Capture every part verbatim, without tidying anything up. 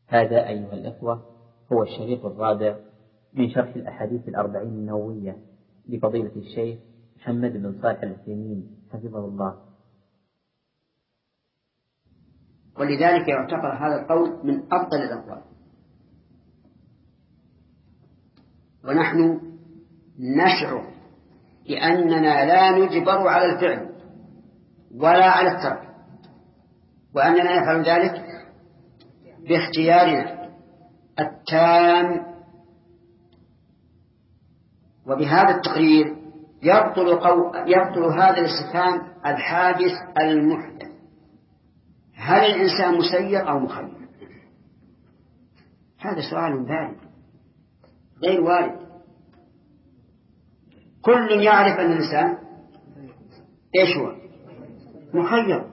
هذا أيها الأخوة هو الشريط الرابع من شرح الأحاديث الأربعين النووية لفضيلة الشيخ محمد بن صالح العثيمين حفظه الله. ولذلك يعتبر هذا القول من أفضل الأقوال. ونحن نشعر بأننا لا نجبر على الفعل ولا على الترك، وأننا نفعل ذلك باختيارنا التام. وبهذا التقرير يبطل, قو... يبطل هذا الاستفهام الحادث المحدث: هل الإنسان مسير أو مخير؟ هذا سؤال بارد غير وارد. كل يعرف أن الإنسان إيش هو؟ مخير،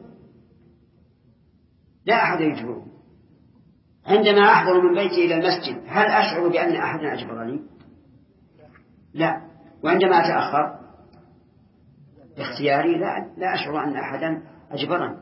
لا أحد يجبره. عندما أحضر من بيتي إلى المسجد هل أشعر بأن أحدا أجبرني؟ لا. وعندما أتأخر باختياري لا, لا أشعر أن أحدا أجبرني.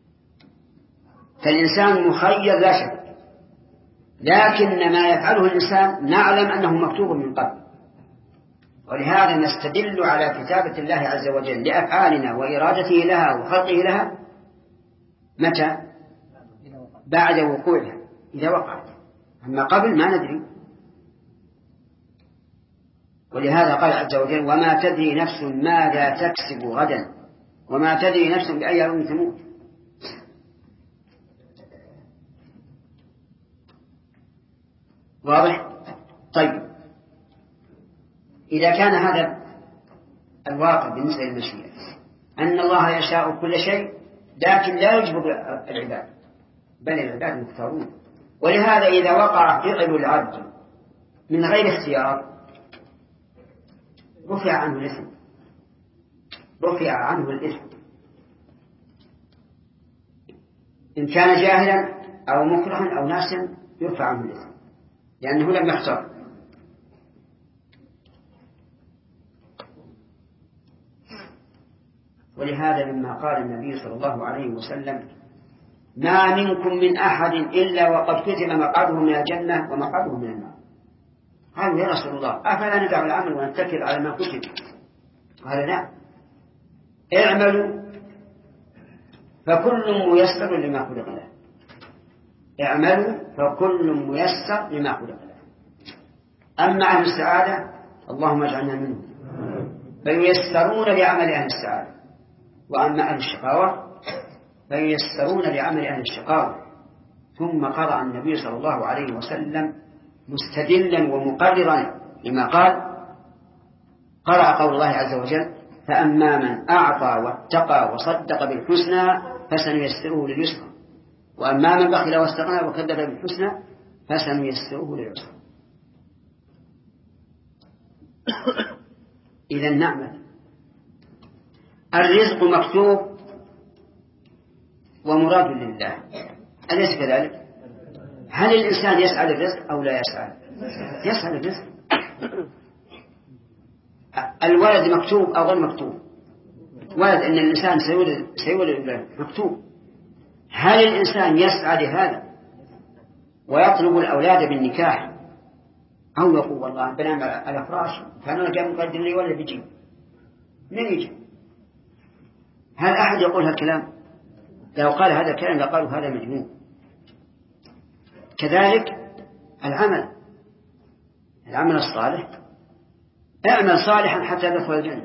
فالإنسان مخير لا شك، لكن ما يفعله الإنسان نعلم أنه مكتوب من قبل. ولهذا نستدل على كتابة الله عز وجل لأفعالنا وإرادته لها وخلقه لها متى؟ بعد وقوعها، إذا وقعت. أما قبل ما ندري. ولهذا قال عز وجل: وما تدري نفس ماذا تكسب غدا وما تدري نفس بأي يوم تموت. واضح؟ طيب، إذا كان هذا الواقع بالنسبة للمشيئة أن الله يشاء كل شيء لكن لا يجبر العباد، بل العباد مختارون. ولهذا إذا وقع فعل العبد من غير اختيار رفع عنه الإثم، رفع عنه الإثم إن كان جاهلا أو مكرها أو ناسا يرفع عنه الإثم لأنه لم يختار. ولهذا لما قال النبي صلى الله عليه وسلم: ما منكم من أحد إلا وقد كتب مقعده من الجنة ومقعده من النار، قالوا: يا رسول الله أفلا ندع العمل ونتكل على ما كتب؟ قال: لا، اعملوا فكل ميسر لما خلق له. اعملوا فكل ميسر لما خلق له. أما أهل السعادة اللهم اجعلنا منهم فييسرون لعمل أهل السعادة، وأما أهل الشقاوة فييسرون لعمل أهل الشقاوة. ثم قرأ النبي صلى الله عليه وسلم مستدلا ومقررا لما قال، قرأ قول الله عز وجل: فأما من أعطى واتقى وصدق بالحسنى فسنيسره لليسرى، وأما من بخل واستغنى وكذب بالحسنى فسنيسره للعسرى. إذن نعمل. الرزق مكتوب ومراد لله، أليس كذلك؟ هل الإنسان يسعى للرزق أو لا يسعى؟ يسعى للرزق. الولد مكتوب أو غير مكتوب؟ ولد أن الإنسان سيولد سيولد مكتوب. هل الإنسان يسعى لهذا ويطلب الأولاد بالنكاح أو يقول والله بنام على فراش فأنا جاء مقدر لي ولا بيجي؟ من يجي؟ هل أحد يقول هالكلام؟ لو قال هذا الكلام لقالوا هذا مجنون. كذلك العمل، العمل الصالح: اعمل صالحا حتى تدخل الجنة،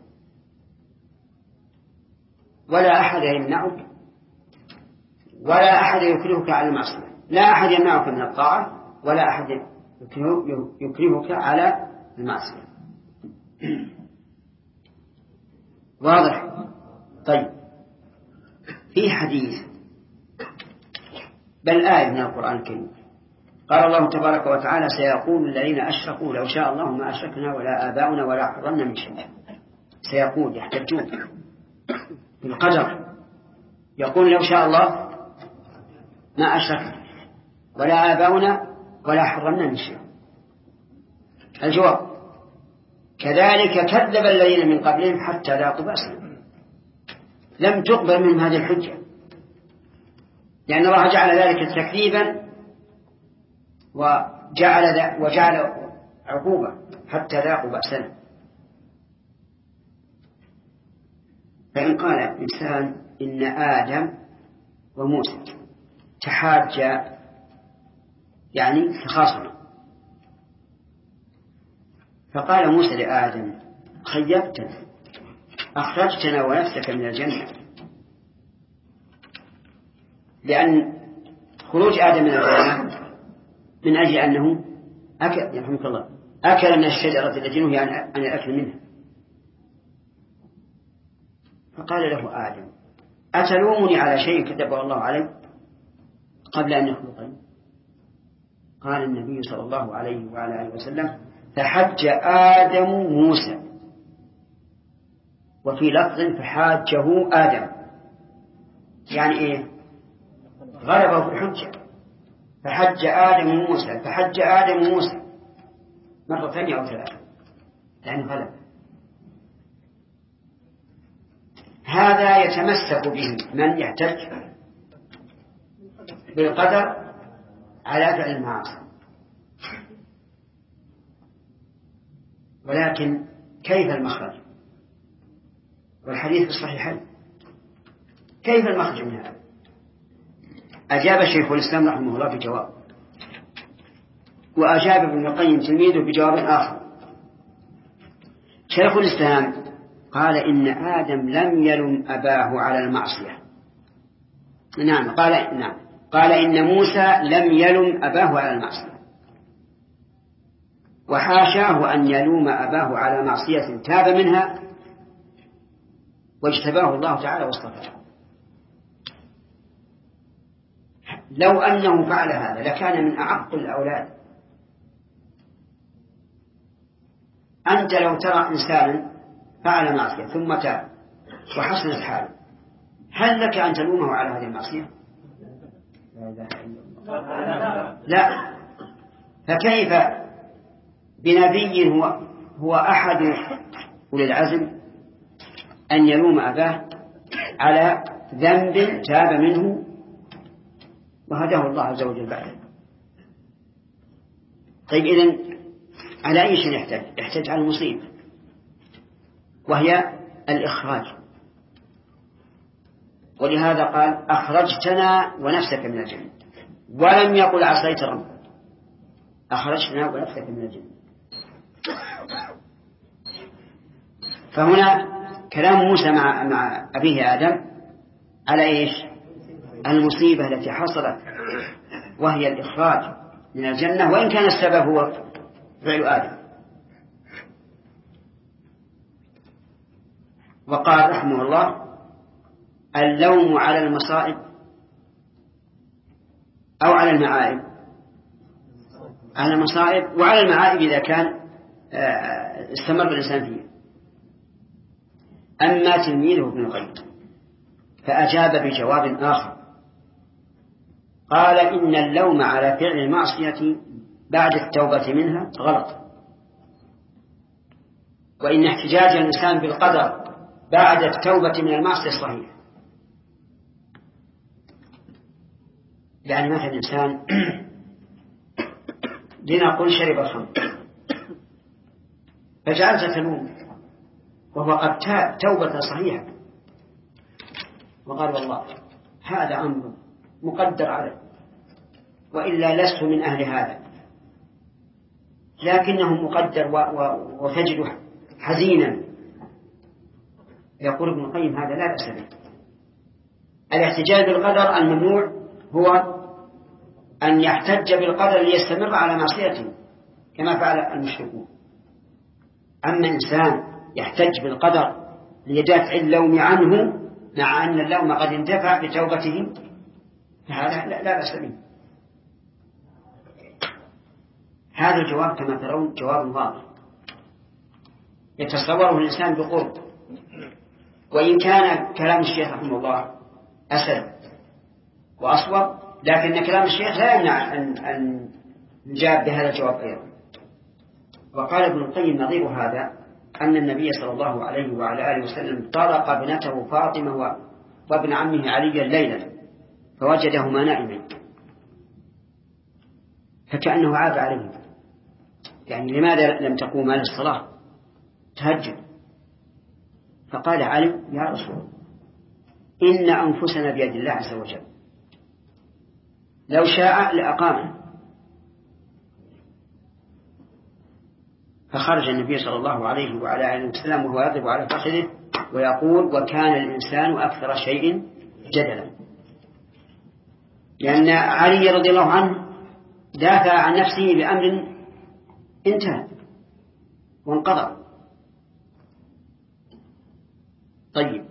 ولا أحد يمنعك ولا أحد يكرهك على المعصية. لا أحد يمنعك من الطاعة ولا أحد يكرهك على المعصية. واضح؟ طيب، في حديث بل آية من القرآن الكريم قال الله تبارك وتعالى: سيقول الذين أشركوا لو شاء الله ما أشركنا ولا آباؤنا ولا حرمنا من شيء. سيقول، يحتجون بالقدر، يقول: لو شاء الله ما أشركنا ولا آباؤنا ولا حرمنا من شيء. الجواب: كذلك كذب الذين من قبلهم حتى ذاقوا بأسنا. لم تقبل منهم هذه الحجة، لأن الله جعل ذلك تكذيبا وجعل وجعل عقوبة حتى ذاقوا بأسنا. فإن قال إنسان إن آدم وموسى تحاجا يعني تخاصما، فقال موسى لآدم خيبتنا أخرجتنا ونفسك من الجنة، لأن خروج آدم من الجنة من أجل أنه أكل يرحمك الله أكل من الشجرة التي نهي عن الأكل منها. فقال له آدم أتلومني على شيء كتبه الله علي قبل أن يخلقني؟ قال النبي صلى الله عليه وعلى آله وسلم فحج آدم موسى، وفي لفظ فحاجه آدم، يعني إيه؟ غلبه في الحجة. فحج آدم موسى فحج آدم موسى مرة ثانية أو ثلاثة، يعني غلب. هذا يتمسك به من يحتج بالقدر على فعل المعاصي. ولكن كيف المخرج؟ والحديث الصحيحين، كيف المخرج من هذا؟ أجاب شيخ الإسلام رحمه الله بجواب، وأجاب ابن القيم تلميذه بجواب آخر. شيخ الإسلام قال إن آدم لم يلم أباه على المعصية. نعم قال نعم قال إن موسى لم يلم أباه على المعصية، وحاشاه أن يلوم أباه على معصية تاب منها واجتباه الله تعالى واصطفاه. لو أنه فعل هذا لكان من أعق الأولاد. أنت لو ترى إنسانا فعل معصية ثم تاب وحسنت حاله، هل لك أن تلومه على هذه المعصية؟ لا. فكيف بنبي هو, هو أحد أولي العزم أن يلوم أباه على ذنب تاب منه وهداه الله عز وجل بعده؟ طيب إذن على أي شيء يحتاج؟ يحتاج على المصيبة، وهي الإخراج. ولهذا قال أخرجتنا ونفسك من الجنة، ولم يقل عصيت ربك، أخرجتنا ونفسك من الجنة. فهنا كلام موسى مع, مع أبيه آدم على إيش؟ المصيبة التي حصلت، وهي الإخراج من الجنة، وإن كان السبب هو فعل آدم. وقال رحمه الله اللوم على المصائب أو على المعائب؟ على المصائب وعلى المعائب إذا كان استمر الإنسان فيه. أما تلميذه ابن القيم فأجاب بجواب آخر، قال إن اللوم على فعل المعصية بعد التوبة منها غلط، وإن احتجاج الإنسان بالقدر بعد التوبة من المعصية صحيح. يعني مثل إنسان لنقل شرب الخمر فجعلت تلوم وهو قد تاب توبة صحيحة وقال والله هذا أمر مقدر عليه وإلا لست من أهل هذا، لكنه مقدر وتجده حزينا. يقول ابن القيم هذا لا بأس به. الاحتجاج بالقدر الممنوع هو أن يحتج بالقدر ليستمر على معصيته كما فعل المشركون. أما إنسان يحتج بالقدر لدفع اللوم عنه مع أن اللوم قد انتفع بتوبته فهذا لا, لا بأس به. هذا الجواب كما ترون جواب واضح يتصوره الإنسان بقرب، وإن كان كلام الشيخ رحمه الله أسد وأصوب، لكن كلام الشيخ لا يمنع أن, أن نجاب بهذا الجواب أيضا. وقال ابن القيم نظير هذا أن النبي صلى الله عليه وعلى آله وسلم طلق ابنته فاطمة وابن عمه علي ليلا فوجدهما نائمين، فكأنه عاب عليه، يعني لماذا لم تقوم على الصلاة تهجد؟ فقال علي يا رسول الله إن أنفسنا بيد الله عز وجل، لو شاء لأقامنا. فخرج النبي صلى الله عليه وعلى آله وسلم وهو يضرب على فخذه ويقول وكان الإنسان أكثر شيء جدلا، لأن علي رضي الله عنه دافع عن نفسه بأمر انتهى وانقضى. طيب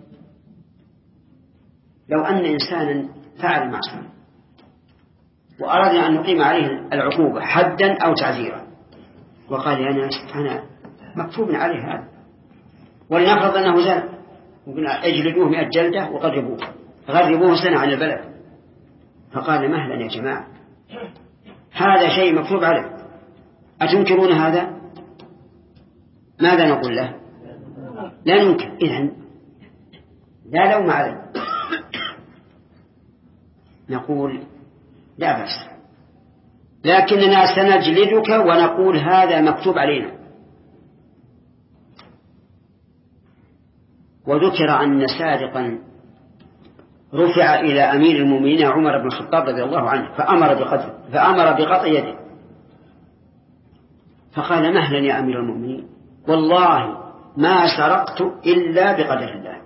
لو أن إنسانا فعل معصية وأردنا أن نقيم عليه العقوبة حدا أو تعزيرا، وقال أنا أنا مكتوب عليه هذا، ولنفرض أنه زال وقلنا اجلدوه مئة جلدة وقربوه غربوه سنة عن البلد، فقال مهلا يا جماعة هذا شيء مكتوب عليه أتنكرون هذا؟ ماذا نقول له؟ لا ننكر، إذن لا لوم عليه، نقول لا بأس، لكننا سنجلدك ونقول هذا مكتوب علينا. وذكر أن سارقا رفع إلى أمير المؤمنين عمر بن الخطاب رضي الله عنه فأمر بقتله فأمر بقطع يده، فقال مهلا يا أمير المؤمنين والله ما سرقت إلا بقدر الله.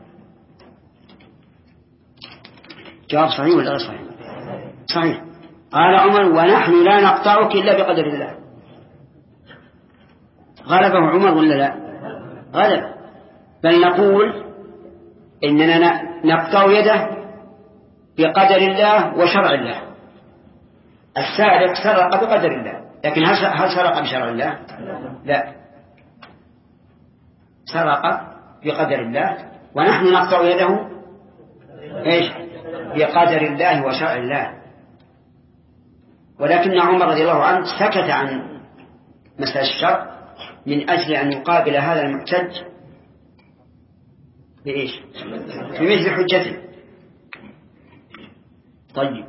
جواب صحيح ولا صحيح؟ صحيح. قال عمر ونحن لا نقطعك إلا بقدر الله. غلبه عمر ولا لا؟ غلب. بل نقول إننا نقطع يده بقدر الله وشرع الله. السارق سرق بقدر الله، لكن هل سرق بشرع الله؟ لا، سرق بقدر الله، ونحن نقطع يده إيش؟ بقدر الله وشرع الله. ولكن عمر رضي الله عنه سكت عن مسألة الشرع من أجل أن يقابل هذا المحتج بإيش؟ بمثل حجته. طيب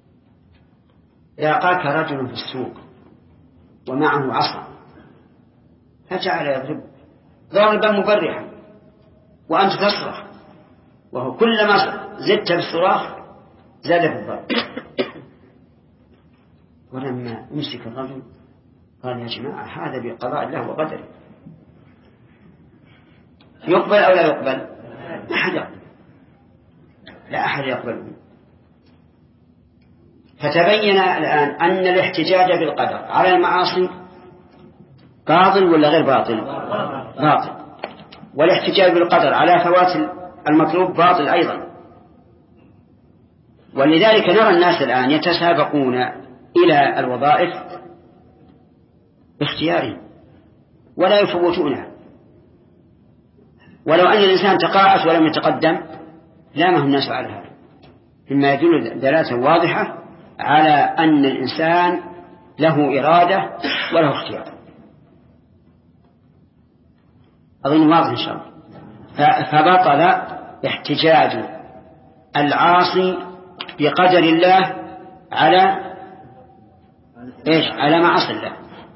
لاقاك رجل في السوق ومعه عصا فجعل يضرب ضربا مبرحا وأنت تصرخ، وهو كلما زدت بالصراخ زاد في الضرب. ولما أمسك الرجل قال يا جماعة هذا بقضاء الله وقدره، يقبل أو لا يقبل؟ لا أحد يقبل، لا أحد يقبله. فتبين الآن أن الاحتجاج بالقدر على المعاصي باطل ولا غير باطل؟ باطل. والاحتجاج بالقدر على فوات المطلوب باطل أيضا. ولذلك نرى الناس الآن يتسابقون إلى الوظائف باختيارهم ولا يفوتونها، ولو أن الإنسان تقاعس ولم يتقدم لامه الناس على هذا، مما يدل دلالة واضحة على أن الإنسان له إرادة وله اختيار. أظن واضح إن شاء الله. فبطل احتجاج العاصي بقدر الله على إيش؟ على معاصي الله.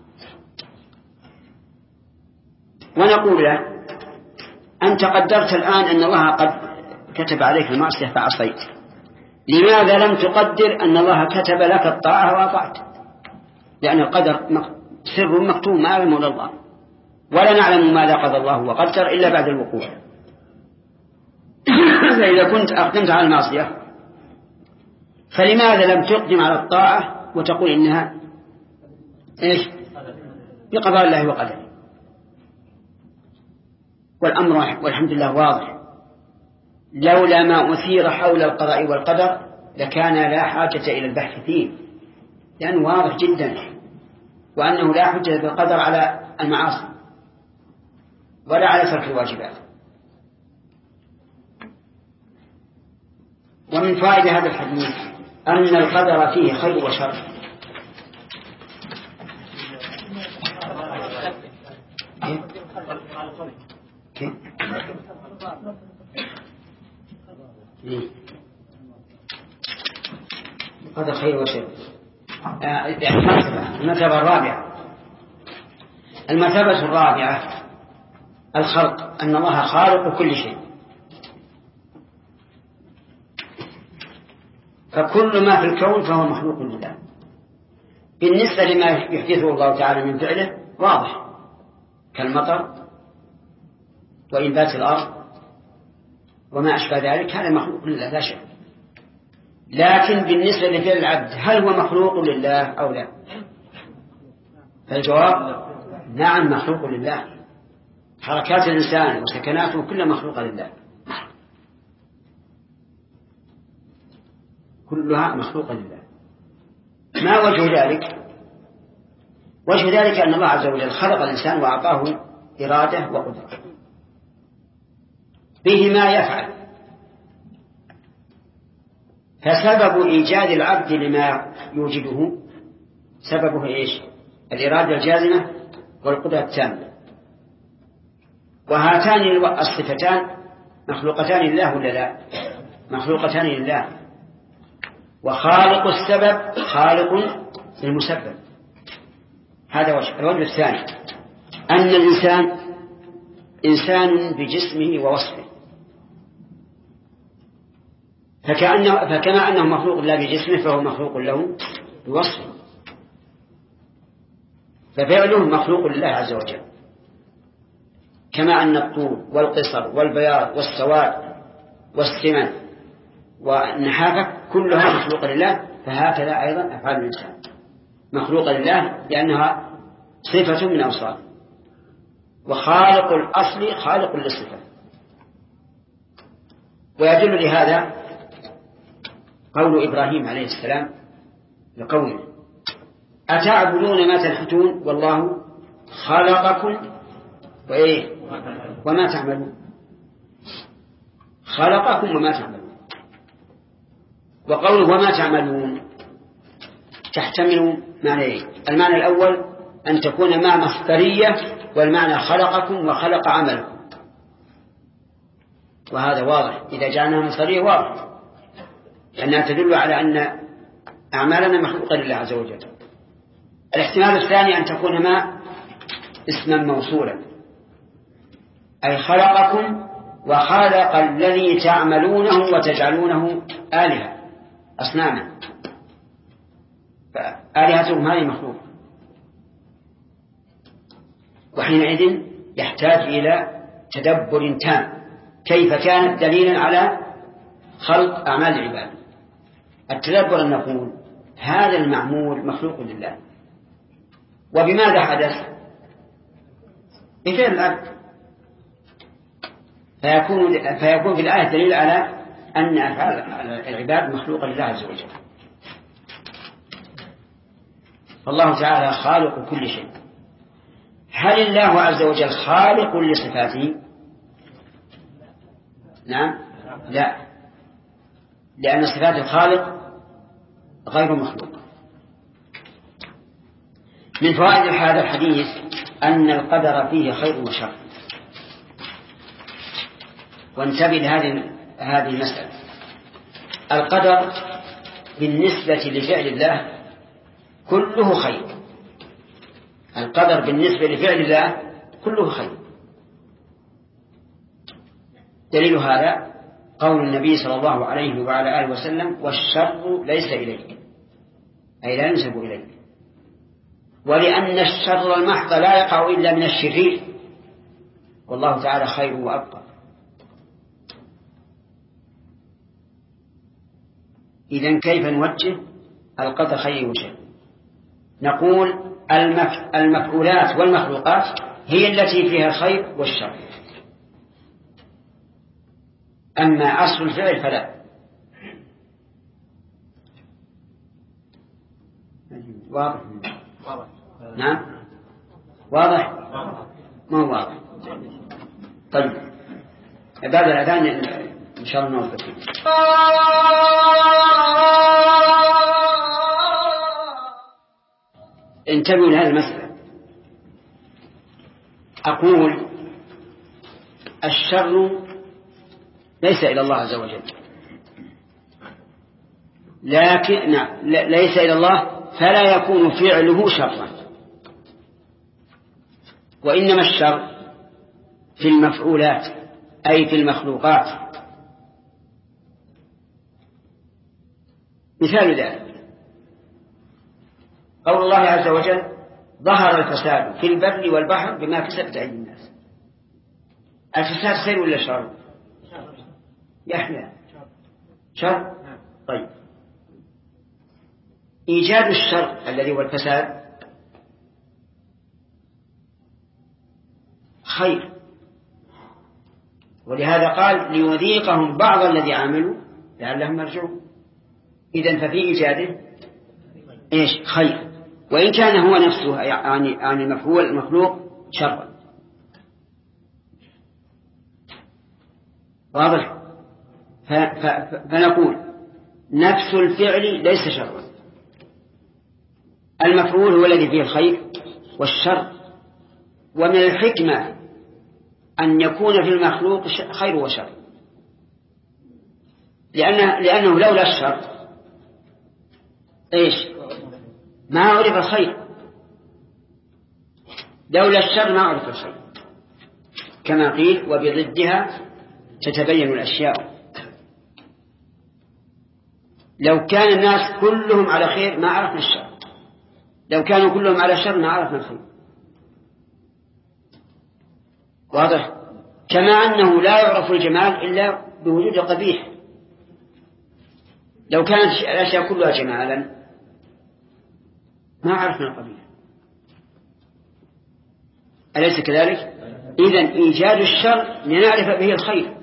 ونقول له أنت قدرت الآن أن الله قد كتب عليك المعصية فعصيت، لماذا لم تقدر أن الله كتب لك الطاعة وأطعت؟ لأن القدر سر مكتوب ما يعلمه إلا الله، ولا نعلم ماذا قضى الله وقدر إلا بعد الوقوع. فإذا كنت أقدمت على المعصية فلماذا لم تقدم على الطاعة وتقول إنها إيش؟ بقضاء الله وقدره. والأمر والحمد لله واضح، لولا ما أثير حول القضاء والقدر لكان لا حاجة إلى البحث فيه، لأنه واضح جدا، وأنه لا حجة بالقدر على المعاصي ولا على ترك الواجبات. ومن فائدة هذا الحديث أن القدر فيه خير وشر. كيف؟ هذا خير وشر. المرتبة الرابعة المرتبة الرابعة الخلق، أن الله خالق كل شيء، فكل ما في الكون فهو مخلوق لله. بالنسبة لما يحدثه الله تعالى من فعله واضح، كالمطر وإنبات الأرض وما أشبه ذلك، هذا مخلوق لله لا شك. لكن بالنسبة لفعل العبد هل هو مخلوق لله أو لا؟ الجواب نعم مخلوق لله. حركات الإنسان وسكناته كلها مخلوقة لله، كلها مخلوقة لله. ما وجه ذلك؟ وجه ذلك أن الله عز وجل خلق الإنسان وأعطاه إرادة وقدرة به ما يفعل، فسبب إيجاد العبد لما يوجده سببه إيش؟ الإرادة الجازمة والقدرة التامة. وهاتان الصفتان مخلوقتان لله ولا لا؟ مخلوقتان لله. وخالق السبب خالق المسبب. هذا وجه. الوجه الثاني أن الإنسان إنسان بجسمه ووصفه، فكأنه فكما أنه مخلوق له بجسمه فهو مخلوق له بوصفه، ففعله مخلوق لله عز وجل، كما أن الطول والقصر والبياض والسواد والسمن والنحافة كلها مخلوقة لله، فهكذا أيضا أفعال الإنسان مخلوقة لله لأنها صفة من أوصافه. وخالق الأصل خالق للصفة. ويدل لهذا قول إبراهيم عليه السلام لقومه: أتعبدون ما تنحتون والله خلقكم وإيه وما تعملون. خلقكم وما تعملون. وقوله وما تعملون تحتمل معنيين: المعنى الأول أن تكون ما مصدرية، والمعنى خلقكم وخلق عملكم، وهذا واضح إذا جعلناها مصدرية واضح، لأنها تدل على أن أعمالنا مخلوقة لله عز وجل. الاحتمال الثاني أن تكون ما اسما موصولا، أي خلقكم وخلق الذي تعملونه وتجعلونه آلهة أصناما، فآلهتهم هذه مخلوق، وحينئذ يحتاج إلى تدبر تام كيف كانت دليلا على خلق أعمال العباد. التدبر أن نقول هذا المعمول مخلوق لله، وبماذا حدث؟ بفعل العبد، فيكون فيكون في الآية دليل على أن أفعال العباد مخلوقة لله عز وجل. فالله تعالى خالق كل شيء. هل الله عز وجل خالق لصفاته؟ نعم لا، لأن صفات الخالق غير مخلوق. من فوائد هذا الحديث أن القدر فيه خير وشر. وانتبه لهذه هذه المسألة. القدر بالنسبة لفعل الله كله خير. القدر بالنسبة لفعل الله كله خير. دليل هذا قول النبي صلى الله عليه وعلى آله وسلم: والشر ليس إليك، أي لا ينسب إليك. ولأن الشر المحض لا يقع إلا من الشرير، والله تعالى خير وأبقى. إذن كيف نوجه القدر خير وشر؟ نقول المفعولات والمخلوقات هي التي فيها الخير والشر، أما أصل الفعل فلا. واضح؟ نعم واضح؟ ما هو واضح؟ طيب بعد الأذان إن شاء الله نوقف. انتبهوا لهذه المسألة. أقول الشر ليس إلى الله عز وجل، لكن نعم ليس إلى الله فلا يكون فعله شرا، وإنما الشر في المفعولات أي في المخلوقات. مثال ذلك قول الله عز وجل ظهر الفساد في البر والبحر بما كسبت أيدي الناس. الفساد خير ولا شر؟ يحيى شر. طيب إيجاد الشر الذي هو الفساد خير، ولهذا قال ليذيقهم بعض الذي عملوا لعلهم يرجعون. إذن ففي إيجاده إيش خير، وإن كان هو نفسه يعني يعني مفعول المخلوق شر. واضح؟ فنقول نفس الفعل ليس شرا، المفعول هو الذي فيه الخير والشر. ومن الحكمة أن يكون في المخلوق خير وشر، لأنه, لأنه لولا الشر إيش ما عرف الخير، لولا الشر ما عرف الخير، كما قيل وبضدها تتبين الأشياء. لو كان الناس كلهم على خير ما عرفنا الشر، لو كانوا كلهم على شر ما عرفنا الخير. واضح؟ كما أنه لا يعرف الجمال إلا بوجود القبيح، لو كانت الأشياء كلها جمالا ما عرفنا القبيح، أليس كذلك؟ إذن إيجاد الشر لنعرف به الخير،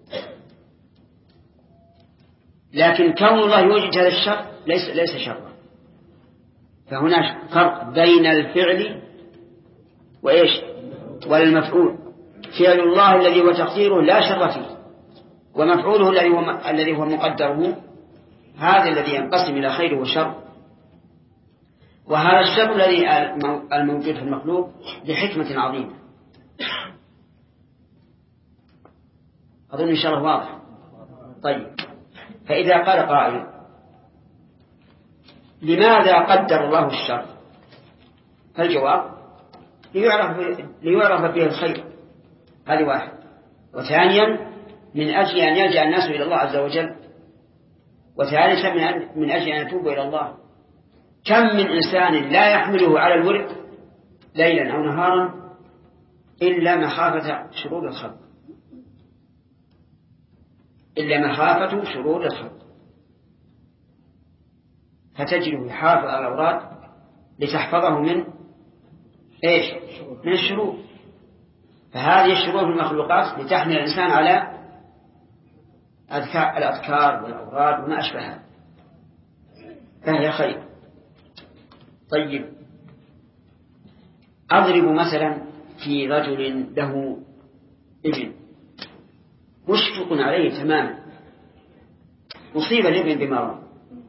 لكن كون الله يوجد هذا الشر ليس ليس شرا. فهناك فرق بين الفعل وإيش والمفعول. فعل الله الذي هو تقديره لا شر فيه، ومفعوله الذي هو الذي هو مقدره هذا الذي ينقسم إلى خير وشر. وهذا الشر الذي الموجود في المخلوق بحكمة عظيمة. أظن إن شاء الله واضح. طيب فإذا قال قائل لماذا قدر الله الشر؟ فالجواب ليعرف, ليعرف به الخير، هذه واحد. وثانيا من أجل أن يلجأ الناس إلى الله عز وجل، وثالثا من أجل أن يتوبوا إلى الله. كم من إنسان لا يحمله على الورع ليلا أو نهارا إلا مخافة شرور الخلق، إلا مخافة شرور الخلق، فتجده يحافظ على الأوراد لتحفظه من إيش؟ من الشرور. فهذه الشرور في المخلوقات لتحمل الإنسان على الأذكار والأوراد وما أشبهها، فهي خير. طيب أضرب مثلا في رجل له ابن مشفق عليه تماما، مصيب الابن بمرض،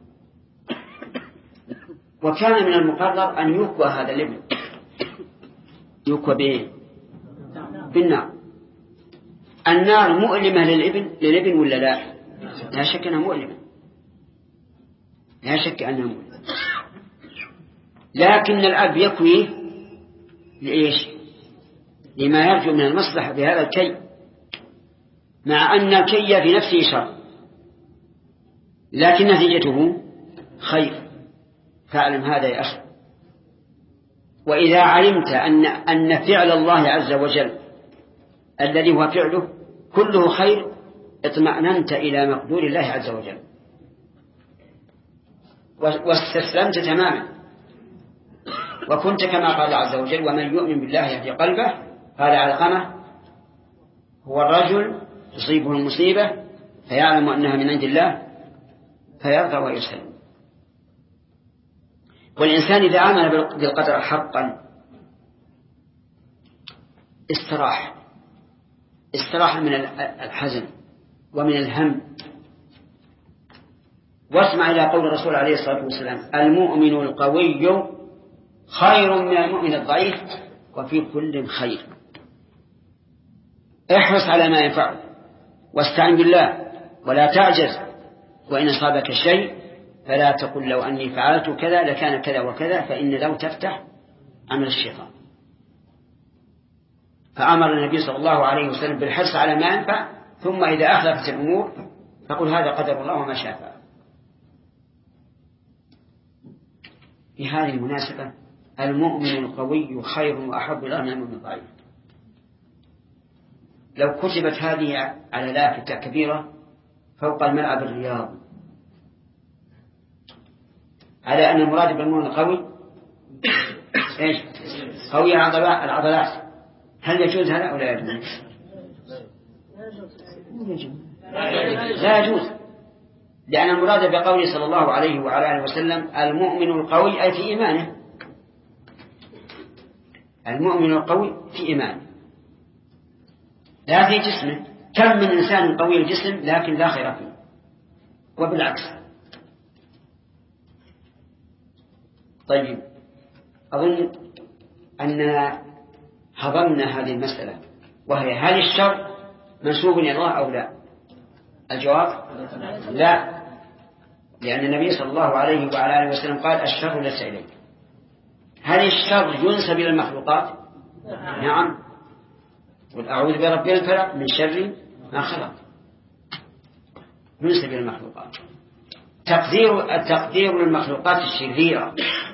وكان من المقرر أن يكوى هذا الابن، يكوى بإيه؟ بالنار. النار مؤلمة للابن للابن ولا لا؟ لا شك أنها مؤلمة، لا شك أنها مؤلمة، لكن الأب يكويه لإيش؟ لما يرجو من المصلحة بهذا الكي، مع أن الكي في نفسه شر لكن نتيجته خير. فاعلم هذا يا أخي. وإذا علمت أن أن فعل الله عز وجل الذي هو فعله كله خير اطمأننت إلى مقدور الله عز وجل واستسلمت تماما، وكنت كما قال عز وجل ومن يؤمن بالله يهدي قلبه. قال علقمة هو الرجل تصيبه المصيبة فيعلم أنها من عند الله فيرضى ويسلم. والإنسان إذا آمن بالقدر حقا استراح استراح من الحزن ومن الهم. واسمع إلى قول الرسول عليه الصلاة والسلام المؤمن القوي خير من المؤمن الضعيف وفي كل خير. احرص على ما ينفعك واستعن بالله ولا تعجز، وإن أصابك شيء فلا تقل لو أني فعلت كذا لكان كذا وكذا، فإن لو تفتح عمل الشيطان. فأمر النبي صلى الله عليه وسلم بالحرص على ما ينفع، ثم إذا أخلفت الأمور فقل هذا قدر الله وما شاء فعل. في هذه المناسبة المؤمن القوي خير وأحب إلى من المؤمن الضعيف. لو كتبت هذه على لافتة كبيرة فوق الملعب الرياضي على أن المراد بالمؤمن القوي إيش؟ قوي العضلات، هل يجوز هذا أو لا يجوز؟ لا يجوز، لأن المراد بقوله صلى الله عليه وعلى آله وسلم المؤمن القوي أي في إيمانه. المؤمن القوي في إيمانه لا في جسمه. كم من إنسان قوي الجسم لكن لا خير فيه، وبالعكس. طيب، أظن أننا هضمنا هذه المسألة، وهي هل الشر منسوب إلى الله أو لا؟ الجواب لا، لأن النبي صلى الله عليه وعلى آله وسلم قال الشر ليس إليك. هل الشر ينسب إلى المخلوقات؟ نعم، قل أعوذ برب الفلق من شر ما خلق، ينسب إلى المخلوقات. تقدير التقدير للمخلوقات الشريرة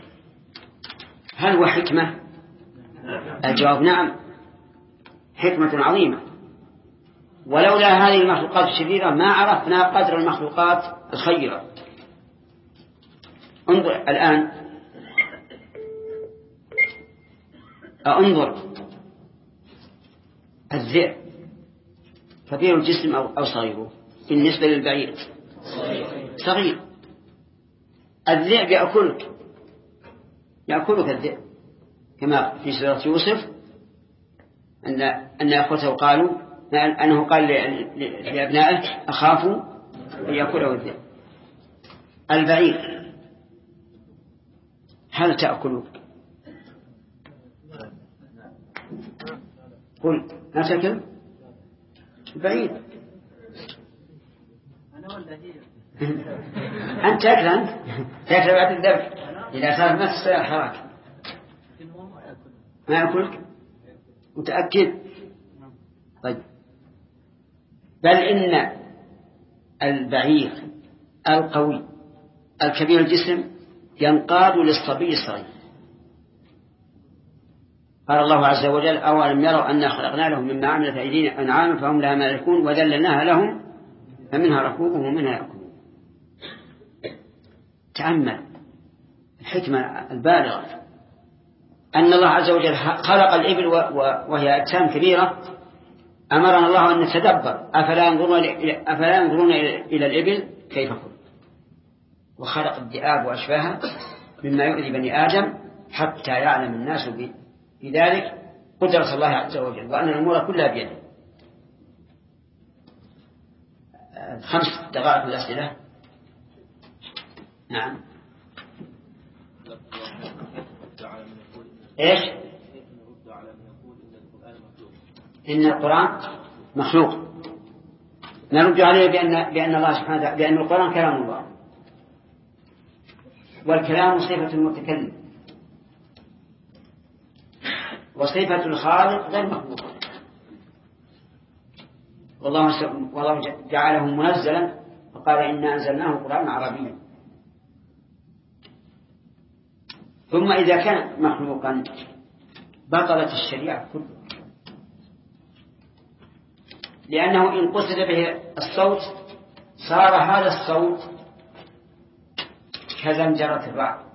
هل هو حكمة؟ الجواب نعم، حكمة عظيمة. ولولا هذه المخلوقات الشريرة ما عرفنا قدر المخلوقات الخيرة. انظر الآن، انظر الذئب كبير الجسم أو صغيره بالنسبة للبعير؟ صغير. الذئب يأكلك يأكلك الذئب، كما في سورة يوسف أن أن أخوته قالوا أنه قال لأبنائه أخافوا أن يأكله الذئب. البعير هل تأكلك؟ قل ما تأكل البعير؟ أنت تأكل، أنت تأكل بعد الذبح إذا صار ما تستطيع الحركة. ما يأكلك؟ متأكد؟ طيب، بل إن البعير القوي الكبير الجسم ينقاد للصبي الصغير. قال الله عز وجل أولم يروا أنا خلقنا لهم مما عملت أيدينا أنعاما فهم لها مالكون وذللناها لهم فمنها ركوبهم ومنها يأكلون. تأمل الحكمة البالغة أن الله عز وجل خلق الإبل وهي أجسام كبيرة، أمرنا الله أن نتدبر أفلا ينظرون أفلا ينظرون إلى الإبل كيف خلق، وخلق الذئاب وأشباهها مما يؤذي بني آدم حتى يعلم الناس بذلك قدرة الله عز وجل وأن الأمور كلها بيده. خمس دقائق الأسئلة. نعم. إيش؟ إن القرآن مخلوق. نرد عليه بأن بأن الله سبحانه وتعالى بأن القرآن كلام الله، والكلام صفة المتكلم، وصفة الخالق غير مخلوقة. والله والله جعله منزلا وقال إنا أنزلناه قرآنا عربيا. ثم إذا كان مخلوقا بطلت الشريعة كلها، لأنه إن قصد به الصوت صار هذا الصوت كزمجرة الرعد،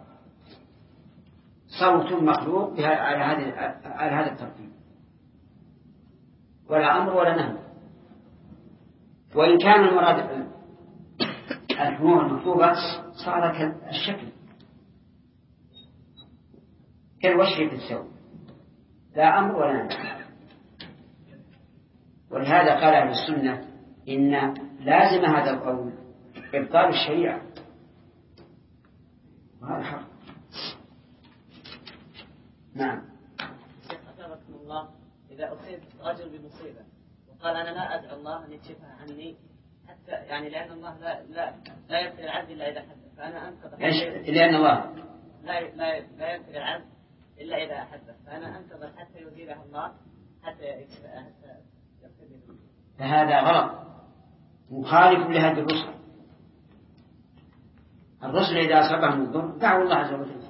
صوت مخلوق على هذا على هذا الترتيب، ولا أمر ولا نهي. وإن كان المراد الحموم المكتوبة صار كالشكل كالوشي في الثوب، لا أمر ولا نهي. ولهذا قال أهل السنة إن لازم هذا القول إبطال الشريعة، وهذا حق. نعم. أثابكم الله، إذا أصيب رجل بمصيبة وقال أنا لا أدعو الله أن يكشفها عني حتى يعني لأن الله لا لا لا يغفر العبد إلا إذا حدث، فأنا أنتظر إيش؟ لأن الله لا لا لا ينفذ العبد إلا إذا أحبه، فأنا أنتظر حتى يزيله الله حتى يغفر لي. فهذا غلط مخالف لهذه الرسل. الرسل إذا أصابهم الضر دعوا الله عز وجل،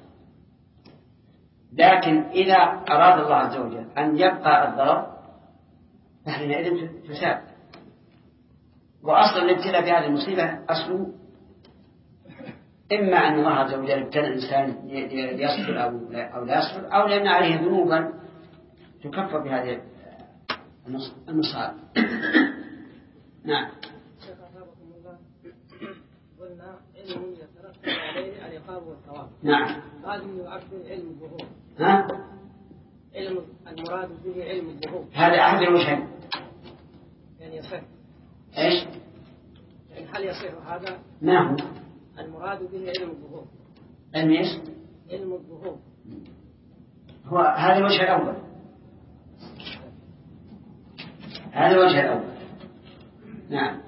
لكن إذا أراد الله عز وجل أن يبقى الضرر فحينئذ تساب. وأصل الابتلاء في هذه المصيبة أصله إما أن الله عز وجل ابتلى الإنسان ليصبر أو لا يصبر، أو لأن عليه ذنوبا تكفر بهذه المصائب. نعم. قلنا علم يترتب عليه العقاب والثواب. نعم. لازم يعرف علم الظهور. ها؟ علم المراد به علم الظهور. هذا أحد الوجهين. يعني يصح. إيش؟ يعني هل يصح هذا؟ نعم. المراد به علم الظهور. علم إيش؟ علم الظهور. هو هذا الوجه الأول. هذا الوجه الأول. نعم.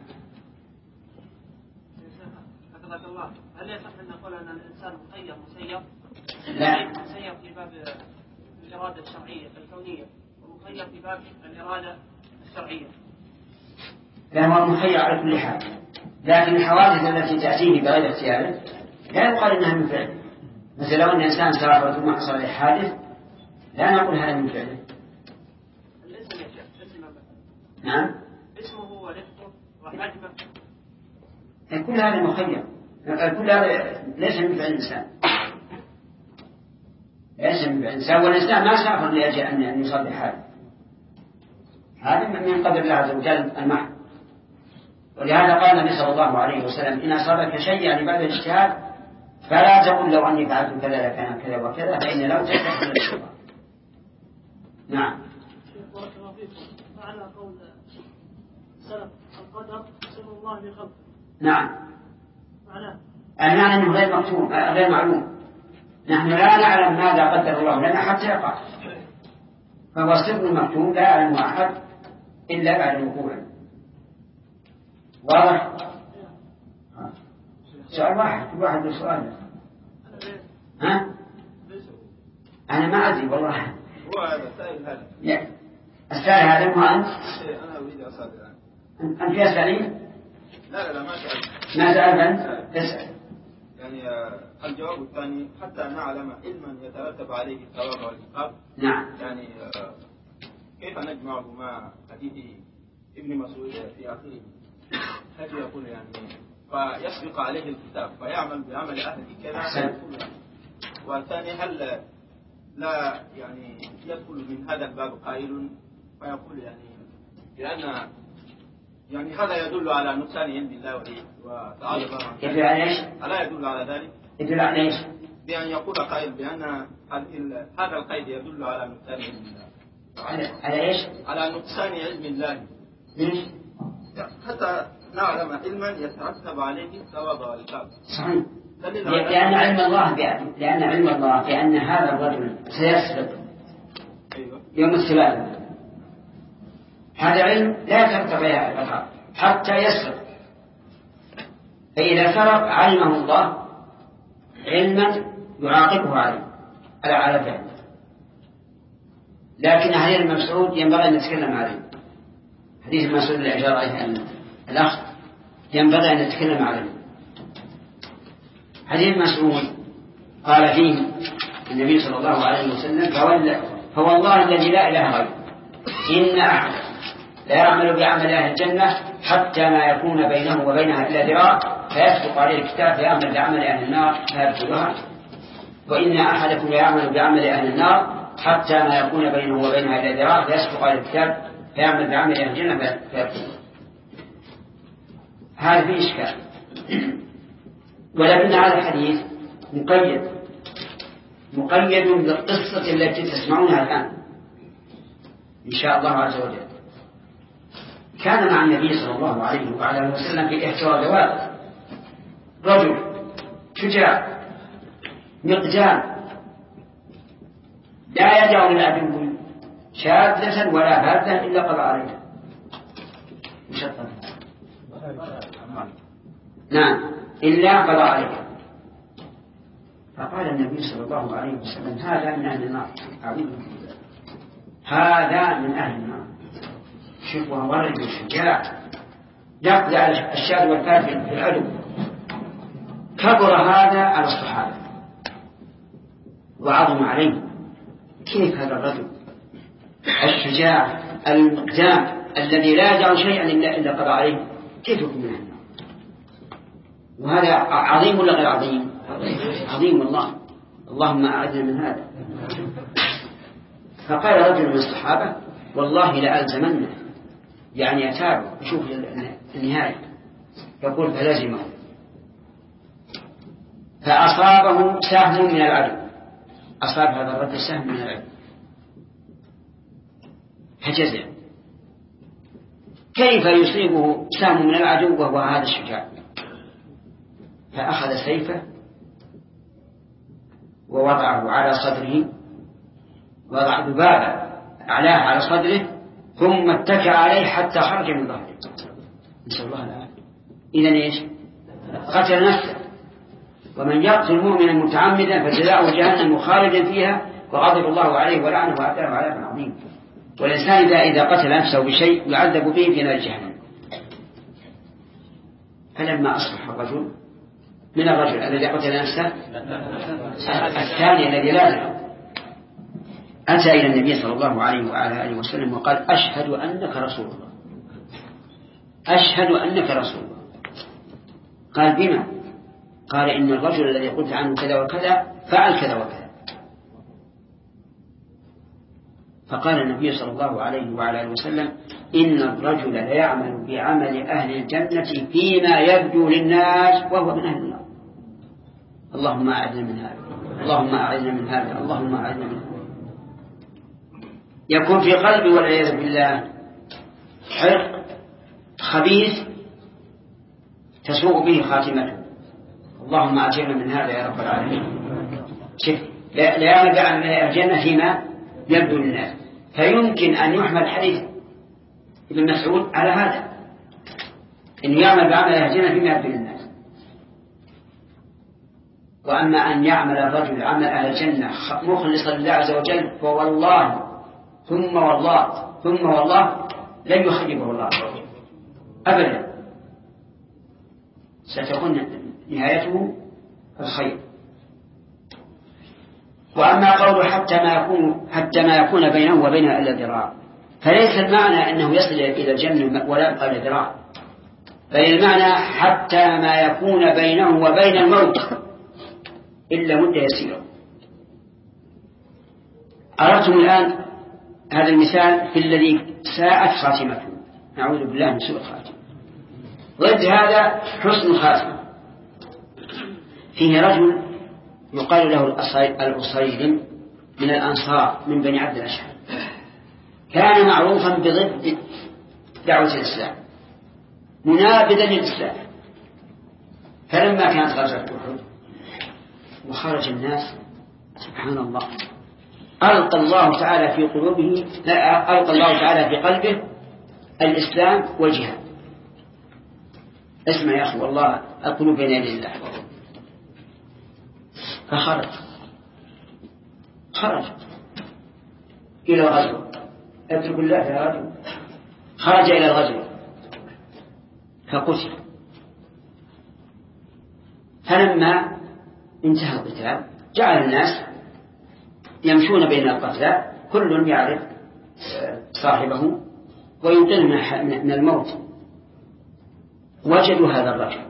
حفظك الله، هل يصح أن نقول أن الإنسان مخير مسير؟ لا. مسير في باب الإرادة الشرعية الكونية، ومخير في باب الإرادة الشرعية. لا، هو مخير على كل حال، لكن الحوادث التي تأتيه بغير اختياره لا يقال إنها من فعله. مثل لو أن إنسان سافر ثم حصل له حادث لا نقول هذا من فعله. الاسم يا شيخ، اسم نعم. اسمه ورفقه وحجمه كل هذا مخير، كل هذا ليس من فعل الإنسان، ليس من فعل الإنسان. والإنسان ما سافر لأجل أن يصاب بحادث، هذا من قدر الله عز وجل المحض. ولهذا قال النبي صلى الله عليه وسلم: إن أصابك شيء يعني بعد الاجتهاد فلا تقل لو أني فعلت كذا لكان كذا وكذا، فإن لو تستحق من الشيطان. نعم. بارك الله فيكم. معنى قول سلف القدر سر الله بخلقه. نعم. معناه المعنى أنه غير مكتوب غير معلوم. نحن لا نعلم ماذا قدر الله لنا حتى يقع، فهو سر مكتوب لا يعلمه أحد إلا بعد وقوعه. واضح؟ سؤال واحد، كل واحد له سؤال. ها؟ أنا ما أدري والله. هو السائل هذا. لا. السائل هذا هو أنت؟ أنا أريد أسأل الآن. أنت يا سليم؟ لا لا ما سأل. ما سأل أنت؟ تسأل. يعني الجواب الثاني حتى نعلم علما يترتب عليه الثواب والعقاب. نعم. يعني كيف نجمعه مع حديث ابن مسعود في آخره؟ هل يقول يعني فيسبق عليه الكتاب فيعمل بعمل أهل كذا؟ والثاني هل لا يعني يدخل من هذا الباب قائل فيقول يعني بأن يعني هذا يدل على نقصان علم الله وتعالى الله عنه. يدل على ايش؟ ألا يدل على ذلك؟ يدل على ايش؟ بأن يقول قائل بأن هذا القيد يدل على نقصان علم الله. على على ايش؟ على نقصان علم الله. ليش؟ حتى نعلم علما يترتب عليه الثواب والعقاب. صحيح. لأن علم الله بأن لأن علم الله بأن هذا الرجل سيسرق يوم السبابة، هذا علم لا يترتب عليه العقاب حتى يسرق. فإذا سرق علمه الله علما يعاقبه عليه على فعله. لكن حديث ابن مسعود ينبغي أن نتكلم عليه. حديث ابن مسعود اللي أشار عليه الأخ ينبغي أن نتكلم عليه. حديث ابن مسعود قال فيه النبي صلى الله عليه وسلم: فوالله الذي لا إله غيره إن أحد لا يعمل بعمل أهل الجنة حتى ما يكون بينه وبينها إلا ذراع فيسبق عليه الكتاب فيعمل بعمل أهل النار فيدخلها، وإن أحدكم لا يعمل بعمل أهل النار حتى ما يكون بينه وبينها إلا ذراع فيسبق عليه الكتاب فيعمل بعمل أهل الجنة فيدخلها. هذا فيه إشكال، ولكن هذا الحديث مقيد مقيد بالقصة التي تسمعونها الآن إن شاء الله عز وجل. كان مع النبي صلى الله عليه وعلى وسلم في إحدى الغزوات رجل شجاع مقجام لا يدع للعدو شاذة ولا هادة إلا قضى عليها. مشطر. نعم، إلا قضى عليها. فقال النبي صلى الله عليه وسلم هذا من أهل النار، أعوذ بالله، هذا من أهل النار. شوفوا ورد الشجاع يقضي على الشاذ والفاسد في العدو. كبر هذا على الصحابة وعظم عليه. كيف هذا الرجل الشجاع المقدام الذي لا يدع شيئا إلا قضى عليه، كيف يكون من النار؟ وهذا عظيم ولا غير عظيم؟ عظيم والله. اللهم أعذنا من هذا. فقال رجل من الصحابة والله لألزمنه، يعني أتابع يشوف النهاية. يقول فلزمه فأصابه سهم من العدو، أصاب هذا الرجل سهم من العدو فجزع. كيف يصيبه سهم من العدو وهو هذا الشجاع؟ فأخذ سيفه ووضعه على صدره، وضع ذبابة أعلاه على صدره، ثم اتكى عليه حتى خرج من ظهره. نسأل الله العافية. إذن إيش؟ قتل نفسه. ومن يقتل مؤمنا متعمدا فجزاؤه جهنم خالدا فيها وغضب الله عليه ولعنه وأعد له عذابا عظيما. والإنسان إذا إذا قتل نفسه بشيء يعذب به في نار جهنم. فلما أصبح الرجل من الرجل الذي قتل نفسه الثاني الذي لازم أتى إلى النبي صلى الله عليه وعلى آله وسلم وقال أشهد أنك رسول الله، أشهد أنك رسول الله. قال بما؟ قال إن الرجل الذي قلت عنه كذا وكذا فعل كذا وكذا. فقال النبي صلى الله عليه وعلى آله وسلم إن الرجل ليعمل بعمل أهل الجنة فيما يبدو للناس وهو من أهل النار. اللهم أعذنا من هذا، اللهم أعذنا من هذا، اللهم أعذنا من هذا. يكون في قلبي والعياذ بالله حرق خبيث تسوء به خاتمته. اللهم أجرنا من هذا يا رب العالمين. شوف لا يعمل بعمل أهل الجنة فيما يبدو للناس، فيمكن أن يحمل حديث ابن مسعود على هذا، أن يعمل بعمل أهل الجنة فيما يبدو للناس. وأما أن يعمل الرجل عمل أهل الجنة مخلصا لله عز وجل فوالله ثم والله ثم والله لن يخيبه الله أبدا، ستكون نهايته الخير. وأما قوله حتى ما يكون حتى ما يكون بينه وبينها إلا ذراع، فليس المعنى أنه يصل إلى الجنة ولا يبقى إلا ذراع، بل المعنى حتى ما يكون بينه وبين الموت إلا مدة يسيرة. أردتم الآن هذا المثال في الذي ساءت خاتمته، نعوذ بالله من سوء الخاتمة. ضد هذا حسن الخاتمة. فيه رجل يقال له الأصيلم من الأنصار من بني عبد الأشهر، كان معروفا بضد دعوة الإسلام، منابذا للإسلام. فلما كانت غزوة أحد وخرج الناس سبحان الله ألقى الله تعالى في قلوبه ألقى الله تعالى في قلبه الإسلام والجهاد. اسمع يا أخي والله القلوب بين يدي الله. فخرج خرج إلى الغزو، اترك الله يا رجل. خرج إلى الغزو فقتل. فلما انتهى القتال جعل الناس يمشون بين القتلى كل يعرف صاحبه وينقذ من الموت. وجدوا هذا الرجل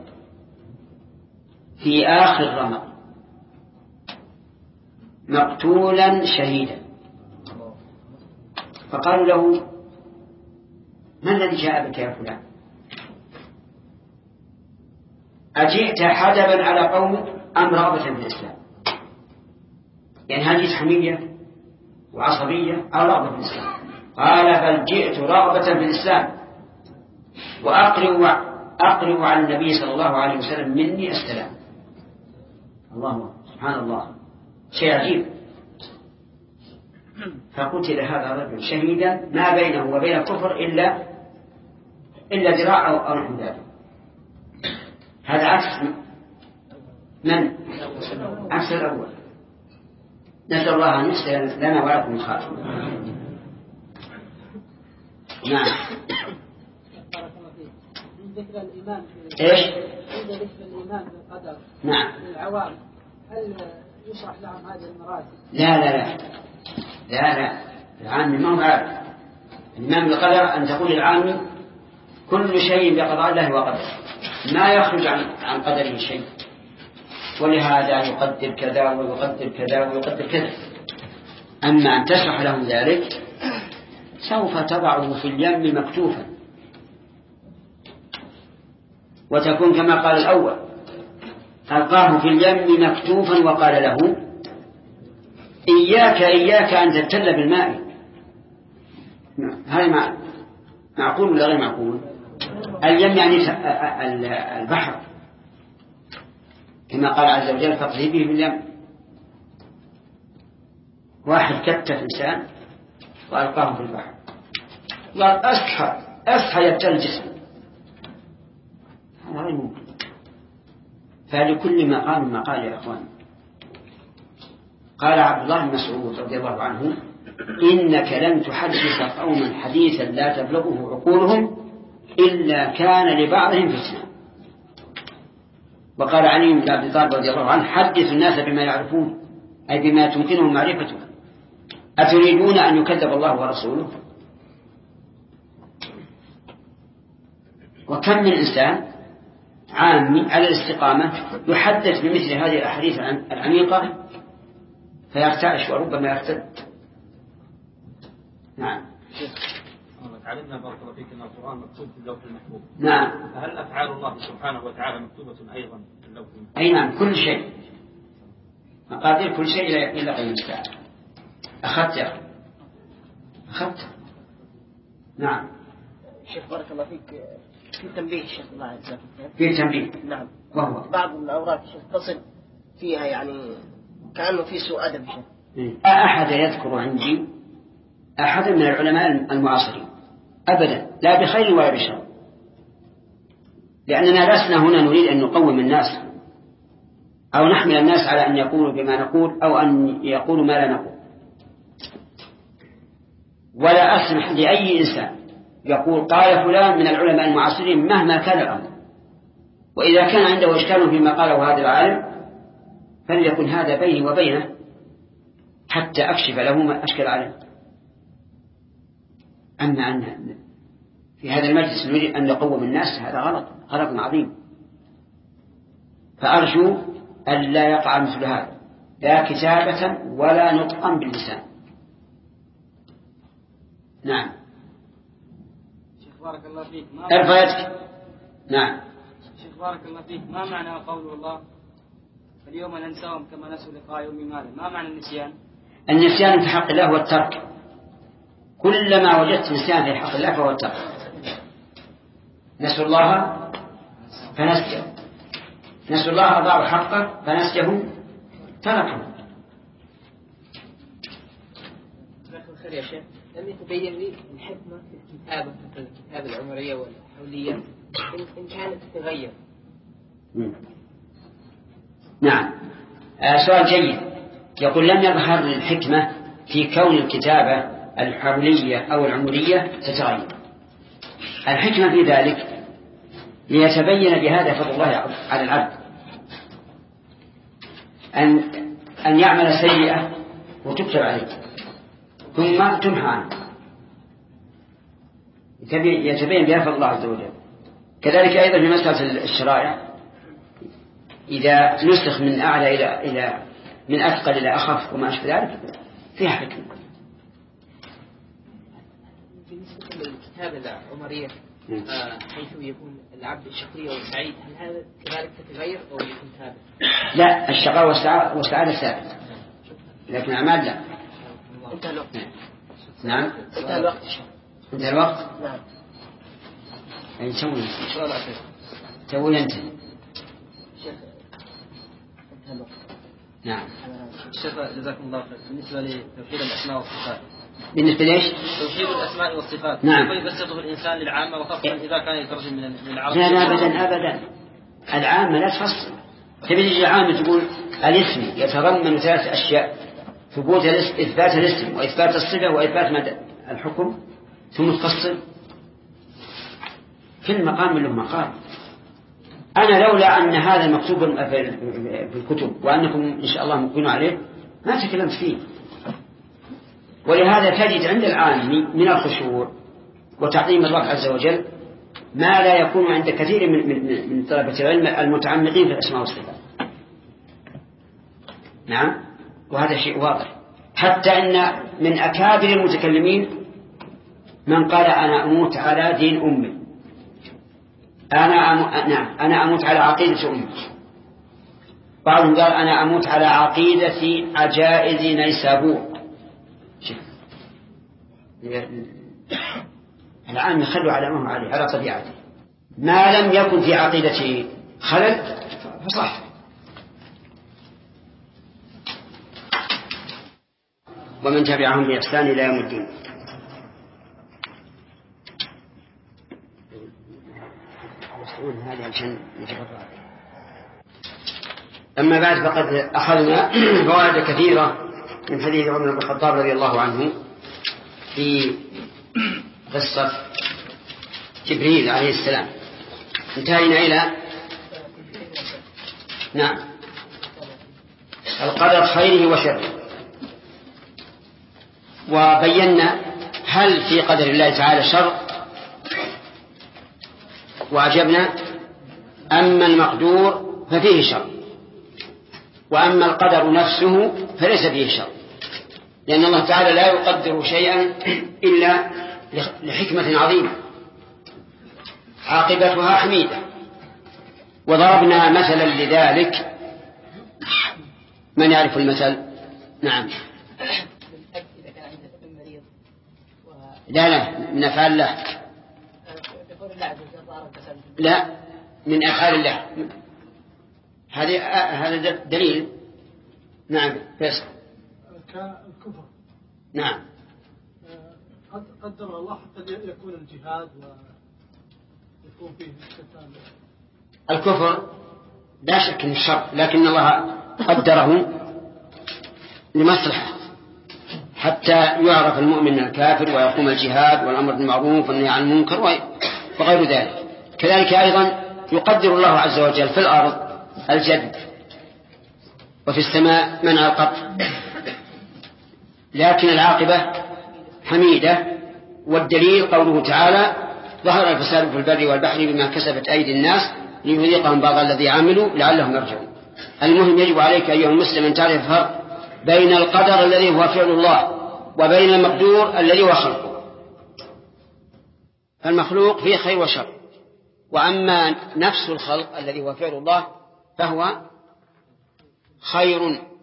في آخر رمق مقتولا شهيدا، فقالوا له ما الذي جاء بك يا فلان؟ أجئت حدبا على قومك أم رغبة في الإسلام؟ يعني هل جئت حمية وعصبية أو رغبة في الإسلام؟ قال بل جئت رغبة في الإسلام وأقرأ أقرأ على النبي صلى الله عليه وسلم مني السلام. الله سبحان الله شيء عجيب. فقتل هذا الرجل شهيدا ما بينه وبين الكفر إلا إلا ذراع أو نحو ذلك. هذا عكس من عكس الأول. نسأل الله أن يحسن لنا ولكم الخاتم. نعم. ذكر الإيمان إيش؟ ذكر الإيمان بالقدر. نعم. للعوام هل يشرح لهم هذه المراتب؟ لا لا لا لا لا العامي ما هو عارف. الإيمان بالقدر أن تقول العامي كل شيء بقضاء الله وقدره، ما يخرج عن عن قدره شيء، ولهذا يقدر كذا ويقدر كذا ويقدر كذا. أما أن تشرح لهم ذلك سوف تضعه في اليم مكتوفا، وتكون كما قال الأول ألقاه في اليم مكتوفا وقال له إياك إياك أن تبتل بالماء. هذا معقول ولا غير معقول؟ اليم يعني البحر، كما قال عز وجل فاقذف به باليم. واحد كتف إنسان وألقاه في البحر، قال أصحى أصحى يبتل جسمه، هذا غير ممكن. فلكل مقام مقال يا أخوان. قال عبد الله بن مسعود رضي الله عنه إنك لن تحدث قوما حديثا لا تبلغه عقولهم إلا كان لبعضهم فتنة. وقال علي بن أبي طالب رضي الله عنه حدث الناس بما يعرفون، أي بما تمكنهم معرفته، أتريدون أن يكذب الله ورسوله؟ وكم من إنسان عامي على الاستقامة يحدث بمثل هذه الأحاديث العميقة فيرتعش وربما يرتد. نعم. تعلمنا بارك الله فيك أن القرآن مكتوب في اللوح المحفوظ. نعم. فهل أفعال الله سبحانه وتعالى مكتوبة أيضا في اللوح المحفوظ؟ أي نعم، كل شيء، مقادير كل شيء إلا قيم الساعة. أخذت يا أخذت. نعم. شيخ بارك الله فيك، في تنبيه الشيخ الله عز وجل. في تنبيه. نعم. وهو بعض الأوراق الشيخ تصل فيها يعني كأنه في سوء أدب شيخ. أحد يذكر عندي أحد من العلماء المعاصرين أبدا، لا بخير ولا بشر، لأننا لسنا هنا نريد أن نقوم الناس أو نحمل الناس على أن يقولوا بما نقول أو أن يقولوا ما لا نقول، ولا أسمح لأي إنسان يقول قال فلان من العلماء المعاصرين مهما كان الأمر، وإذا كان عنده إشكال فيما قاله هذا العالم فليكن هذا بيني وبينه حتى أكشف له ما أشكل عليه. أما أن في هذا المجلس نريد أن نقوم الناس هذا غلط، غلط عظيم. فأرجو أن لا يقع مثل هذا، لا كتابة ولا نطقا باللسان. نعم. شيخ بارك الله فيك. ارفع يدك. نعم. شيخ بارك الله فيك، ما معنى قول الله اليوم ننساهم كما نسوا لقاء يوم ماذا؟ ما معنى النسيان؟ النسيان في حق الله هو الترك. كلما وجدت نسيان في حق الله فهو الترك. نسوا الله فنسيه، نسوا الله أضاعوا حقه فنسيه تركه. خير يا شيخ، لم يتبين لي الحكمة في الكتابة مثل الكتابة العمرية والحولية إن كانت تتغير. نعم. آه سؤال جيد. يقول لم يظهر الحكمة في كون الكتابة الحولية أو العمرية تتغير. الحكمة في ذلك ليتبين بهذا فضل الله على العبد، أن أن يعمل سيئة وتكتب عليه ثم تمحى عنه، يتبين بها فضل الله عز وجل. كذلك أيضا في مسألة الشرائع إذا نسخ من أعلى إلى إلى من أثقل إلى أخف وما أشبه ذلك فيها حكمة. بالنسبة للكتابة العمرية حيث يكون العبد الشقي والسعيد، هل هذا كذلك تتغير أو يكون ثابت؟ لا، الشقاء والسعادة ثابت، لكن الأعمال لا. انتهى الوقت. نعم. انتهى الوقت. انتهى الوقت. نعم. يعني تسوي تسوي أنت. شيخ انتهى الوقت. نعم. شيخ جزاكم الله خير. بالنسبة لتوحيد الأسماء والصفات. بالنسبة ليش؟ توحيد الأسماء والصفات. نعم. كيف يبسطه الإنسان للعامة وخاصة إذا كان يترجم من العرب؟ لا لا أبدا أبدا. العامة لا تفصل، تبي تجي عامة تقول الاسم يتضمن ثلاث أشياء: ثبوت الاسم، إثبات الاسم، وإثبات الصفة، وإثبات مدى الحكم، ثم تفصل. كل مقام له مقام. أنا لولا أن هذا مكتوب في الكتب وأنكم إن شاء الله مقبلون عليه ما تكلمت فيه. ولهذا تجد عند العالم من الخشوع وتعظيم الله عز وجل ما لا يكون عند كثير من من من طلبة العلم المتعمقين في الأسماء والصفات. نعم، وهذا شيء واضح. حتى أن من أكابر المتكلمين من قال أنا أموت على دين أمي، أنا أم... نعم أنا أموت على عقيدة أمي. بعضهم قال أنا أموت على عقيدة عجائز نيسابور. الآن يخلوا على ما هو عليه، على طبيعته. ما لم يكن في عقيدته خلل فصح. ومن تبعهم بإحسان إلى يوم الدين. هذا عشان نتفرع. أما بعد فقد أخذنا فوائد كثيرة من حديث عمر بن الخطاب رضي الله عنه في قصة جبريل عليه السلام. انتهينا إلى نعم القدر خيره وشره، وبينا هل في قدر الله تعالى شر، وأجبنا أما المقدور ففيه شر، وأما القدر نفسه فليس فيه شر، لأن الله تعالى لا يقدر شيئا إلا لحكمة عظيمة عاقبتها حميدة. وضربنا مثلا لذلك، من يعرف المثل؟ نعم. لا لا من أفعال الله، لا من أفعال الله. هذه هذا دليل. نعم فيصل. كالكفر. نعم. قد قدر الله قد يكون الجهاد ويكون فيه القتال. الكفر لا شك من الشر، لكن الله قدره لمصلحة حتى يعرف المؤمن الكافر ويقوم الجهاد والأمر بالمعروف والنهي عن المنكر وغير ذلك. كذلك أيضا يقدر الله عز وجل في الأرض الجد وفي السماء منع القطع، لكن العاقبة حميدة. والدليل قوله تعالى: ظهر الفساد في البر والبحر بما كسبت أيدي الناس ليذيقهم بعض الذي عملوا لعلهم يرجعون. المهم يجب عليك أيها المسلم أن تعرف الفرق بين القدر الذي هو فعل الله وبين المقدور الذي هو خلقه. فالمخلوق فيه خير وشر، وأما نفس الخلق الذي هو فعل الله فهو خير.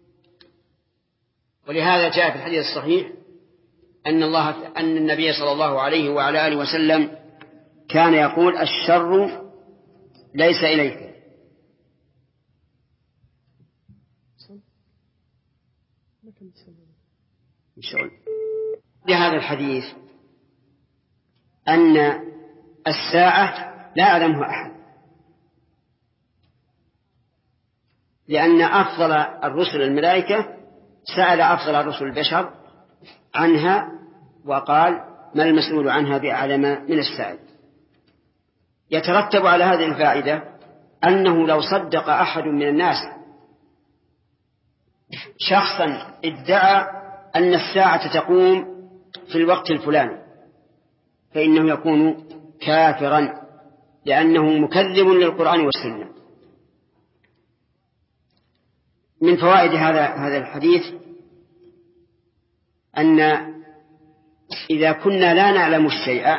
ولهذا جاء في الحديث الصحيح أن الله أن النبي صلى الله عليه وعلى آله وسلم كان يقول: الشر ليس إليك. لهذا الحديث أن الساعة لا يعلمها أحد، لأن أفضل الرسل الملائكة سأل أفضل الرسل البشر عنها وقال: ما المسؤول عنها بأعلم من السائل. يترتب على هذه الفائدة أنه لو صدق أحد من الناس شخصا ادعى أن الساعة تقوم في الوقت الفلاني فإنه يكون كافرا، لأنه مكذب للقرآن والسنة. من فوائد هذا هذا الحديث أن إذا كنا لا نعلم الشيء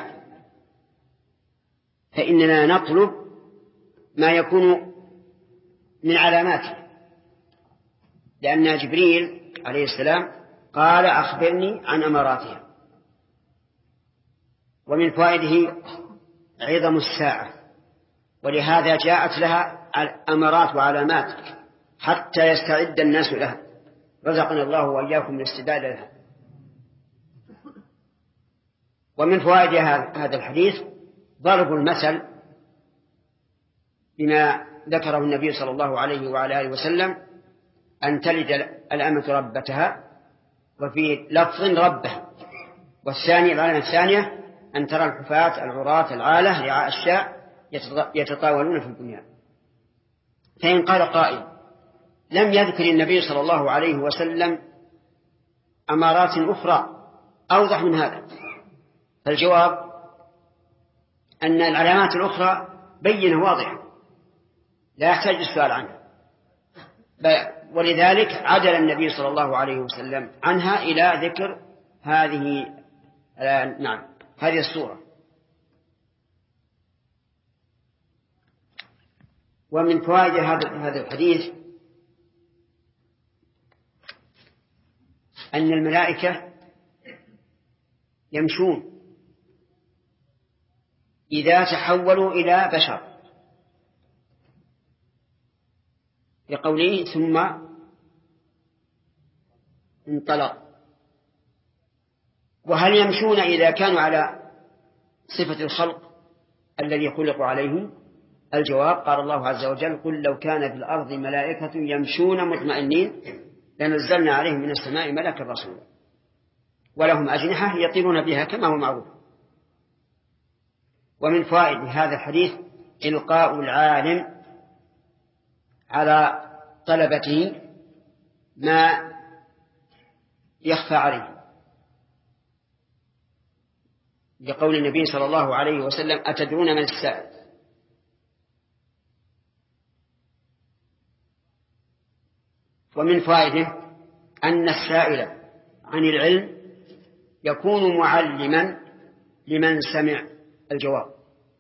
فإننا نطلب ما يكون من علاماته، لأن جبريل عليه السلام قال: أخبرني عن أماراتها. ومن فوائده عظم الساعة، ولهذا جاءت لها أمارات وعلامات حتى يستعد الناس لها. رزقنا الله وإياكم من الاستعداد لها. ومن فوائد هذا الحديث ضرب المثل بما ذكره النبي صلى الله عليه وعلى آله وسلم أن تلد الأمة ربتها، وفي لفظ ربه، والثاني العلامة الثانية أن ترى الحفاة العراة العالة رعاء الشاء يتطاولون في البنيان. فإن قال قائل لم يذكر النبي صلى الله عليه وسلم أمارات أخرى أوضح من هذا، فالجواب أن العلامات الأخرى بينة واضحة لا يحتاج السؤال عنها، ولذلك عدل النبي صلى الله عليه وسلم عنها إلى ذكر هذه نعم هذه السورة. ومن فوائد هذا الحديث أن الملائكة يمشون إذا تحولوا إلى بشر، لقوله ثم انطلق. وهل يمشون إذا كانوا على صفة الخلق الذي خلقوا عليه؟ الجواب قال الله عز وجل قل لو كان في الأرض ملائكة يمشون مطمئنين لنزلنا عليهم من السماء ملكا رسولا ولهم أجنحة يطيرون بها كما هو معروف. ومن فوائد هذا الحديث إلقاء العالم على طلبته ما يخفى عليه، لقول النبي صلى الله عليه وسلم أتدرون من السائل؟ ومن فوائده أن السائل عن العلم يكون معلما لمن سمع الجواب،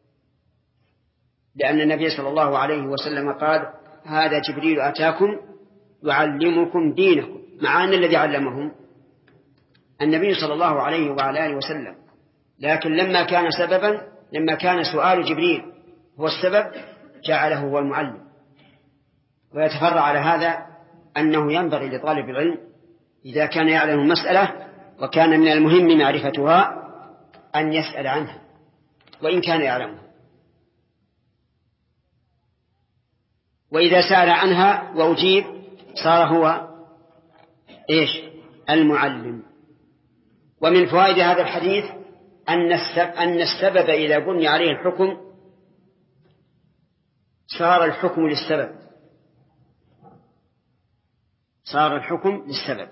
لأن النبي صلى الله عليه وسلم قال هذا جبريل أتاكم يعلمكم دينكم، مع أن الذي علمهم النبي صلى الله عليه وعلى آله وسلم، لكن لما كان سببا لما كان سؤال جبريل هو السبب جعله هو المعلم. ويتفرع على هذا أنه ينبغي لطالب العلم إذا كان يعلم مسألة وكان من المهم معرفتها أن يسأل عنها وإن كان يعلمها، وإذا سأل عنها وأجيب صار هو إيش؟ المعلم. ومن فوائد هذا الحديث أن السبب إذا بني عليه الحكم صار الحكم للسبب صار الحكم للسبب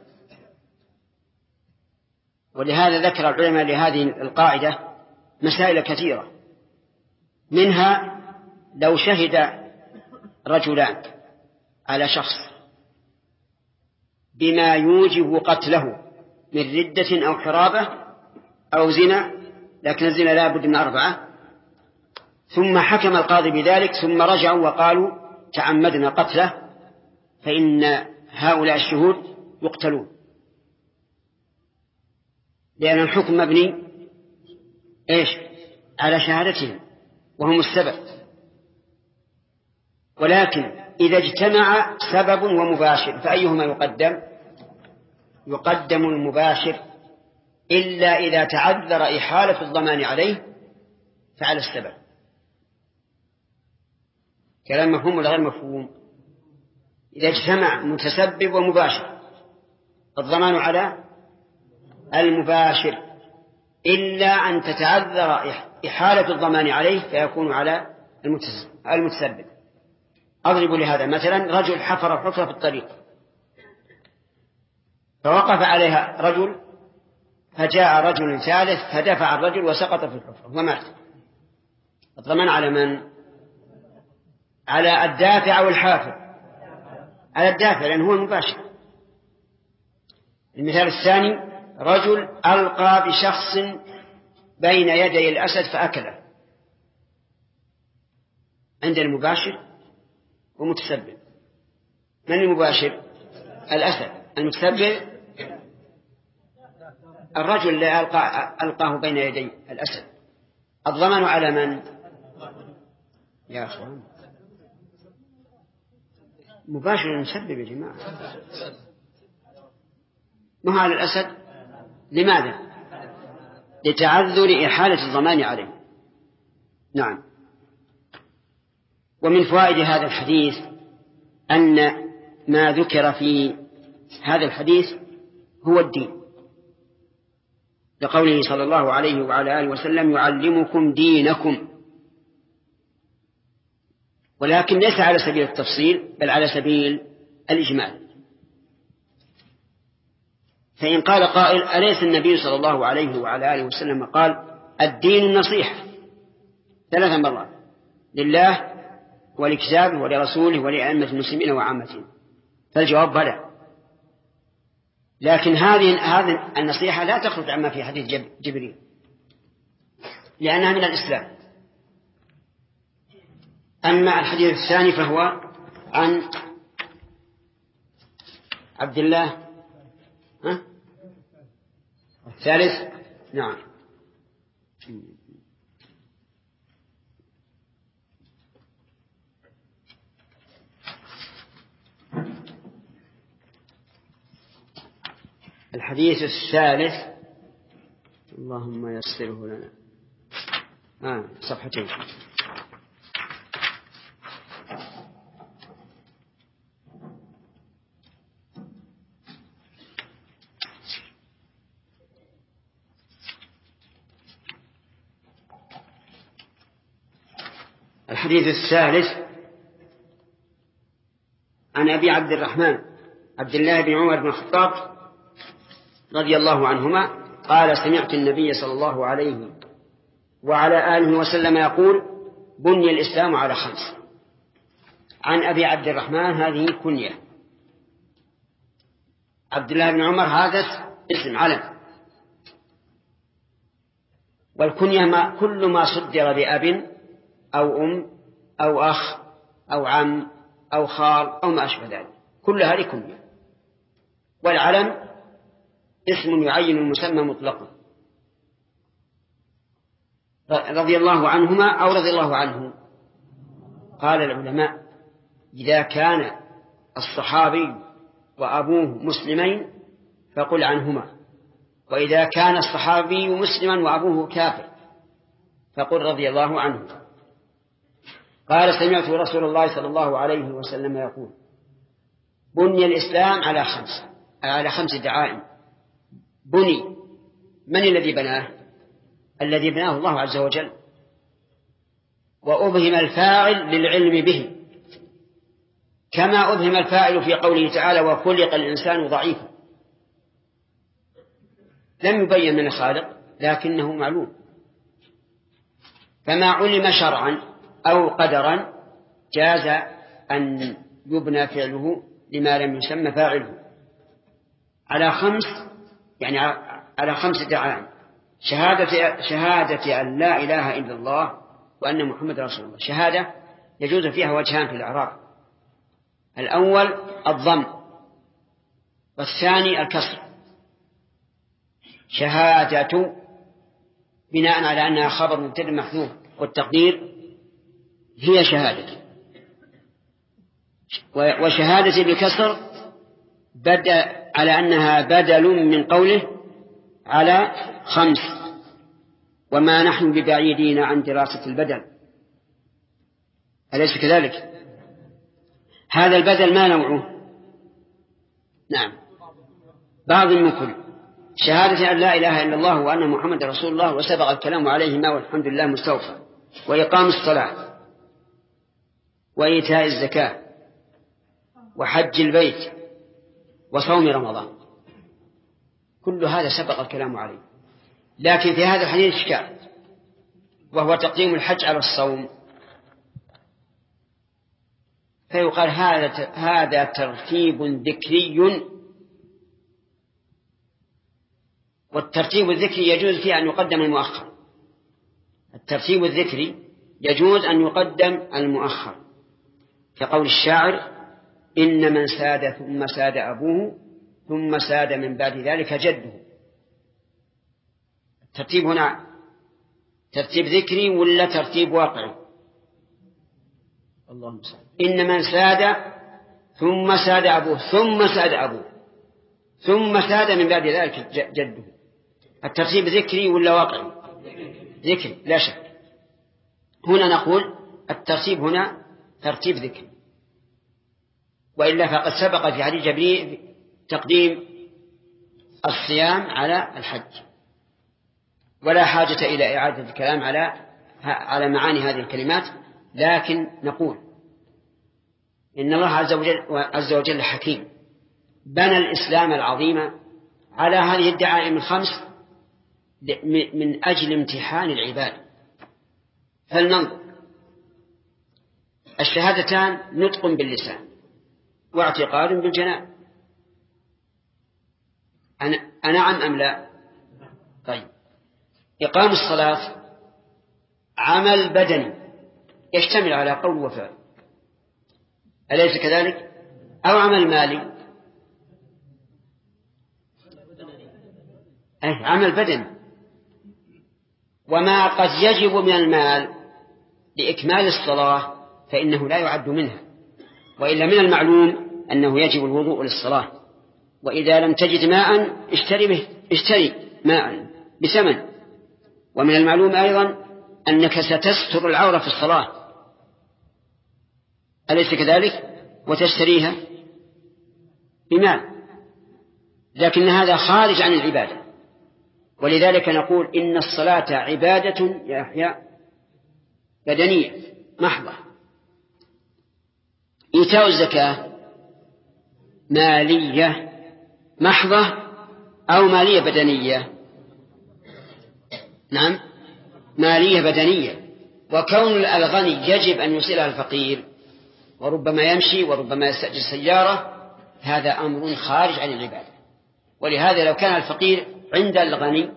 ولهذا ذكر العلماء لهذه القاعدة مسائل كثيرة، منها لو شهد رجلان على شخص بما يوجب قتله من ردة أو حرابة أو زنا، لكن الزنا لا بد من أربعة، ثم حكم القاضي بذلك ثم رجعوا وقالوا تعمدنا قتله، فإن هؤلاء الشهود يقتلون، لأن الحكم مبني إيش؟ على شهادتهم وهم السبب. ولكن إذا اجتمع سبب ومباشر فأيهما يقدم؟ يقدم المباشر، إلا إذا تعذر إحالة الضمان عليه فعلى السبب. كلام مفهوم ولا غير مفهوم؟ إذا اجتمع متسبب ومباشر الضمان على المباشر، إلا أن تتعذر إحالة الضمان عليه فيكون على المتسبب. أضرب لهذا مثلا رجل حفر حفرة في الطريق فوقف عليها رجل فجاء رجل ثالث فدفع الرجل وسقط في الحفرة ومات، الضمان على من؟ على الدافع أو الحافر؟ على الدافع لأنه هو المباشر. المثال الثاني رجل ألقى بشخص بين يدي الأسد فأكله، عند المباشر ومتسبب. من المباشر؟ الأسد. المتسبب الرجل اللي ألقى ألقاه بين يدي الأسد. الضمان على من؟ يا أخوان مباشر المسبب يا جماعة، ما على الأسد. لماذا؟ لتعذر إحالة الضمان عليه. نعم. ومن فوائد هذا الحديث أن ما ذكر في هذا الحديث هو الدين، لقوله صلى الله عليه وعلى آله وسلم يعلمكم دينكم، ولكن ليس على سبيل التفصيل بل على سبيل الإجمال. فإن قال قائل أليس النبي صلى الله عليه وعلى آله وسلم قال الدين النصيحة ثلاث مرات لله ولكتابه ولرسوله ولأئمة المسلمين وعامتهم؟ فالجواب بلى، لكن هذه هذه النصيحة لا تخرج عما في حديث جبريل لأنها من الإسلام. أما الحديث الثاني فهو عن عبد الله ها؟ الثالث نعم الحديث الثالث اللهم يسره لنا آه صفحتين. الحديث الثالث عن أبي عبد الرحمن عبد الله بن عمر بن الخطاب رضي الله عنهما قال سمعت النبي صلى الله عليه وعلى آله وسلم يقول بني الإسلام على خمس. عن أبي عبد الرحمن هذه كنية، عبد الله بن عمر هذا اسم علم، والكنية ما كل ما صدر بأب أو أم أو أخ أو عم أو خال أو ما أشبه ذلك، كل هذه كنية. والعلم اسم يعين المسمى مطلقا. رضي الله عنهما أو رضي الله عنه. قال العلماء إذا كان الصحابي وأبوه مسلمين فقل عنهما، وإذا كان الصحابي مسلما وأبوه كافر فقل رضي الله عنه. قال سمعت رسول الله صلى الله عليه وسلم يقول بني الإسلام على خمس على خمس دعائم. بني من الذي بناه؟ الذي بناه الله عز وجل، وأبهم الفاعل للعلم به كما أبهم الفاعل في قوله تعالى وخلق الإنسان ضعيفا، لم يبين من الخالق لكنه معلوم. فما علم شرعا أو قدرا جاز أن يبنى فعله لما لم يسمى فاعله على خمس، يعني على خمس دعائم: شهادة, شهادة أن لا إله إلا الله وأن محمد رسول الله. شهادة يجوز فيها وجهان في الإعراب: الأول الضم والثاني الكسر. شهادة بناء على أنها خبر مبتدأ محذوف والتقدير هي شهادة، وشهادة بالكسر بدأ على أنها بدل من قوله على خمس، وما نحن ببعيدين عن دراسة البدل، أليس كذلك؟ هذا البدل ما نوعه؟ نعم بعض من كل. شهادة أن لا إله إلا الله وأن محمد رسول الله وسبق الكلام عليهما والحمد لله مستوفى، وإقام الصلاة وإيتاء الزكاة وحج البيت وصوم رمضان، كل هذا سبق الكلام عليه. لكن في هذا الحديث إشكال، وهو تقديم الحج على الصوم، فيقال هذا هذا ترتيب ذكري، والترتيب الذكري يجوز فيه أن يقدم المؤخر. الترتيب الذكري يجوز أن يقدم المؤخر، كقول الشاعر إن من ساد ثم ساد أبوه ثم ساد من بعد ذلك جده. الترتيب هنا ترتيب ذكري ولا ترتيب واقعي؟ اللهم صل. إن من ساد ثم ساد أبوه ثم ساد أبوه ثم ساد من بعد ذلك جده. الترتيب ذكري ولا واقعي؟ ذكري لا شك. هنا نقول الترتيب هنا ترتيب ذكر، وإلا فقد سبق في حديث جبريل تقديم الصيام على الحج، ولا حاجة إلى إعادة الكلام على على معاني هذه الكلمات. لكن نقول إن الله عز وجل, عز وجل حكيم، بنى الإسلام العظيم على هذه الدعائم الخمس من أجل امتحان العباد. فلننظر: الشهادتان نطق باللسان واعتقاد بالجنان، أنعم أم لا؟ طيب، إقام الصلاة عمل بدني يشتمل على قول وفعل، أليس كذلك؟ أو عمل مالي؟ أي عمل بدني. وما قد يجب من المال لإكمال الصلاة فإنه لا يعد منها، وإلا من المعلوم أنه يجب الوضوء للصلاة، وإذا لم تجد ماء اشتري به اشتري ماء بثمن. ومن المعلوم أيضا أنك ستستر العورة في الصلاة، أليس كذلك؟ وتشتريها بمال، لكن هذا خارج عن العبادة. ولذلك نقول إن الصلاة عبادة يا أحياء بدنية محضة. إيتاء الزكاة مالية محضة أو مالية بدنية؟ نعم، مالية بدنية. وكون الغني يجب أن يوصلها الفقير، وربما يمشي وربما يستأجر سيارة، هذا أمر خارج عن العبادة. ولهذا لو كان الفقير عند الغني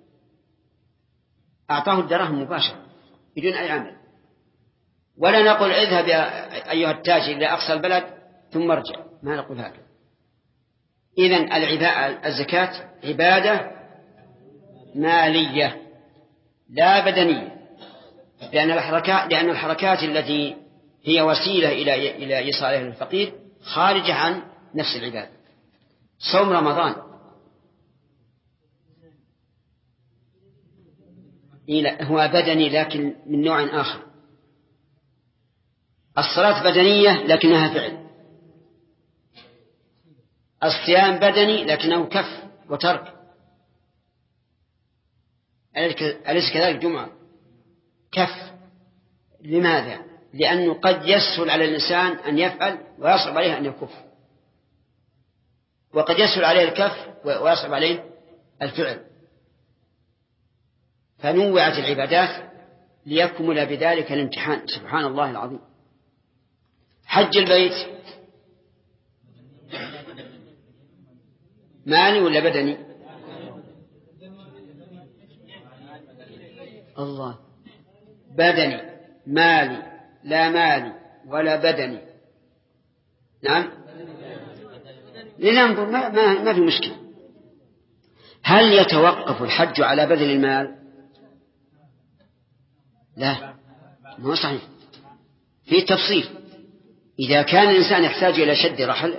أعطاه الدراهم مباشرة بدون أي عمل، ولا نقول اذهب يا أيها التاجر إلى أقصى البلد ثم ارجع، ما نقول هكذا. إذن الزكاة عبادة مالية لا بدنية، لأن الحركات لأن الحركات التي هي وسيلة إلى إلى إيصالها للفقير خارجة عن نفس العبادة. صوم رمضان هو بدني لكن من نوع آخر. الصلاة بدنية لكنها فعل، الصيام بدني لكنه كف وترك، أليس كذلك؟ جمعة كف. لماذا؟ لأنه قد يسهل على الإنسان أن يفعل ويصعب عليه أن يكف، وقد يسهل عليه الكف ويصعب عليه الفعل، فنوعت العبادات ليكمل بذلك الامتحان. سبحان الله العظيم. حج البيت مالي ولا بدني؟ الله، بدني. مالي لا مالي ولا بدني. نعم، لننظر، ما, ما, ما في مشكلة. هل يتوقف الحج على بذل المال؟ لا، ما هو صحيح، في تفصيل. إذا كان الإنسان يحتاج إلى شد رحل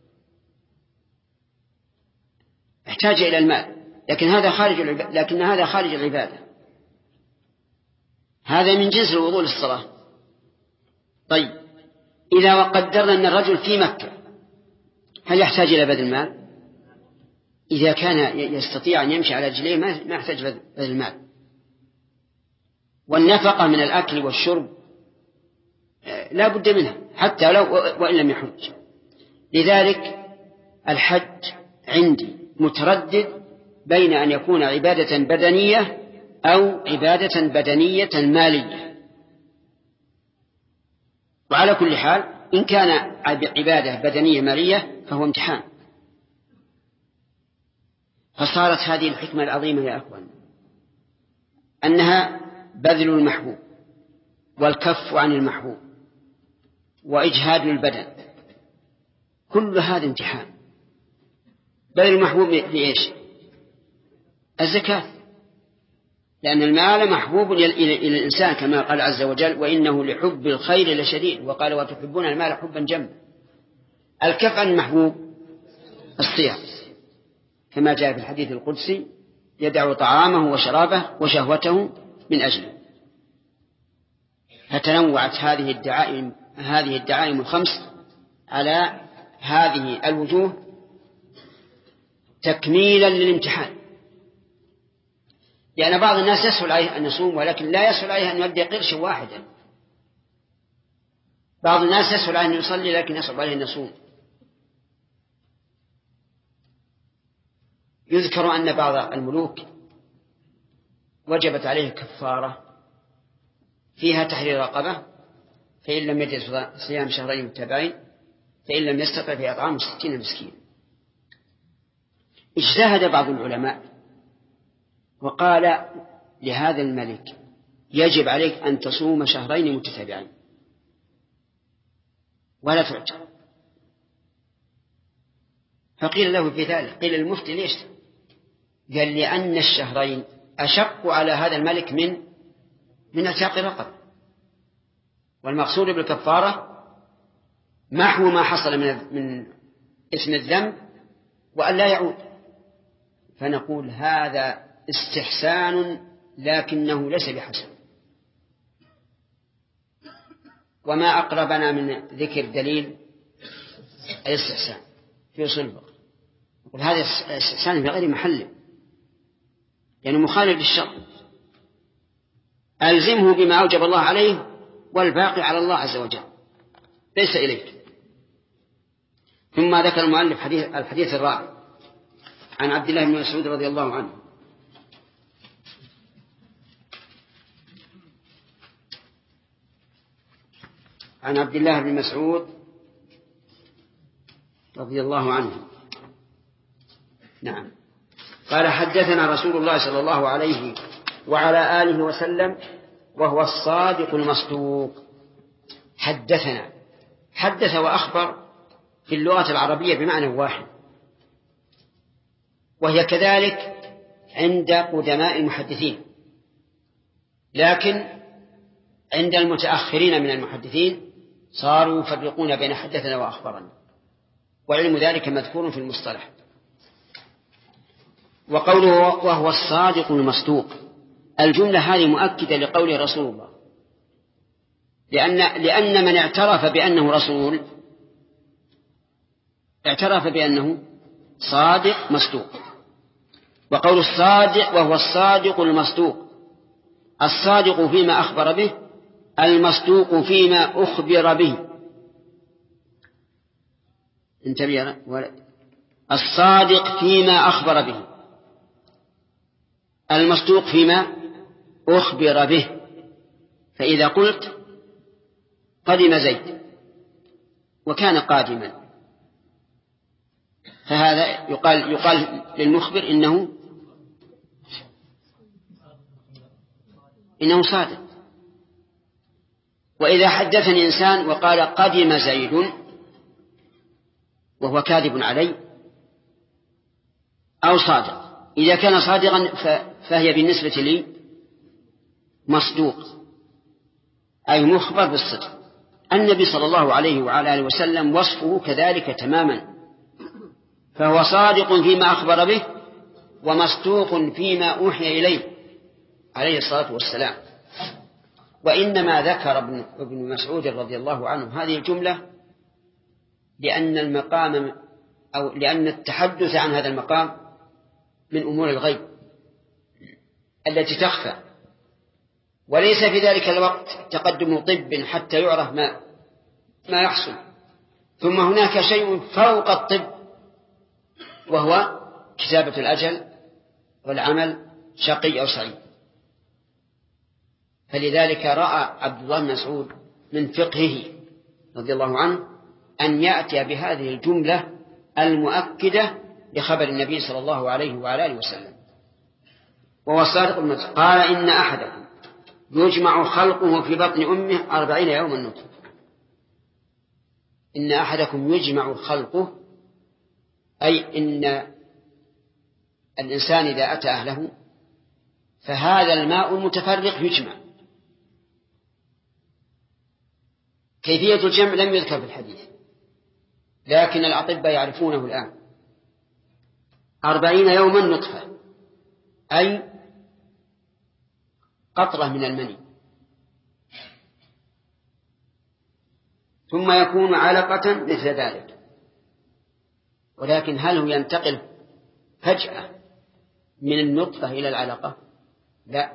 يحتاج إلى المال، لكن هذا خارج العبادة. لكن هذا خارج العبادة، هذا من جنس الوضوء للصلاة. طيب، إذا قدرنا أن الرجل في مكة هل يحتاج إلى بذل المال؟ إذا كان يستطيع أن يمشي على رجليه ما يحتاج بذل المال. والنفقة من الأكل والشرب لا بد منها حتى لو وإن لم يحج. لذلك الحج عندي متردد بين أن يكون عبادة بدنية أو عبادة بدنية مالية. وعلى كل حال إن كان عبادة بدنية مالية فهو امتحان. فصارت هذه الحكمة العظيمة يا أخوان أنها بذل المحبوب والكف عن المحبوب وإجهاد البدن، كل هذا امتحان. بذل المحبوب لإيش؟ الزكاة، لأن المال محبوب إلى الإنسان كما قال عز وجل وإنه لحب الخير لشديد، وقال وتحبون المال حبا جما. الكف عن المحبوب الصيام كما جاء في الحديث القدسي يدع طعامه وشرابه وشهوته من أجله. فتنوعت هذه الدعائم هذه الدعائم الخمس على هذه الوجوه تكميلا للامتحان، لأن بعض الناس يسهل عليه أن يصوم ولكن لا يسهل عليه أن يبدأ قرشا واحدا. بعض الناس يسهل عليه أن يصلي لكن يصعب عليه أن يصوم. يذكر أن بعض الملوك وجبت عليه كفارة فيها تحرير رقبة، فإن لم يجد صيام شهرين متتابعين فإن لم يستطع في إطعام ستين مسكين. اجتهد بعض العلماء وقال لهذا الملك يجب عليك أن تصوم شهرين متتابعين ولا تعجل. فقيل له في ذلك، قيل المفتي ليش؟ قال لأن الشهرين أشق على هذا الملك من من اعتاق رقبة، والمقصود بالكفارة محو ما حصل من من اسم الذنب وأن لا يعود. فنقول هذا استحسان لكنه ليس بحسن. وما أقربنا من ذكر دليل الاستحسان في أصول الفقه، نقول هذا استحسان في غير محله يعني مخالف للشرع. ألزمه بما أوجب الله عليه والباقي على الله عز وجل ليس إليك. ثم ذكر المؤلف حديث الحديث الرابع عن عبد الله بن مسعود رضي الله عنه عن عبد الله بن مسعود رضي الله عنه نعم قال حدثنا رسول الله صلى الله عليه وعلى آله وسلم وهو الصادق المصدوق. حدثنا، حدث وأخبر في اللغة العربية بمعنى واحد، وهي كذلك عند قدماء المحدثين، لكن عند المتأخرين من المحدثين صاروا يفرقون بين حدثنا وأخبرنا، وعلم ذلك مذكور في المصطلح. وقوله وهو الصادق المصدوق، الجملة هذه مؤكدة لقول رسول الله، لأن, لأن من اعترف بأنه رسول اعترف بأنه صادق مصدوق. وقول الصادق وهو الصادق المصدوق، الصادق فيما أخبر به، المصدوق فيما أخبر به. انتبه، الصادق فيما أخبر به، المصدوق فيما أخبر به. فإذا قلت قدم زيد وكان قادما، فهذا يقال, يقال للمخبر إنه إنه صادق. وإذا حدثني إنسان وقال قدم زيد وهو كاذب علي أو صادق، إذا كان صادقا فهي بالنسبة لي مصدوق أي مخبر بالصدق. النبي صلى الله عليه وعلى آله وسلم وصفه كذلك تماما، فهو صادق فيما أخبر به ومصدوق فيما أوحي إليه عليه الصلاة والسلام. وإنما ذكر ابن مسعود رضي الله عنه هذه الجملة لأن المقام أو لأن التحدث عن هذا المقام من أمور الغيب التي تخفى، وليس في ذلك الوقت تقدم طب حتى يعرف ما ما يحصل. ثم هناك شيء فوق الطب وهو كتابة الأجل والعمل شقي أو سعيد. فلذلك رأى عبد الله بن مسعود من فقهه رضي الله عنه أن يأتي بهذه الجملة المؤكدة لخبر النبي صلى الله عليه وعلى آله وسلم. وهو الصادق المصدوق. قال إن أحدكم يجمع خلقه في بطن أمه أربعين يوما نطفة. إن أحدكم يجمع خلقه أي إن الإنسان إذا أتى أهله فهذا الماء المتفرق يجمع. كيفية الجمع لم يذكر في الحديث، لكن الأطباء يعرفونه الآن. أربعين يوما نطفة أي قطرة من المني، ثم يكون علقة مثل ذلك. ولكن هل هو ينتقل فجأة من النطفة إلى العلقة؟ لا،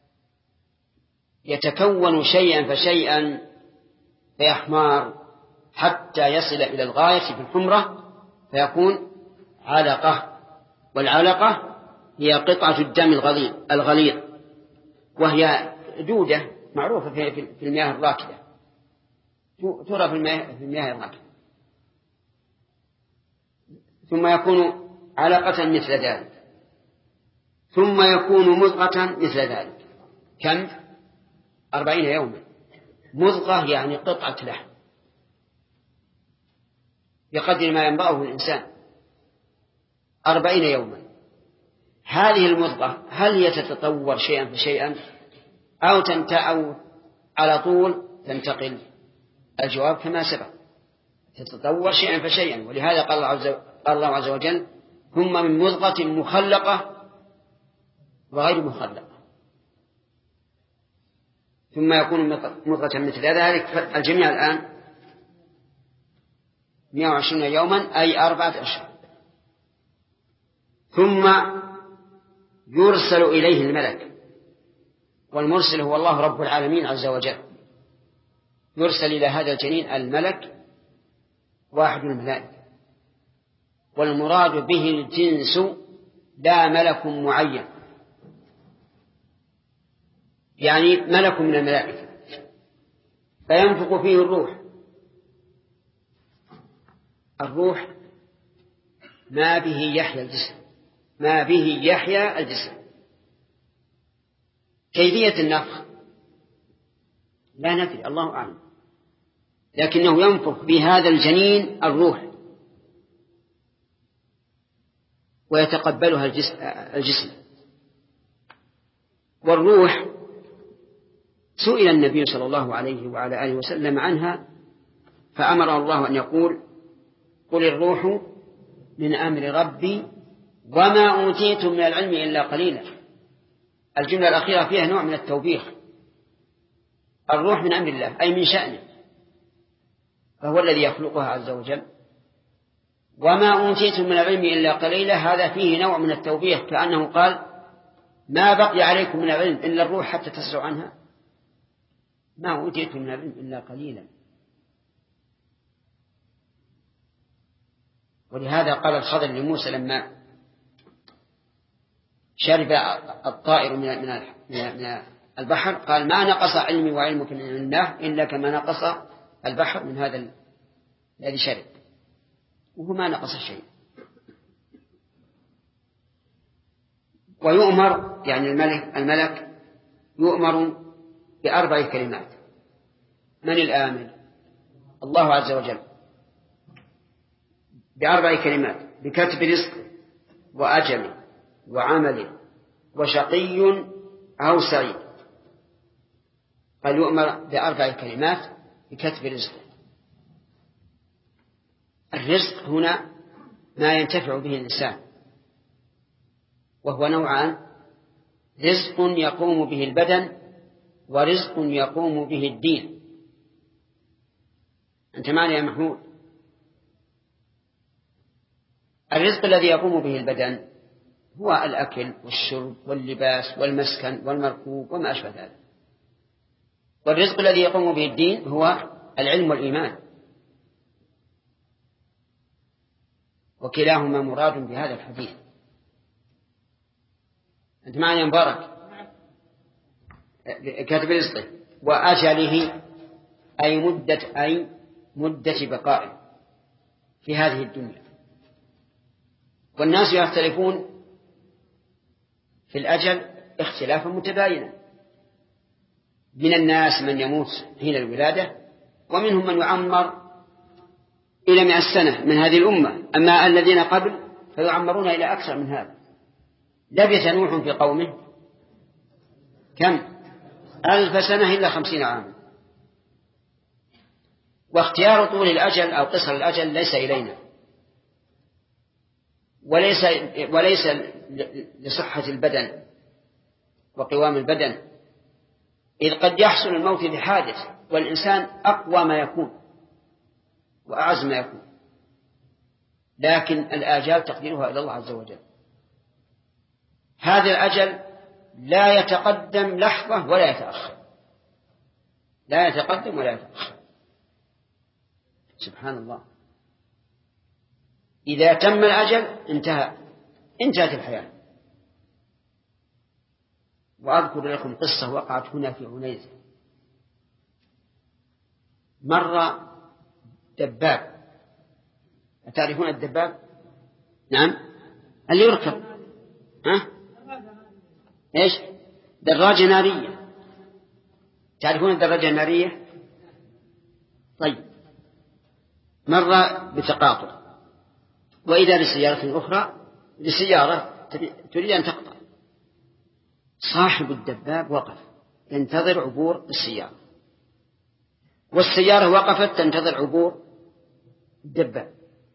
يتكون شيئا فشيئا فيحمار حتى يصل إلى الغاية في الحمرة فيكون علقة. والعلقة هي قطعة الدم الغليظ الغليظ وهي دودة معروفة في المياه الراكدة، ترى في المياه الراكدة. ثم يكون علقة مثل ذلك، ثم يكون مضغة مثل ذلك. كم؟ أربعين يوما. مضغة يعني قطعة لحم بقدر ما ينبغه الإنسان، أربعين يوما. هذه المضغة هل هي تتطور شيئا فشيئا أو تنتأو على طول تنتقل؟ الجواب كما سبق، تتطور شيئا فشيئا. ولهذا قال الله عز, قال الله عز وجل ثم من مضغة مخلقة وغير مخلقة. ثم يكون مضغة مثل ذلك. الجميع الآن مئة وعشرين يوما أي أربعة أشهر. ثم يرسل إليه الملك، والمرسل هو الله رب العالمين عز وجل. يرسل إلى هذا الجنين الملك واحد الملائكة، والمراد به الجنس لا ملك معين، يعني ملك من الملائكة فينفق فيه الروح. الروح ما به يحيا الجسم، ما به يحيا الجسم. كيفية النفخ لا ندري، الله أعلم، لكنه ينفخ بهذا الجنين الروح ويتقبلها الجسم. والروح سئل النبي صلى الله عليه وعلى آله وسلم عنها فأمر الله أن يقول قل الروح من أمر ربي وما أوتيتم من العلم إلا قليلا. الجملة الأخيرة فيها نوع من التوبيخ. الروح من أمر الله أي من شأنه، فهو الذي يخلقها عز وجل. وما أوتيتم من العلم إلا قليلا، هذا فيه نوع من التوبيخ، كأنه قال ما بقي عليكم من العلم إلا الروح حتى تسروا عنها، ما أوتيتم من العلم إلا قليلا. ولهذا قال الخضر لموسى لما شرب الطائر من من البحر قال ما نقص علمي وعلمك من الله إلا كما نقص البحر من هذا الذي شرب، وهو ما نقص شيء. ويؤمر يعني الملك الملك يؤمر بأربع كلمات. من الآمر؟ الله عز وجل، بأربع كلمات: بكتب رزق وأجل وعمل وشقي أو سعيد. قال يؤمر بأربع كلمات بكتب رزق. الرزق هنا ما ينتفع به الإنسان، وهو نوعان: رزق يقوم به البدن ورزق يقوم به الدين. أنت معنا يا محمود؟ الرزق الذي يقوم به البدن هو الأكل والشرب واللباس والمسكن والمركوب وما أشبه ذلك. والرزق الذي يقوم به الدين هو العلم والإيمان، وكلاهما مراد بهذا الحديث. أنت معنا يا مبارك؟ كاتب رزقه وأجله أي مدة أي مدة بقائه في هذه الدنيا. والناس يختلفون في الأجل اختلافا متباينا. من الناس من يموت حين الولادة، ومنهم من يعمر إلى مئة سنة من هذه الأمة. أما الذين قبل فيعمرون إلى أكثر من هذا. لبث نوح في قومه كم؟ ألف سنة إلا خمسين عاما. واختيار طول الأجل أو قصر الأجل ليس إلينا، وليس, وليس لصحة البدن وقوام البدن، إذ قد يحصل الموت بحادث والإنسان أقوى ما يكون، وأعز ما يكون، لكن الآجال تقديرها إلى الله عز وجل. هذا الأجل لا يتقدم لحظة ولا يتأخر، لا يتقدم ولا يتأخر، سبحان الله. إذا تم الأجل انتهى، انتهت الحياة. وأذكر لكم قصة وقعت هنا في عنيزة. مر دباب، تعرفون الدباب؟ نعم، اللي يركب، ها؟ إيش؟ دراجة نارية. تعرفون الدراجة النارية؟ طيب، مر بتقاطع، وإذا بسيارة أخرى، بسيارة تريد أن تقطع. صاحب الدباب وقف ينتظر عبور السيارة، والسيارة وقفت تنتظر عبور الدباب،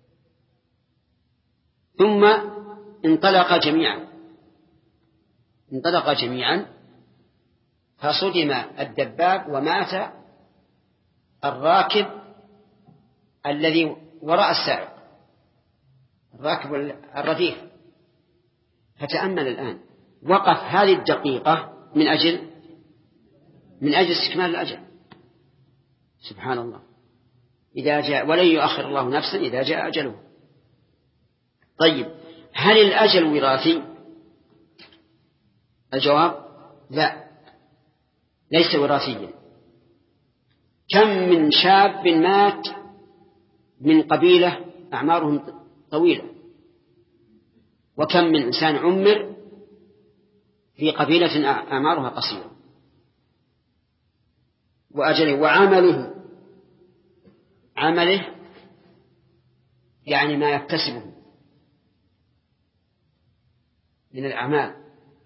ثم انطلق جميعا انطلق جميعا فصدم الدباب ومات الراكب الذي وراء السائق، الراكب الرديف. فتأمل الآن، وقف هذه الدقيقة من أجل من أجل استكمال الأجل، سبحان الله. إذا جاء، ولن يؤخر الله نفسا إذا جاء أجله. طيب، هل الأجل وراثي؟ الجواب لا، ليس وراثيا. كم من شاب مات من قبيلة أعمارهم طويلة، وكم من إنسان عمر في قبيلة أعمارها قصيرة، وأجله وعمله عمله يعني ما يكتسبه من الأعمال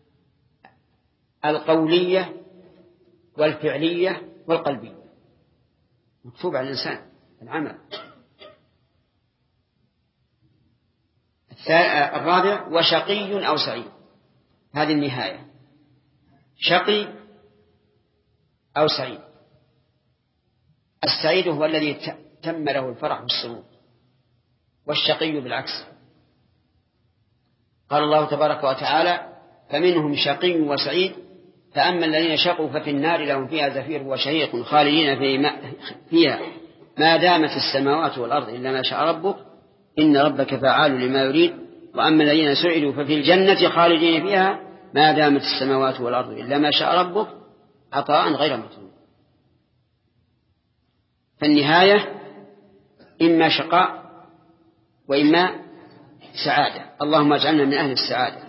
القولية والفعلية والقلبية، مكتوب على الإنسان العمل. الرابع، وشقي أو سعيد. هذه النهاية، شقي أو سعيد. السعيد هو الذي تم له الفرح والسرور، والشقي بالعكس. قال الله تبارك وتعالى: فمنهم شقي وسعيد، فأما الذين شقوا ففي النار لهم فيها زفير وشهيق خالدين فيها ما دامت السماوات والأرض إلا ما شاء ربك إن ربك فعال لما يريد. وأما الذين سعدوا ففي الجنة خالدين فيها ما دامت السماوات والأرض إلا ما شاء ربك عطاء غير مجنون. فالنهاية إما شقاء وإما سعادة، اللهم اجعلنا من أهل السعادة.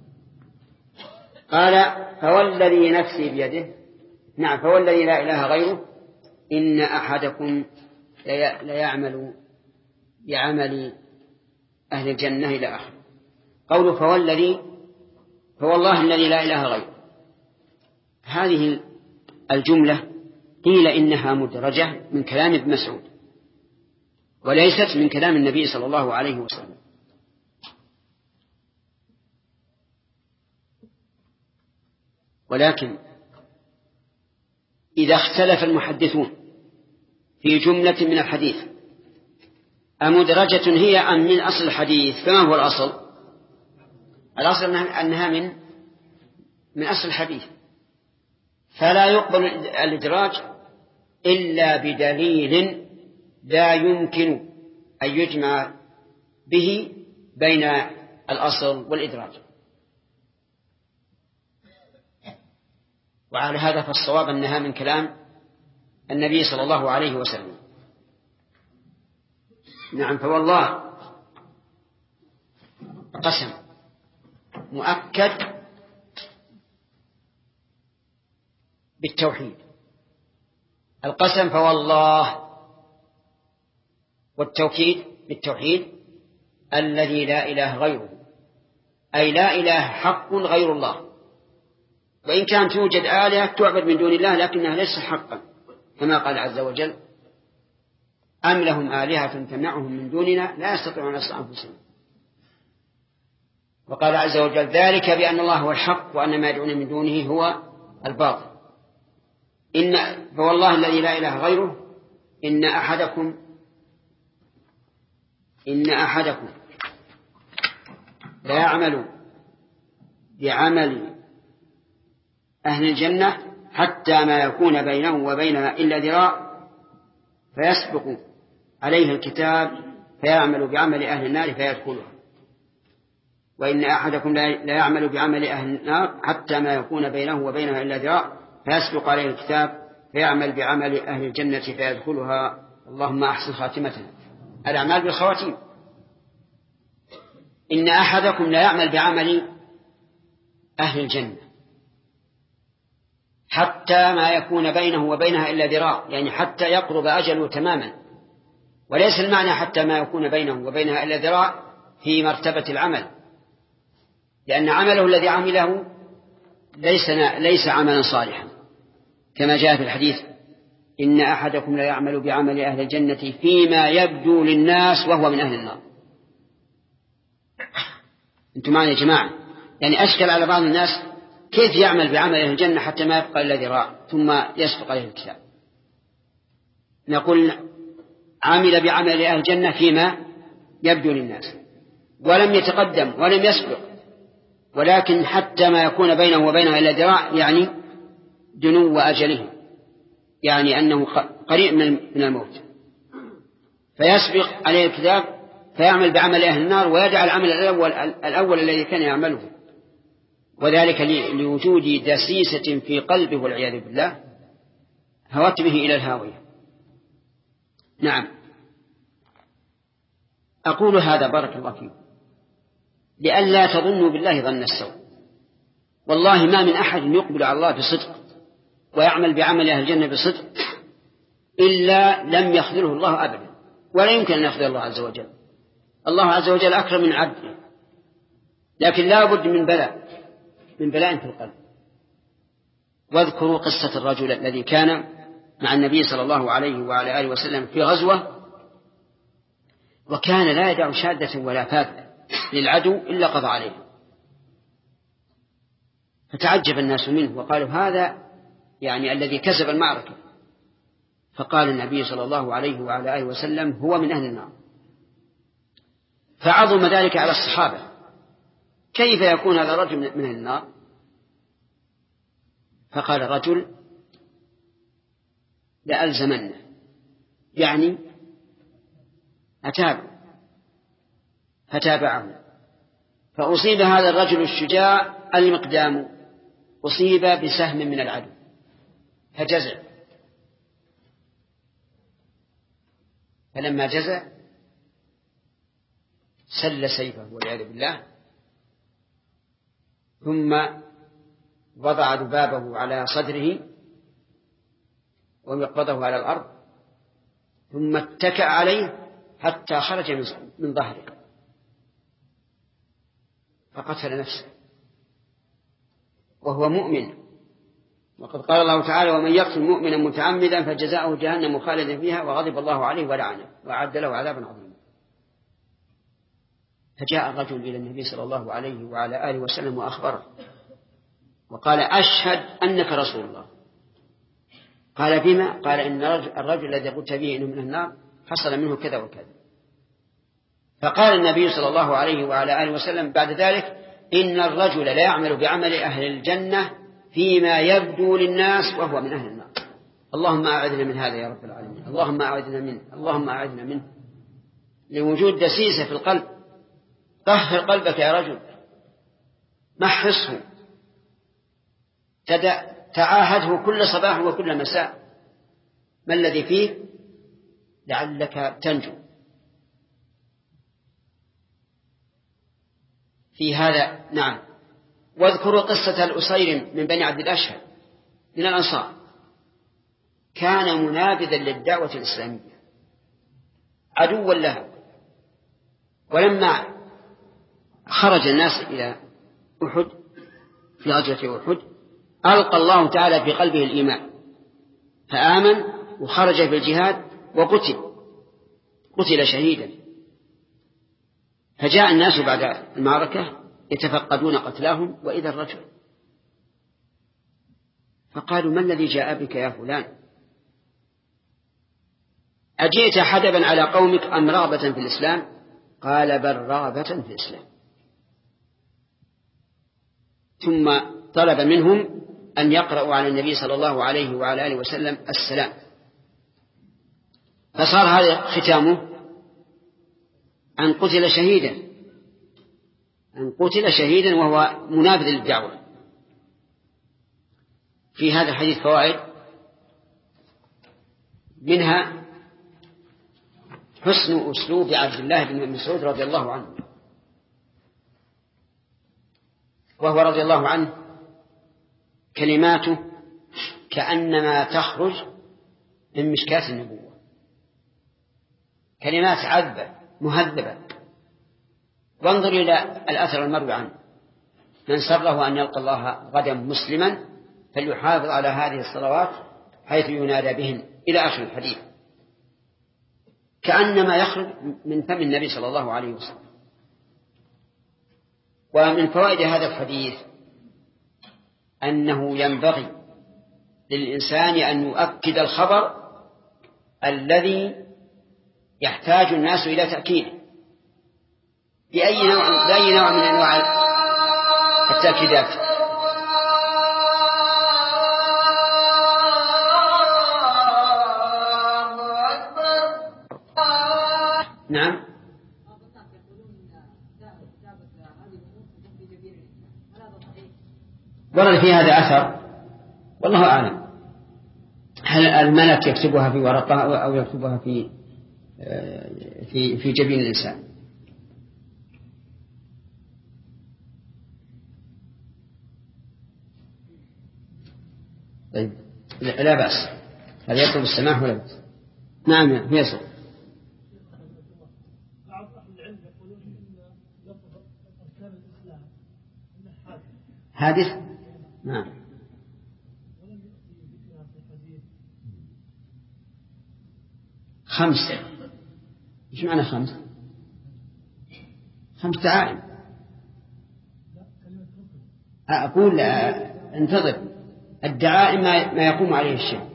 قال: فوالذي نفسي بيده. نعم، فوالذي لا إله غيره إن أحدكم ليعمل بعمل أهل الجنة إلى آخر. قوله فوالذي، فوالله الذي لا إله غيره، هذه الجملة قيل إنها مدرجة من كلام ابن مسعود وليست من كلام النبي صلى الله عليه وسلم. ولكن إذا اختلف المحدثون في جملة من الحديث أمدرجة هي أم من أصل الحديث، فما هو الأصل؟ الأصل أنها من من أصل الحديث، فلا يقبل الإدراج إلا بدليل لا يمكن أن يجمع به بين الأصل والإدراج. وعلى هذا فالصواب أنها من كلام النبي صلى الله عليه وسلم. نعم، فوالله قسم مؤكد بالتوحيد. القسم فوالله، والتوكيد بالتوحيد الذي لا إله غيره، أي لا إله حق غير الله. وإن كانت توجد آلهة تعبد من دون الله لكنها ليست حقا، كما قال عز وجل: أم لهم آلهة تمنعهم من دوننا لا يستطيعون نصر أنفسهم. وقال عز وجل: ذلك بأن الله هو الحق وأن ما يدعون من دونه هو الباطل. إن فوالله الذي لا إله غيره إن أحدكم إن أحدكم لا يعمل بعمل أهل الجنة حتى ما يكون بينه وبينها إلا ذراع فيسبق عليه الكتاب فيعمل بعمل أهل النار فيدخلها. وإن أحدكم لا يعمل بعمل أهل النار حتى ما يكون بينه وبينها إلا ذراع فيسبق عليه الكتاب فيعمل بعمل أهل الجنة فيدخلها. اللهم أحسن خاتمتنا. الأعمال بالخواتيم. إن أحدكم لا يعمل بعمل أهل الجنة حتى ما يكون بينه وبينها إلا ذراع، يعني حتى يقرب أجله تماما، وليس المعنى حتى ما يكون بينه وبينها إلا ذراع في مرتبة العمل، لأن عمله الذي عمله ليس ليس عملا صالحا، كما جاء في الحديث إن أحدكم لا يعمل بعمل أهل الجنة فيما يبدو للناس وهو من أهل النار. أنتم معنا يا جماعة؟ يعني أشكل على بعض الناس كيف يعمل بعمل أهل الجنة حتى ما يبقى إلا ذراع ثم يسبق عليه الكتاب. نقول عمل بعمل أهل الجنة فيما يبدو للناس ولم يتقدم ولم يسبق، ولكن حتى ما يكون بينه وبينها إلا ذراع، يعني دنو أجله، يعني أنه قريب من الموت، فيسبق عليه الكتاب فيعمل بعمل أهل النار ويدع العمل الأول, الأول الذي كان يعمله، وذلك لوجود دسيسة في قلبه والعياذ بالله هوت به إلى الهاوية. نعم، أقول هذا بارك الله فيكم لئلا تظنوا بالله ظن السوء. والله ما من أحد يقبل على الله بصدق ويعمل بعمل أهل الجنة بصدق إلا لم يخذله الله أبدا، ولا يمكن أن يخذل الله عز وجل. الله عز وجل أكرم من عبده، لكن لا بد من بلاء من بلاء في القلب. واذكروا قصة الرجل الذي كان مع النبي صلى الله عليه وعلى آله وسلم في غزوة، وكان لا يدع شادة ولا فاذة للعدو إلا قضى عليه، فتعجب الناس منه وقالوا هذا يعني الذي كسب المعركة. فقال النبي صلى الله عليه وعلى آله وسلم هو من أهل النار. فعظم ذلك على الصحابة، كيف يكون هذا الرجل من أهل النار؟ فقال الرجل لألزمنه، يعني أتاب فتابعه، فأصيب هذا الرجل الشجاع المقدام، أصيب بسهم من العدو فجزع، فلما جزع سل سيفه والعياذ بالله، ثم وضع ذبابه على صدره ومقبضه على الأرض، ثم اتكأ عليه حتى خرج من ظهره فقتل نفسه وهو مؤمن. وقد قال الله تعالى ومن يقتل مؤمنا متعمدا فجزاؤه جهنم خالدا فيها وغضب الله عليه ولعنه وأعد له عذابا عظيما. فجاء الرجل إلى النبي صلى الله عليه وعلى آله وسلم وأخبره وقال أشهد أنك رسول الله. قال بما؟ قال إن الرجل الذي قلت به إنه من النار حصل منه كذا وكذا. فقال النبي صلى الله عليه وعلى آله وسلم بعد ذلك إن الرجل لا يعمل بعمل أهل الجنة فيما يبدو للناس وهو من أهل النار. اللهم أعذنا من هذا يا رب العالمين، اللهم أعذنا منه، اللهم أعذنا منه. لوجود دسيسة في القلب. طهر قلبك يا رجل، محصه، تعاهده كل صباح وكل مساء، ما الذي فيه لعلك تنجو. في هذا نعم. واذكروا قصة الأسير من بني عبد الأشهر من الأنصار، كان منابذا للدعوة الإسلامية عدوا لها، ولما خرج الناس إلى أحد في غزوة أحد ألقى الله تعالى في قلبه الإيمان فآمن وخرج في الجهاد وقتل قتل شهيدا. فجاء الناس بعد المعركة يتفقدون قتلاهم وإذا الرجل، فقالوا ما الذي جاء بك يا فلان؟ أجئت حدبا على قومك أم رغبة في الإسلام؟ قال بل رغبة في الإسلام، ثم طلب منهم أن يقرأوا على النبي صلى الله عليه وعلى آله وسلم السلام، فصار هذا ختامه أن قتل شهيدا، أن قتل شهيدا وهو منابذ للدعوة. في هذا الحديث فوائد، منها حسن أسلوب عبد الله بن مسعود رضي الله عنه، وهو رضي الله عنه كلماته كأنما تخرج من مشكاة النبوة، كلمات عذبة مهذبة. وانظر إلى الأثر المروي عنه: من سره أن يلقى الله غدا مسلما فليحافظ على هذه الصلوات حيث ينادى بهن، إلى آخر الحديث، كأنما يخرج من فم النبي صلى الله عليه وسلم. ومن فوائد هذا الحديث أنه ينبغي للإنسان أن يؤكد الخبر الذي يحتاج الناس إلى تأكيده بأي نوع, بأي نوع من أنواع التأكيدات. نعم، ورد في هذا أثر والله أعلم، هل الملك يكتبها في ورقة أو يكتبها في في في جبين الإنسان. طيب لا بأس، هذا يطلب السماح ولا بأس. نعم يا فيصل. حادث. نعم. خمسة. إيش معنى خمس؟ خمس دعائم. أقول انتظر، الدعائم ما يقوم عليه الشيء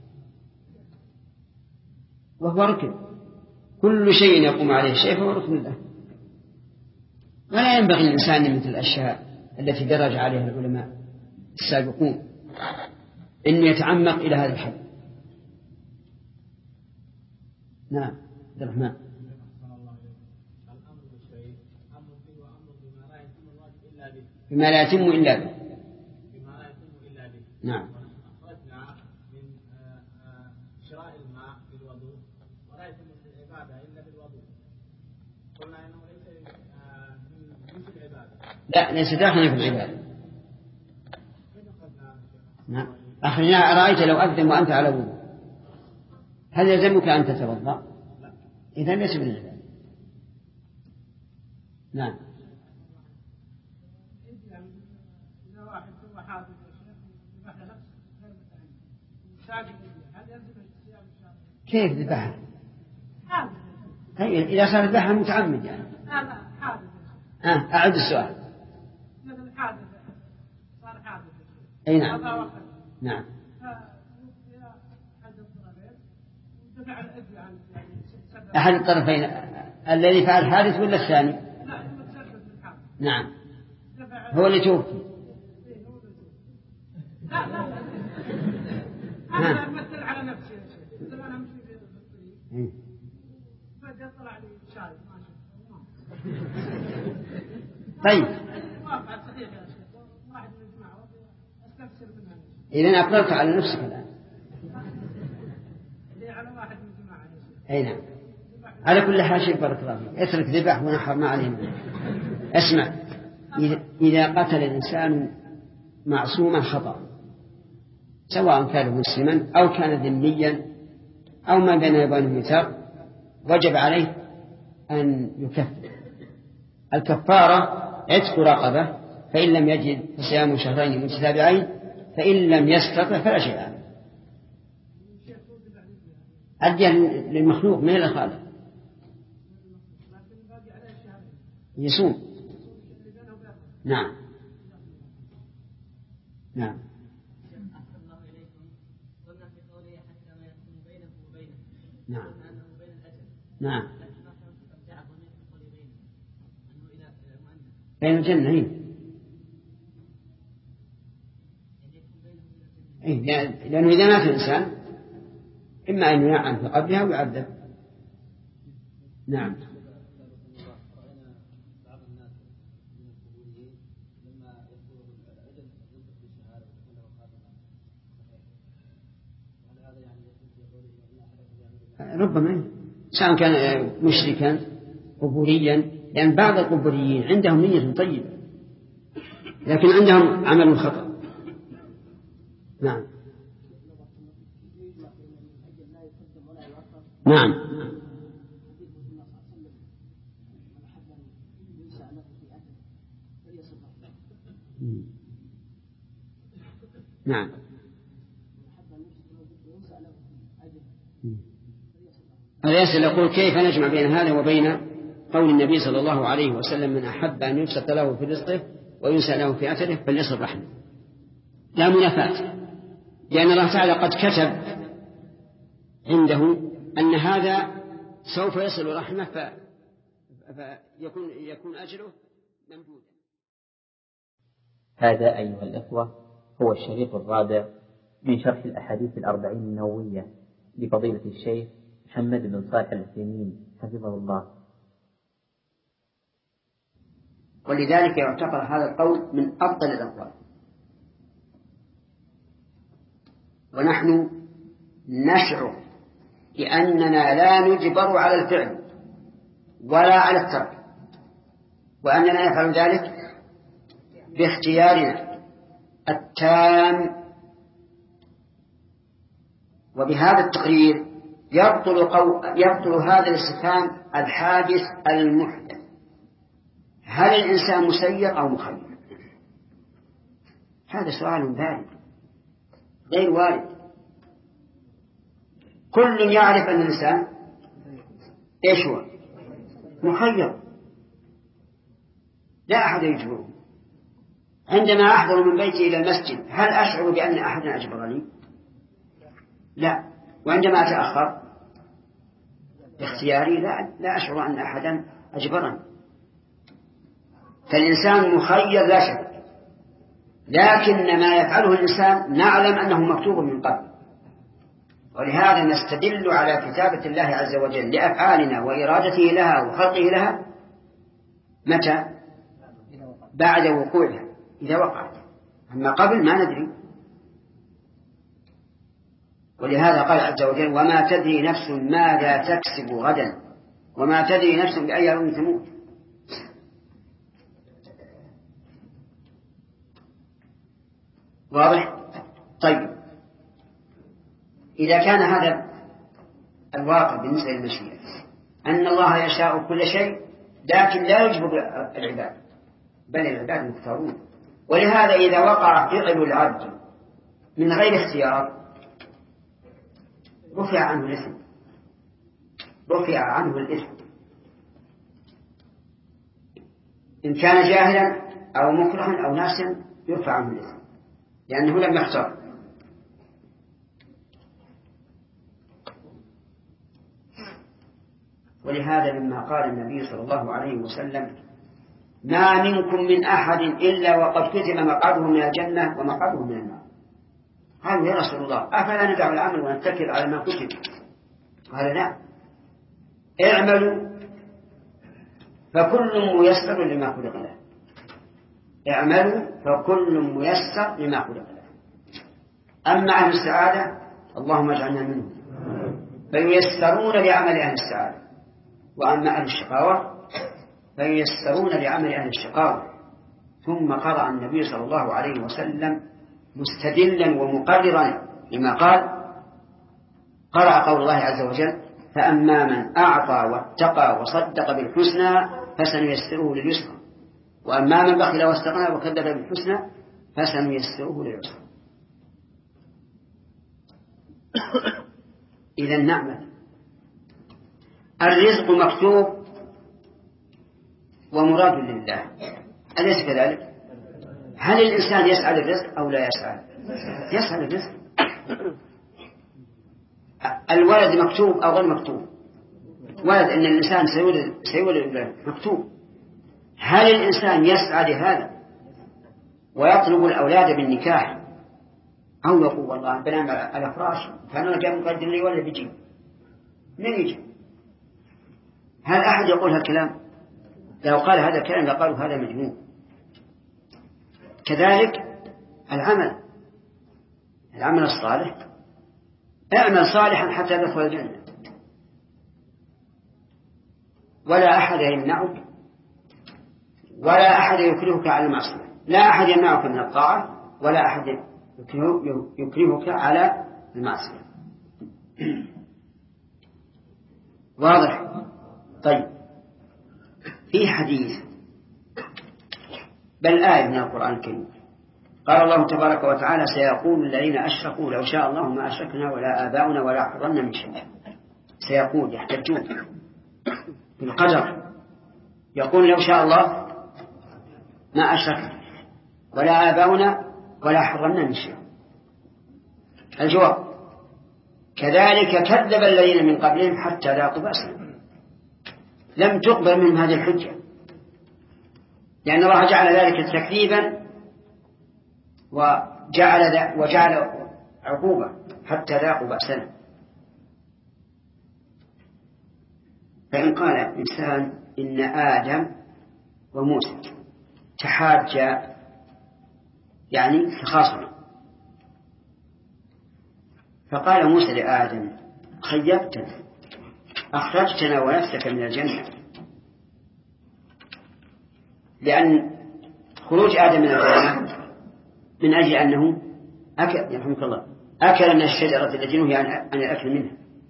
وهو ركن، كل شيء يقوم عليه الشيء فهو ركن له، ولا ينبغي الإنسان مثل الأشياء التي درج عليها العلماء السابقون إن يتعمق إلى هذا الحد. نعم عبد الرحمن. بما لا يتم إلا به. نعم. أخرجنا من شراء الماء بالوضوء ولا يتم العبادة إلا بالوضوء، قلنا إنه ليس من جنس العبادة. لا، ليس داخلا في العبادة. نعم. أخرجنا أرأيت لو أقدم وأنت على وضوء هل يلزمك أن تتوضأ؟ إذا ليس من العبادة. نعم. كيف ذبحها؟ هي إذا صار ذبحها متعمد يعني. لا لا حادث. آه أعد السؤال. مثل حادث صار حادث. أي نعم. نعم. أحد الطرفين، الذي فعل الحادث ولا الثاني؟ لا المتسبب بالحادث. نعم. هو اللي توفي. لا لا لا. أنا أمثل على نفسي يا شيخ. إذا أنا مشي في الطريق. فجأة طلع لي شايب ما شاء. طيب. واقع صحيح يا شيخ. واحد من الجماعة أستفسر منها. إذا أقررت على نفسك الآن. اللي على واحد من الجماعة يا شيخ. أي نعم. على كل حال شيء بارك الله فيك، اترك ذبح ونحر ما عليه. اسمع، إذا قتل الإنسان معصوما خطأ سواء كان مسلما أو كان ذميا أو ما بين يبانه ميثاق وجب عليه أن يكفر. الكفارة عتق رقبة، فإن لم يجد فصيام شهرين متتابعين، فإن لم يستطع فلا شيء عليه. أدية للمخلوق من الخالق يصوم. نعم نعم. نعم نعم. بين الجنة هي. إيه لأنه إذا مات الإنسان إما أن ينعم في قبرها ويعذب. نعم. ربما سواء كان مشركا قبوريا، لأن بعض القبوريين عندهم نية طيبة لكن عندهم عمل خطأ. نعم نعم نعم هذا يسأل يقول كيف نجمع بين هذا وبين قول النبي صلى الله عليه وسلم من أحب أن يبسط له في رزقه وينسى له في أثره فليصل رحمه. لا منافاة، لأن الله تعالى قد كتب عنده أن هذا سوف يصل رحمه فيكون يكون أجره ممدودا. هذا أيها الإخوة هو الشريط الرابع من شرح الأحاديث الأربعين النووية لفضيلة الشيخ محمد بن صالح العثيمين حفظه الله. ولذلك يعتبر هذا القول من أفضل الأقوال. ونحن نشعر بأننا لا نجبر على الفعل ولا على الترك، وأننا نفعل ذلك باختيارنا التام. وبهذا التقرير يبطل, قو... يبطل هذا الاستفهام الحادث المحدث: هل الإنسان مسير أو مخير؟ هذا سؤال بارد غير وارد. كل يعرف أن الإنسان إيش هو مخير، لا أحد يجبره. عندما أحضر من بيتي إلى المسجد هل أشعر بأن أحدا أجبرني؟ لا. وعندما أتأخر باختياري لا, لا أشعر أن أحدا أجبرني. فالإنسان مخير لا شك، لكن ما يفعله الإنسان نعلم أنه مكتوب من قبل. ولهذا نستدل على كتابة الله عز وجل لأفعالنا وإرادته لها وخلقه لها متى؟ بعد وقوعها، إذا وقعت. أما قبل ما ندري. ولهذا قال عز وجل: وما تدري نفس ماذا تكسب غدا وما تدري نفس بأي يوم تموت. واضح؟ طيب، إذا كان هذا الواقع بالنسبة للمشيئة أن الله يشاء كل شيء لكن لا يجبر العباد، بل العباد مختارون. ولهذا إذا وقع فعل العبد من غير اختيار رفع عنه الإثم، رفع عنه الإثم إن كان جاهلا أو مكرها أو ناسا يرفع عنه الإثم لأنه لم يختار. ولهذا لما قال النبي صلى الله عليه وسلم: ما منكم من أحد إلا وقد كتب مقعده من الجنة ومقعده من النار، قالوا: يا رسول الله أفلا ندع العمل ونتكل على ما كتب؟ قال: لا، اعملوا فكل ميسر لما خلق له. اعملوا فكل ميسر لما خلق له. أما أهل السعادة اللهم اجعلنا منهم فييسرون لعمل أهل السعادة، وأما أهل الشقاوة فييسرون لعمل أهل الشقاوة. ثم قرأ النبي صلى الله عليه وسلم مستدلا ومقررا لما قال، قرأ قول الله عز وجل: فأما من أعطى واتقى وصدق بالحسنى فسنيسره لليسرى، وأما من بخل واستغنى وكذب بالحسنى فسنيسره للعسرى. إذا نعمل الرزق مكتوب ومراد لله، أليس كذلك؟ هل الإنسان يسعى للرزق أو لا يسعى؟ يسعى للرزق. الولد مكتوب أو غير مكتوب؟ ولد أن الإنسان سيولد سيولد مكتوب، هل الإنسان يسعى لهذا ويطلب الأولاد بالنكاح، أو يقول والله بنام على فراش فأنا جاء مقدر لي ولا بيجي من يجي؟ هل أحد يقول هالكلام؟ لو قال هذا الكلام لقالوا هذا مجنون. كذلك العمل العمل الصالح، اعمل صالحا حتى تدخل الجنة، ولا أحد يمنعك ولا أحد يكرهك على المعصية. لا أحد يمنعك من الطاعة ولا أحد يكرهك على المعصية. واضح؟ طيب، في حديث بل آية من القرآن الكريم قال الله تبارك وتعالى: سيقول الذين أشركوا لو شاء الله ما أشركنا ولا آباؤنا ولا حرمنا من شيء. سيقول، يحتجون بالقدر، يقول لو شاء الله ما أشركنا ولا آباؤنا ولا حرمنا من شيء. الجواب: كذلك كذب الذين من قبلهم حتى ذاقوا بأسنا. لم تقبل منهم هذه الحجة، لأن الله جعل ذلك تكذيبا وجعل وجعل عقوبة حتى ذاقوا بأسنا. فإن قال إنسان إن آدم وموسى تحاجا، يعني تخاصما، فقال موسى لآدم: خيبتنا، أخرجتنا ونفسك من الجنة. لأن خروج آدم من الجنة من أجل أنه أكل، يرحمك الله، أكل من الشجرة التي نهي عن الأكل منها.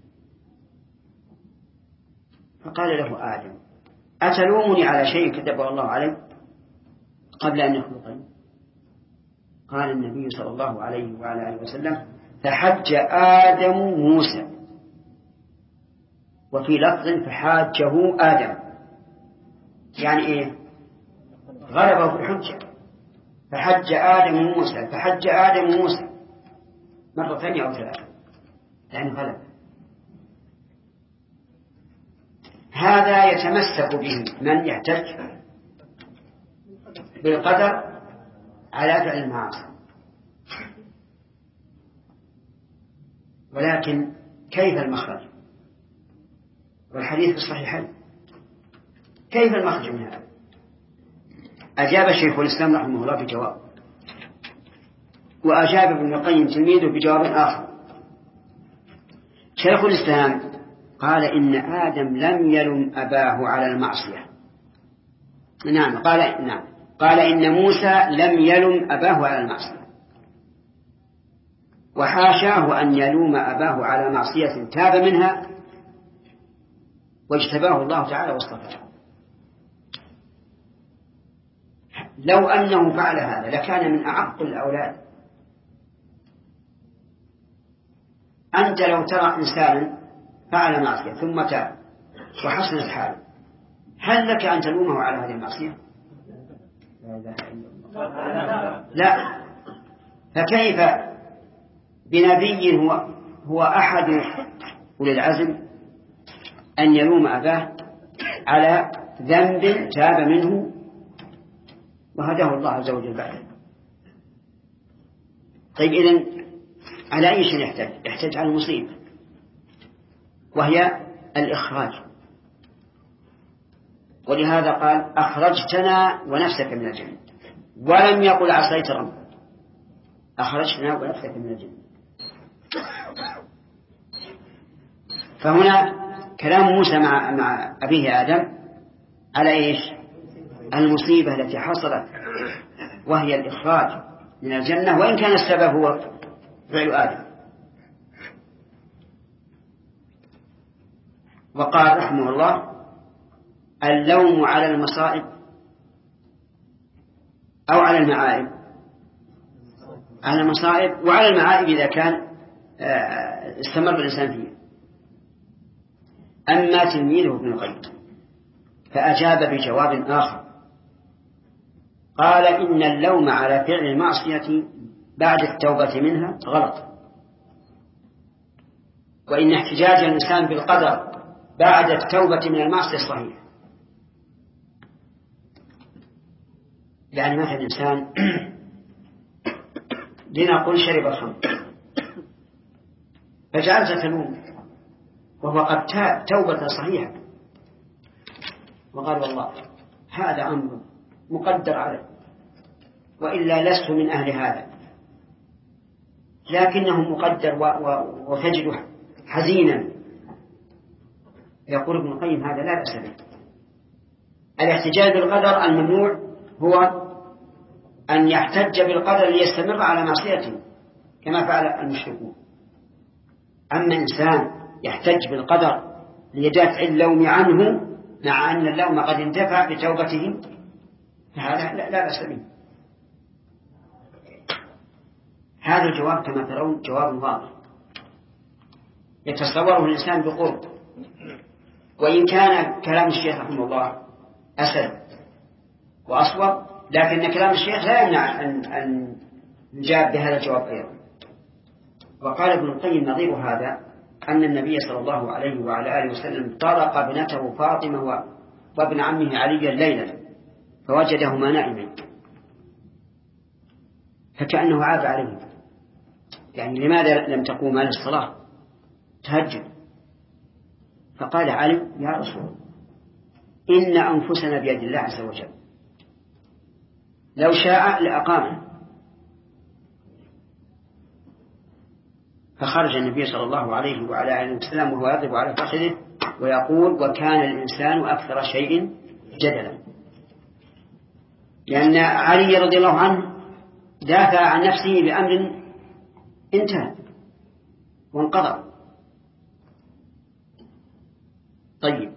فقال له آدم: أتلومني على شيء كتبه الله علي قبل أن يخلقني؟ قال النبي صلى الله عليه وعلى آله وسلم: فحج آدم موسى، وفي لفظ فحاجه آدم، يعني إيه؟ غلبه في الحجة. فحج آدم موسى، فحج آدم موسى مرة ثانية أو ثلاثة، يعني غلب. هذا يتمسك به من يحتج بالقدر على فعل المعاصي. ولكن كيف المخرج؟ والحديث في الصحيحين، كيف المخرج من هذا؟ أجاب شيخ الإسلام رحمه الله بجواب، وأجاب ابن القيم تلميذه بجواب آخر. شيخ الإسلام قال: إن آدم لم يلم أباه على المعصية. نعم قال نعم قال إن موسى لم يلم أباه على المعصية، وحاشاه أن يلوم أباه على معصية تاب منها واجتباه الله تعالى واصطفاه. لو أنه فعل هذا لكان من أعق الأولاد. أنت لو ترى إنسانا فعل معصية ثم تاب وحسنت حاله، هل لك أن تلومه على هذه المعصية؟ لا. فكيف بنبي هو, هو أحد أولي العزم أن يلوم أباه على ذنب تاب منه وهداه الله عز وجل بعده؟ طيب، إذن على أي شيء يحتاج؟ يحتاج على المصيبة، وهي الإخراج. ولهذا قال: أخرجتنا ونفسك من الجنة، ولم يقل عصيت ربك، أخرجتنا ونفسك من الجنة. فهنا كلام موسى مع, مع أبيه آدم على إيش؟ المصيبة التي حصلت، وهي الإخراج من الجنة، وإن كان السبب هو فعل آدم. وقال رحمه الله: اللوم على المصائب أو على المعائب؟ على المصائب، وعلى المعائب إذا كان استمر الإنسان فيه. أما تلميذه ابن القيم فأجاب بجواب آخر، قال: إن اللوم على فعل المعصية بعد التوبة منها غلط، وإن احتجاج الإنسان بالقدر بعد التوبة من المعصية صحيح. يعني مثلا إنسان لنقل شرب الخمر فجعلت تلوم وهو قد تاب توبة صحيحة وقال والله هذا أمر مقدر عليه وإلا لست من أهل هذا، لكنه مقدر وتجده حزينا. يقول ابن القيم هذا لا بأس به. الاحتجاج بالقدر الممنوع هو أن يحتج بالقدر ليستمر على معصيته كما فعل المشركون. أما إنسان يحتج بالقدر ليدافع اللوم عنه مع أن اللوم قد انتفع بتوبته فهذا لا, لا بأس به. هذا الجواب كما ترون جواب واضح يتصوره الإنسان بقرب، وإن كان كلام الشيخ رحمه الله أسد وأصوب، لكن كلام الشيخ لا يمنع أن, أن نجاب بهذا الجواب أيضا. وقال ابن القيم نظير هذا أن النبي صلى الله عليه وعلى آله وسلم طلق ابنته فاطمة وابن عمه علي ليلا فوجدهما نائمين فكأنه عاب عليه، يعني لماذا لم تقوما للصلاة تهجد؟ فقال علي يا رسول الله إن أنفسنا بيد الله عز وجل لو شاء لأقامنا. فخرج النبي صلى الله عليه وعلى آله وسلم وهو يضرب على فخذه ويقول وكان الإنسان أكثر شيء جدلا، لأن علي رضي الله عنه دافع عن نفسه بأمر انتهى وانقضى. طيب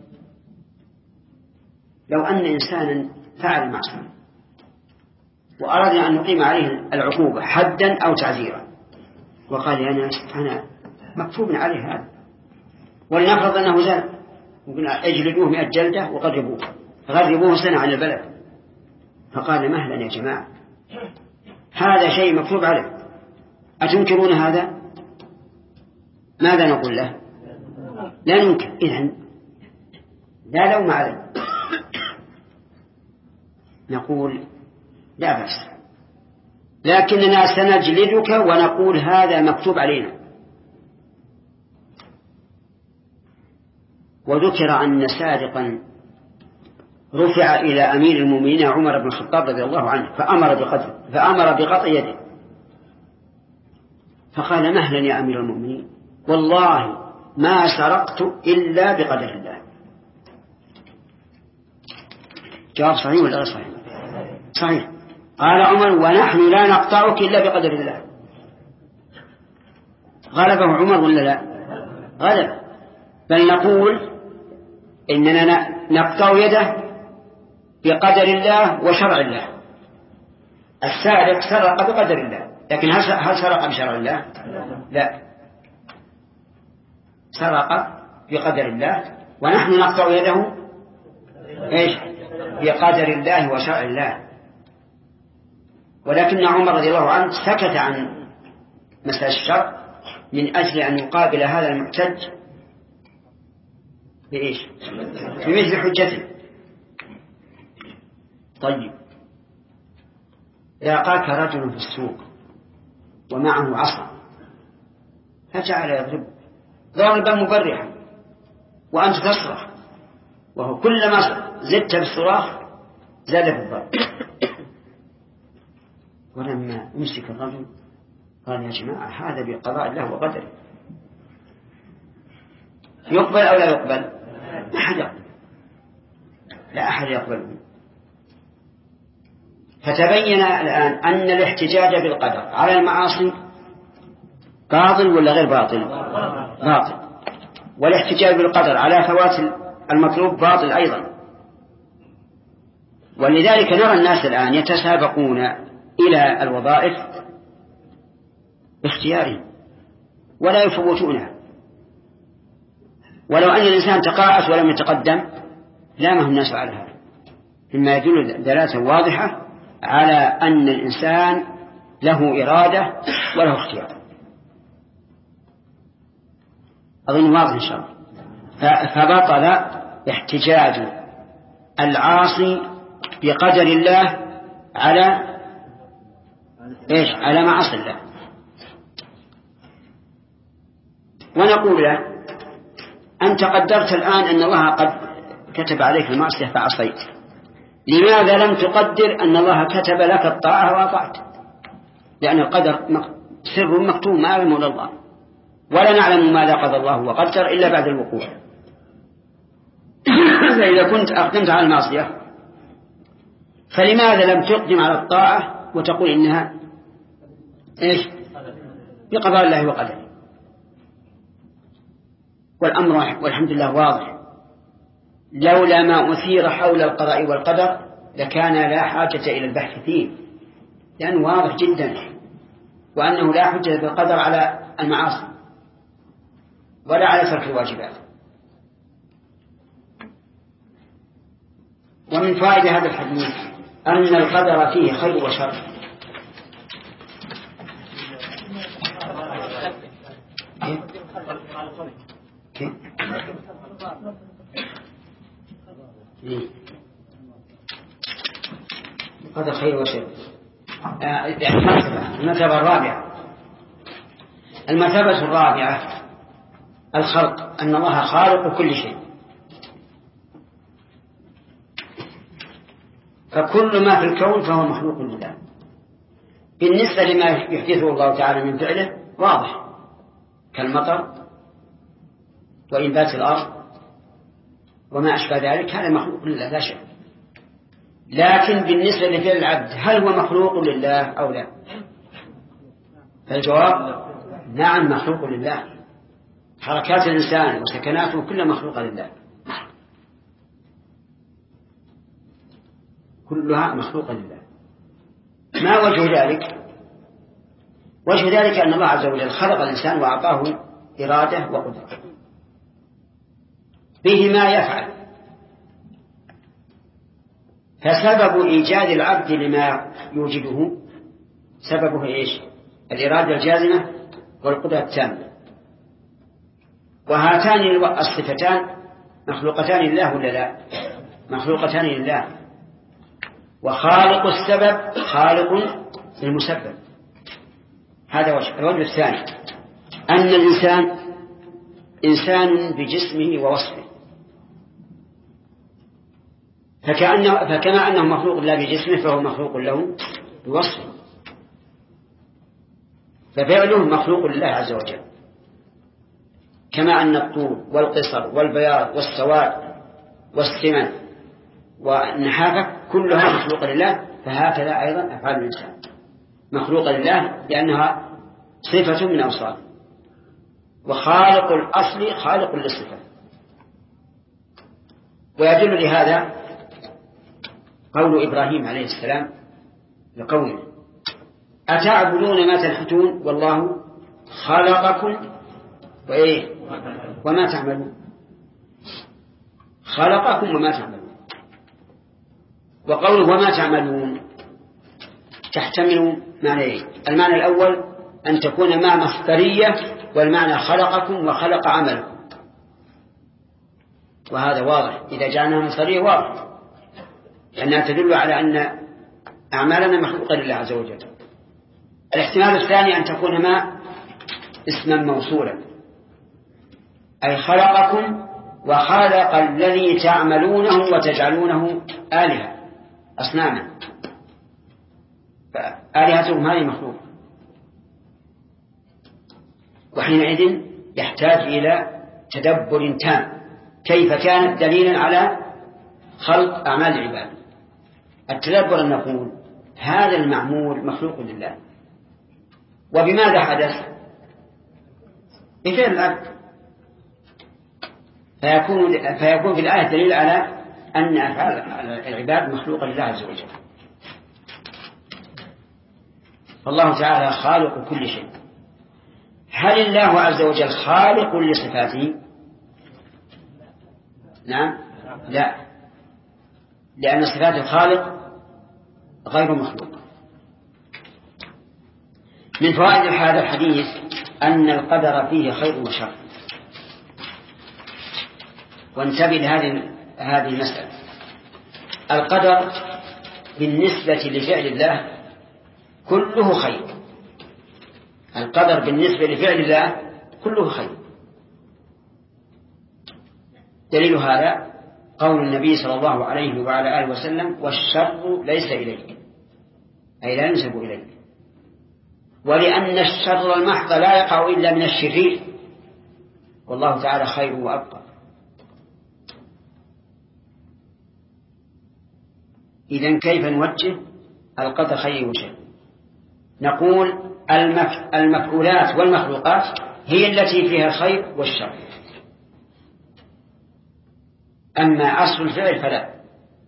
لو أن إنسانا فعل معصية وأردنا أن نقيم عليه العقوبة حدا أو تعزيرا وقال أنا أنا مكتوب عليه هذا، ولنفرض أنه زال وقلنا اجلدوه مئة جلدة وقربوه غربوه سنة عن البلد، فقال مهلا يا جماعة هذا شيء مكتوب عليه أتنكرون هذا؟ ماذا نقول له؟ لا ننكر، إذن لا لوم عليه، نقول لا بأس، لكننا سنجلدك ونقول هذا مكتوب علينا. وذكر أن سارقا رفع إلى أمير المؤمنين عمر بن الخطاب رضي الله عنه فأمر بقتله فأمر بقطع يده، فقال مهلا يا أمير المؤمنين والله ما سرقت إلا بقدر الله. جواب صحيح ولا غير صحيح؟ صحيح. قال عمر ونحن لا نقطعك إلا بقدر الله. غلبه عمر ولا لا؟ غلب. بل نقول إننا نقطع يده بقدر الله وشرع الله. السارق سرق بقدر الله، لكن هل سرق بشرع الله؟ لا، سرق بقدر الله ونحن نقطع يده إيش؟ بقدر الله وشرع الله. ولكن عمر رضي الله عنه سكت عن مسألة الشرع من أجل أن يقابل هذا المحتج بإيش؟ بمثل حجته. طيب لاقاك رجل في السوق ومعه عصا فجعل يضرب ضربا مبرحا وأنت تصرخ، وهو كلما زدت بالصراخ زاد في الضرب. ولما امسك الرجل قال يا جماعة هذا بقضاء الله وقدره، يقبل أو لا يقبل؟ لا أحد يقبل، لا أحد يقبل. فتبين الآن أن الاحتجاج بالقدر على المعاصي باطل ولا غير باطل؟ باطل. والاحتجاج بالقدر على فوات المطلوب باطل أيضا. ولذلك نرى الناس الآن يتسابقون إلى الوظائف باختيارهم ولا يفوتونها، ولو أن الإنسان تقاعس ولم يتقدم لامه الناس على هذا، مما يدل دلالة واضحة على أن الإنسان له إرادة وله اختيار. أظن واضح إن شاء الله. فبطل احتجاج العاصي بقدر الله على إيش؟ على معاصي الله. ونقول له أنت قدرت الآن أن الله قد كتب عليك المعصية فعصيت، لماذا لم تقدر أن الله كتب لك الطاعة وأطعت؟ لأن القدر سر مكتوم ما يعلمه إلا الله، ولا نعلم ما لا قضى الله وقدر إلا بعد الوقوع. فإذا كنت أقدمت على المعصية فلماذا لم تقدم على الطاعة وتقول إنها إيش؟ بقضاء الله وقدره. والأمر والحمد لله واضح، لولا ما أثير حول القضاء والقدر لكان لا حاجة إلى البحث فيه، لأنه واضح جدا، وأنه لا حجة بالقدر على المعاصي ولا على ترك الواجبات. ومن فائدة هذا الحديث أن القدر فيه خير وشر. كيف؟ كيف؟ القدر خير وشر. المرتبة الرابعة المرتبة الرابعة الخلق، أن الله خالق كل شيء، فكل ما في الكون فهو مخلوق لله. بالنسبة لما يحدثه الله تعالى من فعله واضح، كالمطر وإنبات الأرض وما أشبه ذلك، هذا مخلوق لله لا شك. لكن بالنسبة لفعل العبد هل هو مخلوق لله أو لا؟ الجواب نعم مخلوق لله. حركات الإنسان وسكناته كلها مخلوقة لله، كلها مخلوقة لله. ما وجه ذلك؟ وجه ذلك أن الله عز وجل خلق الإنسان وأعطاه إرادة وقدرة به ما يفعل، فسبب إيجاد العبد لما يوجده سببه إيش؟ الإرادة الجازمة والقدرة التامة. وهاتان الصفتان مخلوقتان لله ولا لا؟ مخلوقتان لله. وخالق السبب خالق المسبب. هذا وجه. الوجه الثاني أن الإنسان إنسان بجسمه ووصفه، فكأنه فكما أنه مخلوق له بجسمه فهو مخلوق له بوصفه، ففعله مخلوق لله عز وجل، كما أن الطول والقصر والبياض والسواد والسمن والنحافة كلها مخلوقة لله، فهكذا أيضا أفعال الإنسان مخلوقة لله لأنها صفة من أوصافه. وخالق الأصل خالق للصفة. ويدل لهذا قول إبراهيم عليه السلام لقومه: أتعبدون ما تنحتون والله خلقكم وإيه وما تعملون. خلقكم وما تعملون. وقوله وما تعملون تحتمل معنيين: المعنى الأول أن تكون ما مصدرية، والمعنى خلقكم وخلق عملكم، وهذا واضح إذا جعلناها مصدرية واضح، لأنها تدل على أن أعمالنا مخلوقة لله عز وجل. الاحتمال الثاني أن تكون ما اسما موصولا، أي خلقكم وخلق الذي تعملونه وتجعلونه آلهة أصناما، فآلهتهم هذه مخلوق. وحينئذ يحتاج إلى تدبر تام كيف كانت دليلا على خلق أعمال العباد. التدبر أن نقول هذا المعمول مخلوق لله، وبماذا حدث؟ بفعل العبد، فيكون, فيكون في الآية دليل على أن أفعال العباد مخلوقة لله عز وجل. فالله تعالى خالق كل شيء. هل الله عز وجل خالق لصفاته؟ نعم لا، لأن صفات الخالق غير مخلوق. من فوائد هذا الحديث أن القدر فيه خير وشر. وانتبه لهذه هذه المسألة. القدر بالنسبة لفعل الله كله خير. القدر بالنسبة لفعل الله كله خير. دليل هذا قول النبي صلى الله عليه وعلى آله وسلم: والشر ليس إليك، أي لا ينسب إليك. ولأن الشر المحض لا يقع إلا من الشرير، والله تعالى خير وأبقى. إذن كيف نوجه القدر خير وشر؟ نقول المفعولات والمخلوقات هي التي فيها الخير والشر، أما أصل الفعل فلا.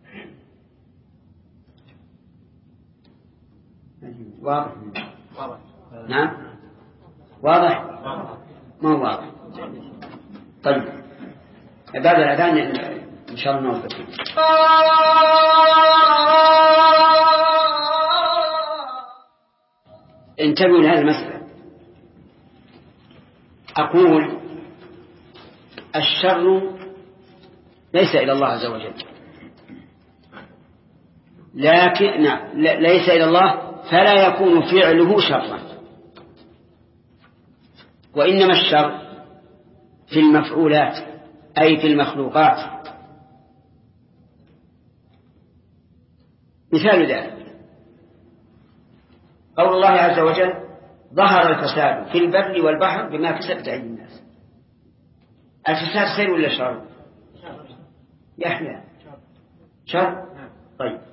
واضح؟ نعم واضح؟ ما هو واضح؟ طيب بعد الأذان إن شاء الله نوضح. انتبهوا لهذه المسألة. أقول الشر ليس إلى الله عز وجل، لكن ليس إلى الله فلا يكون فعله شرا، وإنما الشر في المفعولات أي في المخلوقات. مثال ذلك قول الله عز وجل: ظهر الفساد في البر والبحر بما كسبت أيدي الناس. الفساد خير ولا شر؟ يحيى شر. طيب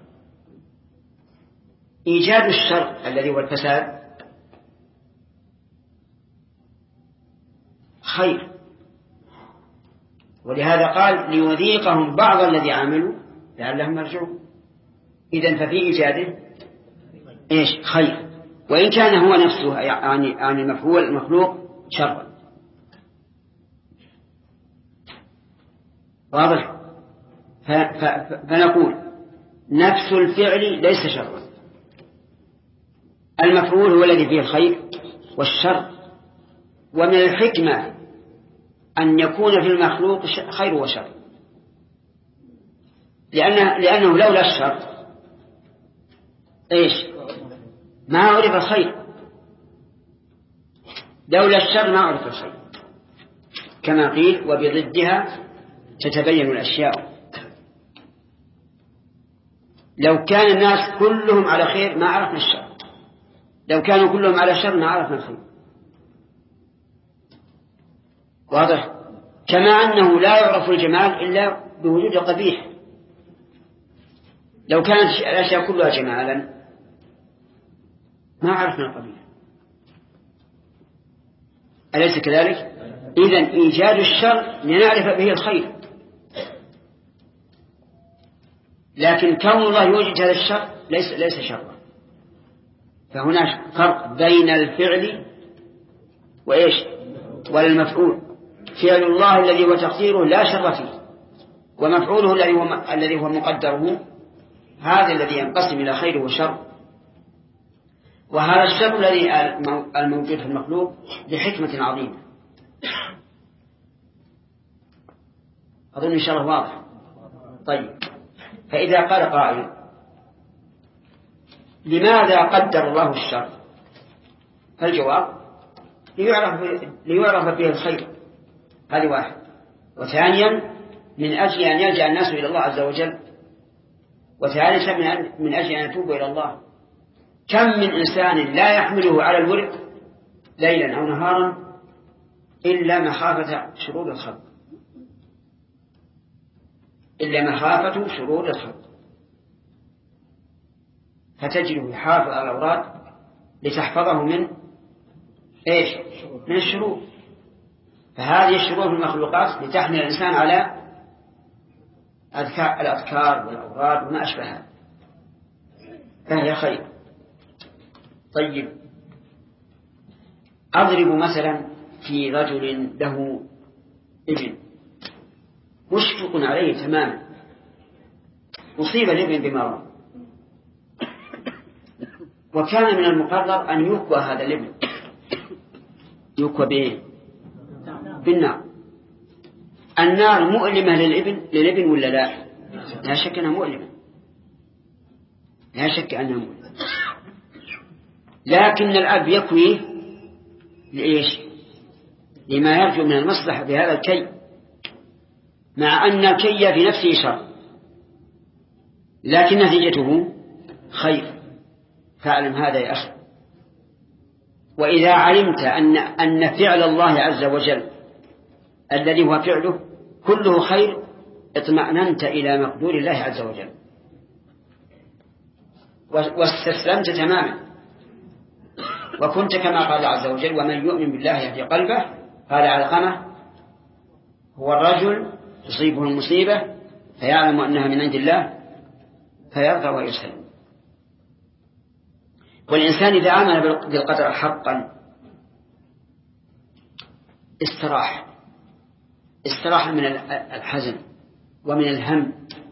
إيجاد الشر الذي هو الفساد خير، ولهذا قال: ليذيقهم بعض الذي عملوا لعلهم يرجعون. إذن ففي إيجاده إيش؟ خير، وإن كان هو نفسه يعني يعني المفعول المخلوق شرا. واضح؟ فنقول نفس الفعل ليس شرا، المفعول هو الذي فيه الخير والشر. ومن الحكمة أن يكون في المخلوق خير وشر، لأنه, لأنه لولا الشر إيش؟ ما عرف الخير. لولا الشر ما عرف الخير، كما قيل: وبضدها تتبين الأشياء. لو كان الناس كلهم على خير ما عرفنا الشر، لو كانوا كلهم على شر ما عرفنا الخير. واضح؟ كما أنه لا يعرف الجمال إلا بوجود القبيح. لو كانت الأشياء كلها جمالا ما عرفنا القبيح، أليس كذلك؟ إذن إيجاد الشر لنعرف به الخير، لكن كون الله يوجد هذا الشر ليس ليس شرا. فهناك فرق بين الفعل وإيش؟ والمفعول. فعل الله الذي هو تقديره لا شر فيه، ومفعوله الذي هو الذي هو مقدره هذا الذي ينقسم إلى خير وشر. وهذا الشر الذي الموجود في المخلوق لحكمة عظيمة. أظن إن شاء الله واضح. طيب فإذا قال قائل: لماذا قدر الله الشر؟ فالجواب: ليعرف ليعرف به الخير، هذه واحد. وثانيا من أجل أن يلجأ الناس إلى الله عز وجل، وثالثا من أجل أن يتوبوا إلى الله. كم من إنسان لا يحمله على الورع ليلا أو نهارا إلا مخافة شرور الخلق، إلا مخافة شرور الخلق، فتجده يحافظ على الأوراد لتحفظه من إيش؟ من الشرور. فهذه الشرور في المخلوقات لتحمل الإنسان على الأذكار والأوراد وما أشبهها، فهي خير. طيب أضرب مثلا في رجل له ابن مشفق عليه تماما، أصيب الابن بمرض، وكان من المقرر أن يكوى هذا الابن. يكوى بإيه؟ بالنار. النار مؤلمة للابن للابن ولا لا؟ لا شك أنها مؤلمة، لا شك أنه مؤلم، لكن الأب يكويه لإيش؟ لما يرجو من المصلحة بهذا الكي، مع أن الكي في نفسه شر لكن نتيجته خير. فاعلم هذا يا أخي. وإذا علمت أن أن فعل الله عز وجل الذي هو فعله كله خير اطمأننت إلى مقدور الله عز وجل واستسلمت تماما، وكنت كما قال الله عز وجل: ومن يؤمن بالله يهدي قلبه. قال علقمة: هو الرجل تصيبه المصيبة فيعلم أنها من عند الله فيرضى ويسلم. والإنسان إذا آمن بالقدر حقا استراح استراح من الحزن ومن الهم.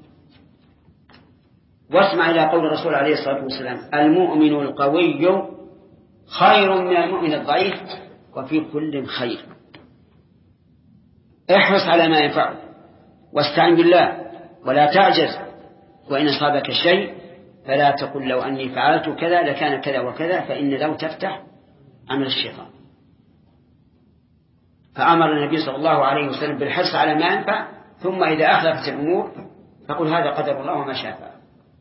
واسمع إلى قول الرسول عليه الصلاة والسلام: المؤمن القوي خير من المؤمن الضعيف وفي كل خير. احرص على ما ينفعك واستعن بالله ولا تعجز، وإن أصابك شيء فلا تقل لو أني فعلت كذا لكان كذا وكذا، فإن لو تفتح عمل الشيطان. فأمر النبي صلى الله عليه وسلم بالحرص على ما ينفع، ثم إذا أخلفت الأمور فقل هذا قدر الله وما شاء فعل.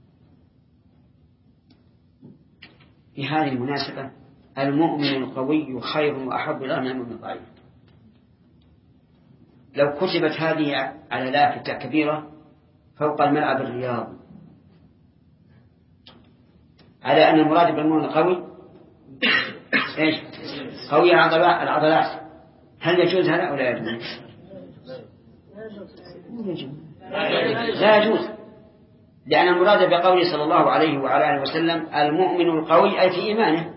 في هذه المناسبة المؤمن القوي خير وأحب إلى من المؤمن الضعيف. لو كتبت هذه على لافتة كبيرة فوق الملعب الرياضي على أن المراد بالمؤمن القوي إيش؟ قوي العضلات، هل يجوز هذا أو لا يجوز؟ لا يجوز، لأن المراد بقوله صلى الله عليه وعلى آله وسلم المؤمن القوي أي في إيمانه.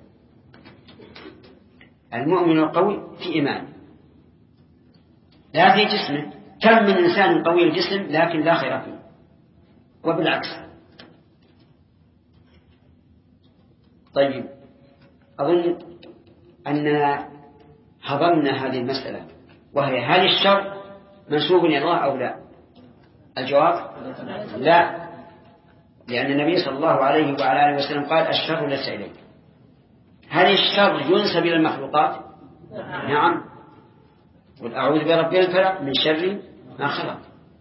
المؤمن القوي في إيمانه لا في جسمه. كم من إنسان قوي الجسم لكن لا خير فيه، وبالعكس. طيب، أظن أننا هضمنا هذه المسألة، وهي: هل الشر منسوب إلى الله أو لا؟ الجواب: لا، لأن النبي صلى الله عليه وعلى آله وسلم قال: الشر ليس إليك. هل الشر ينسب إلى المخلوقات؟ نعم. قل أعوذ برب الفلق من شر ما خلق،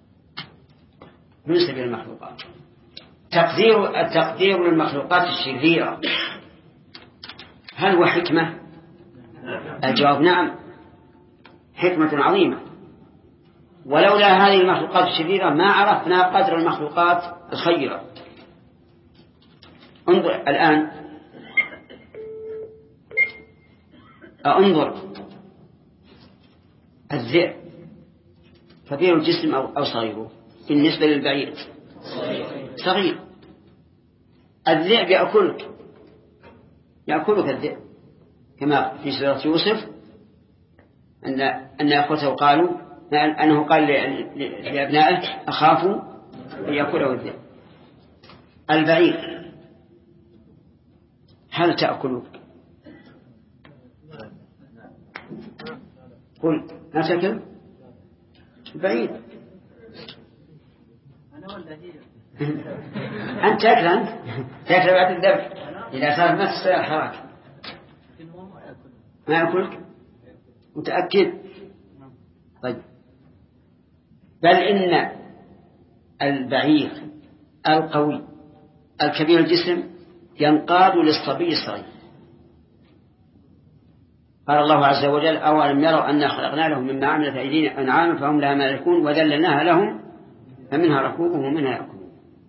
ينسب إلى المخلوقات. تقدير التقدير للمخلوقات الشريرة هل هو حكمة؟ الجواب: نعم، حكمة عظيمة. ولولا هذه المخلوقات الشريرة ما عرفنا قدر المخلوقات الخيرة. انظر الآن، انظر الذئب كبير الجسم أو صغيره بالنسبة للبعير؟ صغير. الذئب يأكلك يأكلك الذئب، كما في سورة يوسف أن أن أخوته قالوا أنه قال لأبنائه: أخافوا أن يأكله الذئب. البعير هل تأكلك؟ قل: ما تأكل البعير؟ أنت تأكل، أنت تأكل بعد الذبح إذا صارت ما تستطيع الحركة. ما يأكلك؟ متأكد؟ طيب، بل إن البعير القوي الكبير الجسم ينقاد للصبي الصغير. قال الله عز وجل: أولم يروا أنا خلقنا لهم مما عملت أيدينا أنعاما فهم لها مالكون وذللناها لهم فمنها ركوبهم ومنها يأكلون.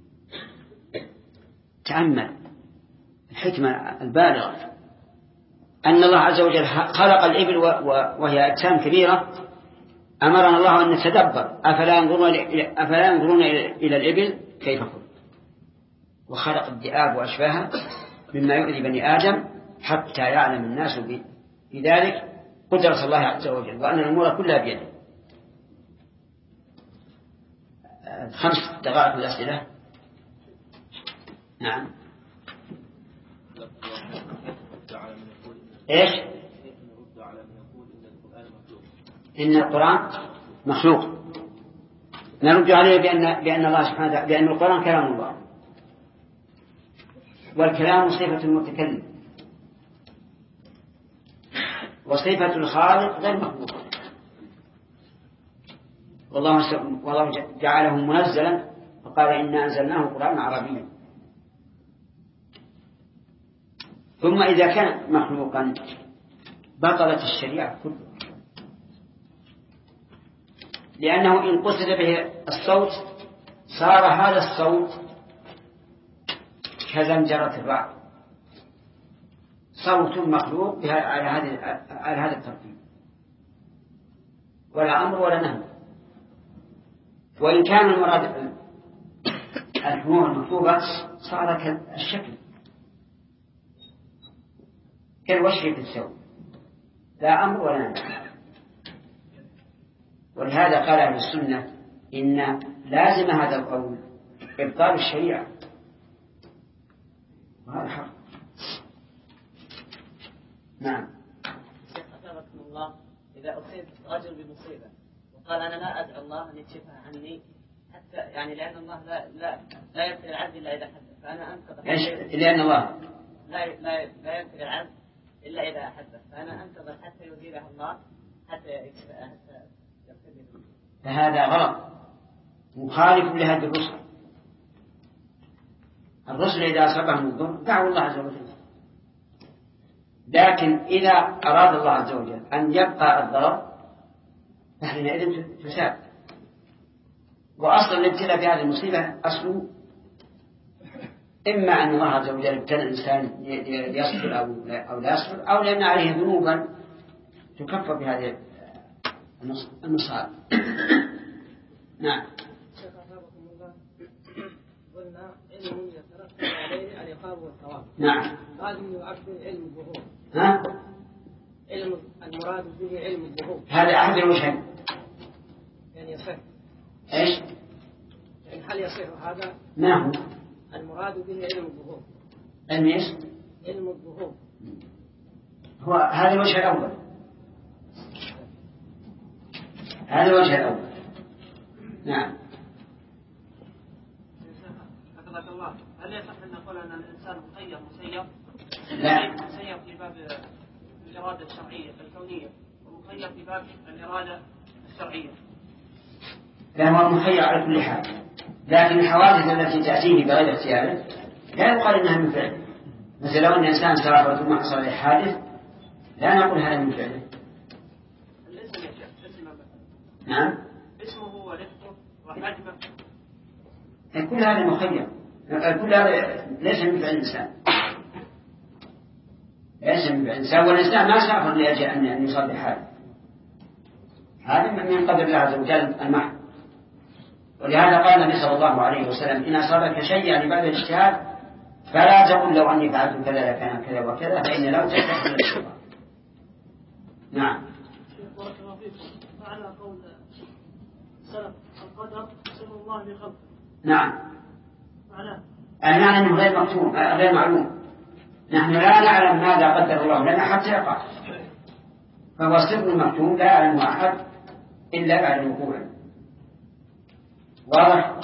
تأمل الحكمة البالغة أن الله عز وجل خلق الإبل وهي أجسام كبيرة. أمرنا الله أن نتدبر: أفلا ينظرون أفلا ينظرون إلى الإبل كيف خلقت، وخلق الذئاب وأشباهها مما يؤذي بني آدم حتى يعلم الناس بذلك قدرة الله عز وجل وأن الأمور كلها بيده. خمس دقائق الأسئلة. نعم. إيش؟ إن القرآن مخلوق. نرد عليه بأن بأن الله سبحانه وتعالى بأن القرآن كلام الله. والكلام صفة المتكلم، وصفة الخالق غير مخلوقة. والله والله جعله منزلا فقال إنا أنزلناه قرآنا عربيا. ثم إذا كان مخلوقا بطلت الشريعة كلها، لأنه إن قصد به الصوت صار هذا الصوت كزنجرة الرعد، صوت مخلوق على هذا على هذا الترتيب، ولا أمر ولا نهي. وإن كان المراد الحروف المكتوبة صار كالشكل كالوشي في الثوب، لا أمر ولا نهي. ولهذا قال أهل السنة إن لازم هذا القول إبطال الشريعة، وهذا حق. نعم. شيخ أثابكم الله، إذا أصيب رجل بمصيبة وقال أنا لا أدعو الله أن يكشفها عني حتى يعني لأن الله لا لا لا يغفر العبد إلا إذا حدث، فأنا أنتظر. إيش؟ لأن الله لا لا لا يغفر العبد إلا إذا حدث، فأنا أنتظر حتى يزيلها الله حتى يكشفها حتى يغفر لي. فهذا غلط مخالف لهذه الرسل. الرسل إذا أصابهم الضر دعوا الله عز وجل، لكن إذا أراد الله عز وجل أن يبقى الضرر فحينئذ تساب. وأصلا الابتلاء في هذه المصيبة أصله إما أن الله عز وجل ابتلى الإنسان ليصبر أو لا يصبر، أو لأن عليه ذنوبا تكفر بهذه النصائح. نعم. شيخ أثابكم الله، قلنا علم يترتب عليه العقاب والثواب. نعم. لازم يعبر علم الظهور. ها؟ علم المراد به علم الظهور. هذا أحد الوجهين. يعني يصح. إيش؟ يعني هل يصح هذا؟ ما هو؟ المراد به علم الظهور. علم إيش؟ علم الظهور. هو هذا الوجه الأول. هذا الوجه الأول. نعم. حفظك الله، هل يصح أن نقول أن الإنسان مخير مسير؟ لا. مسير في باب الإرادة الشرعية الكونية، ومخير في باب الإرادة الشرعية. لا، هو مخير على كل حال، لكن الحوادث التي تأتيه بغير اختياره لا يقال إنها من فعله. مثل لو أن إنسان سافر ثم حصل له حادث لا نقول هذا من فعله. الاسم يا شيخ، اسم نعم. اسمه ورفقه وحجمه، كل هذا مخير، كل هذا ليس من فعل الإنسان، ليس من فعل الإنسان. والإنسان ما سافر لأجل أن يصاب بحادث، هذا من قدر الله عز وجل المحض. ولهذا قال النبي صلى الله عليه وسلم إن أصابك شيء يعني بعد الاجتهاد فلا تقل لو أني فعلت كذا لكان كذا وكذا، فإن لو تستحيل الشيطان. نعم. بارك الله فيكم. معنى قول سلف القدر سر الله بخلقه. نعم. معناه المعنى أنه غير مكتوب غير معلوم، نحن لا نعلم ماذا قدر الله لنا حتى يقع، فهو سر مكتوب لا يعلمه أحد إلا بعد وقوعه. واضح؟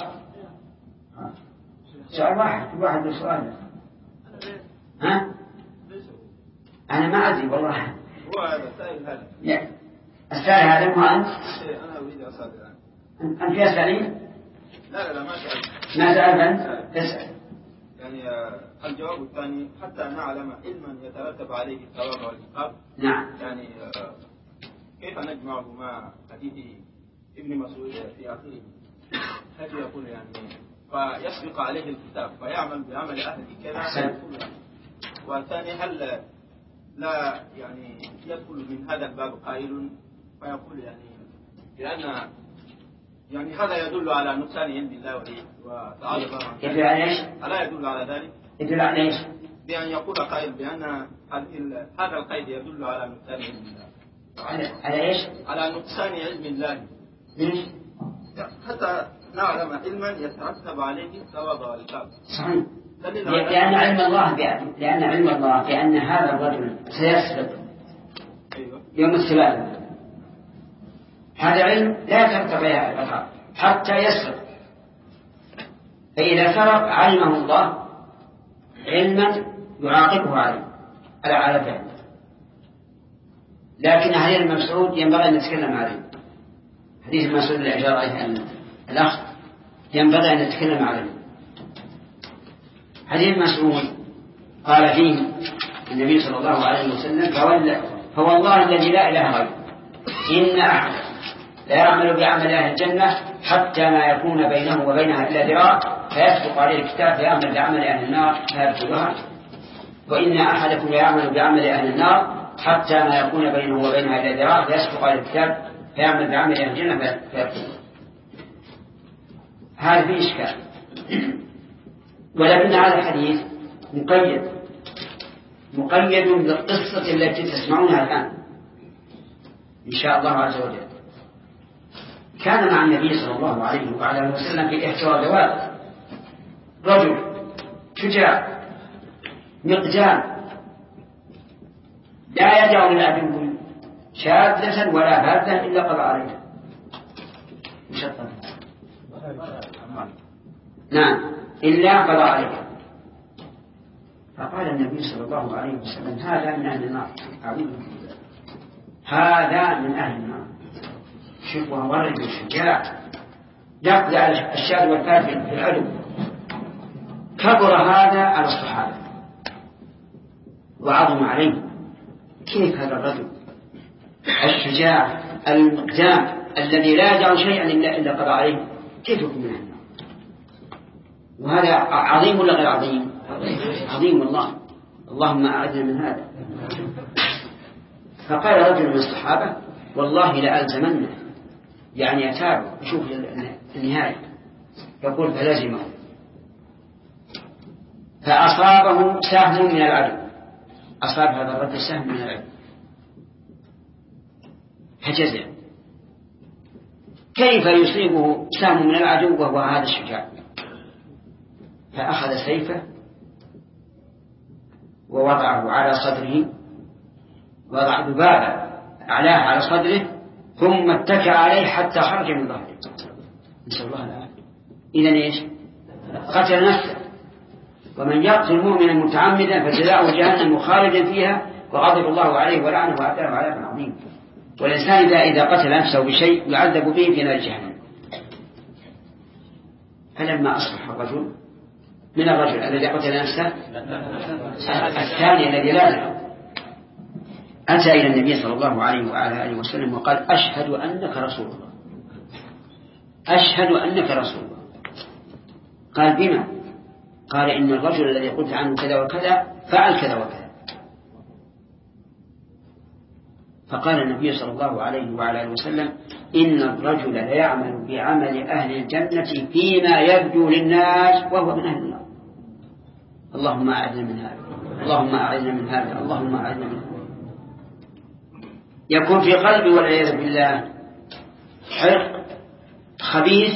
سؤال واحد، كل واحد بسؤال. ها؟ أنا ما أدري والله. هو هذا سائل هذا. لا. السائل هذا هو أنت؟ أنا أريد أسأل الآن. أنت يا سليم؟ لا لا لا ما سألت. ما سألت أنت؟ تسأل. يعني الجواب الثاني حتى نعلم علما يترتب عليه الثواب والعقاب. نعم. يعني كيف نجمعه مع حديث ابن مسعود في آخره؟ هل يقول يعني فيسبق عليه الكتاب فيعمل بعمل أهل كذا؟ والثاني هل لا يعني يدخل من هذا الباب قائل فيقول يعني لأن يعني هذا يدل على نقصان علم الله وتعالى الله عنه. يدل على ايش؟ ألا يدل على ذلك؟ يدل على ايش؟ بأن يقول قائل بأن هذا القيد يدل على نقصان علم الله. على على ايش؟ على نقصان علم الله. ليش؟ حتى نعلم علما يترتب عليه الثواب والعقاب. صحيح. لأن علم الله بأن لأن علم الله بأن هذا الرجل سيسرق يوم السبت، هذا علم لا يترتب عليه العقاب حتى يسرق، فإذا سرق علمه الله علما يعاقبه عليه على على فعله. لكن حديث ابن مسعود ينبغي أن نتكلم عليه. حديث ابن مسعود اللي أشار عليه الأخ ينبغي أن نتكلم عليه. حديث ابن مسعود قال فيه النبي صلى الله عليه وسلم فوالله الذي لا إله غيره إن أحد لا يعمل بعمل أهل الجنة حتى ما يكون بينه وبينها إلا ذراع فيسبق عليه الكتاب فيعمل بعمل أهل النار فيدخلها، وإن أحدكم لا يعمل بعمل أهل النار حتى ما يكون بينه وبينها إلا ذراع فيسبق عليه الكتاب فيعمل بعمل أهل الجنة فيدخلها. هذا فيه إشكال، ولكن هذا الحديث مقيد مقيد بالقصة التي تسمعونها الآن إن شاء الله عز وجل. كان مع النبي صلى الله عليه وعلى وسلم في إحدى الغزوات رجل شجاع مقدام لا يدع للعدو شاذة ولا هادة إلا قضى عليها. مشطر نعم إلا قضى عليها. فقال النبي صلى الله عليه وسلم هذا من أهل النار، هذا من أهل النار. شوفوا مورد الشجاع يقضي على الشاذ والكافر في العدو. كبر هذا على الصحابة وعظم عليه. كيف هذا الرجل الشجاع المقدام الذي لا يدع شيئا إلا قضى عليه كيف يكون من أهل النار؟ وهذا عظيم ولا غير عظيم؟ عظيم والله. اللهم أعذنا من هذا. فقال رجل من الصحابة والله لألزمنه، يعني أتابه يشوف النهاية. يقول فلزمه فأصابه سهم من العدو، أصاب هذا الرجل سهم من العدو فجزع. كيف يصيبه سهم من العدو وهو هذا الشجاع؟ فأخذ سيفه ووضعه على صدره، وضع ذبابة أعلاه على صدره ثم اتكى عليه حتى خرج من ظهره. نسأل الله العافية. إذن إيش؟ قتل نفسه. ومن يقتل مؤمنا متعمدا فجزاؤه جهنم خالدا فيها وغضب الله عليه ولعنه وأعد له عذابا عظيما. والإنسان إذا إذا قتل نفسه بشيء يعذب به في نار جهنم. فلما أصبح الرجل من الرجل الذي قتل نفسه الثاني الذي لازم أتى إلى النبي صلى الله عليه وعلى آله وسلم وقال أشهد أنك رسول الله، أشهد أنك رسول الله. قال بما؟ قال إن الرجل الذي قلت عنه كذا وكذا فعل كذا وكذا. فقال النبي صلى الله عليه وعلى آله وسلم إن الرجل لا يعمل بعمل أهل الجنة فيما يبدو للناس وهو من أهل النار. اللهم أعذنا من هذا، اللهم أعذنا من هذا، اللهم أعذنا من هذا. يكون في قلبي والعياذ بالله حرق خبيث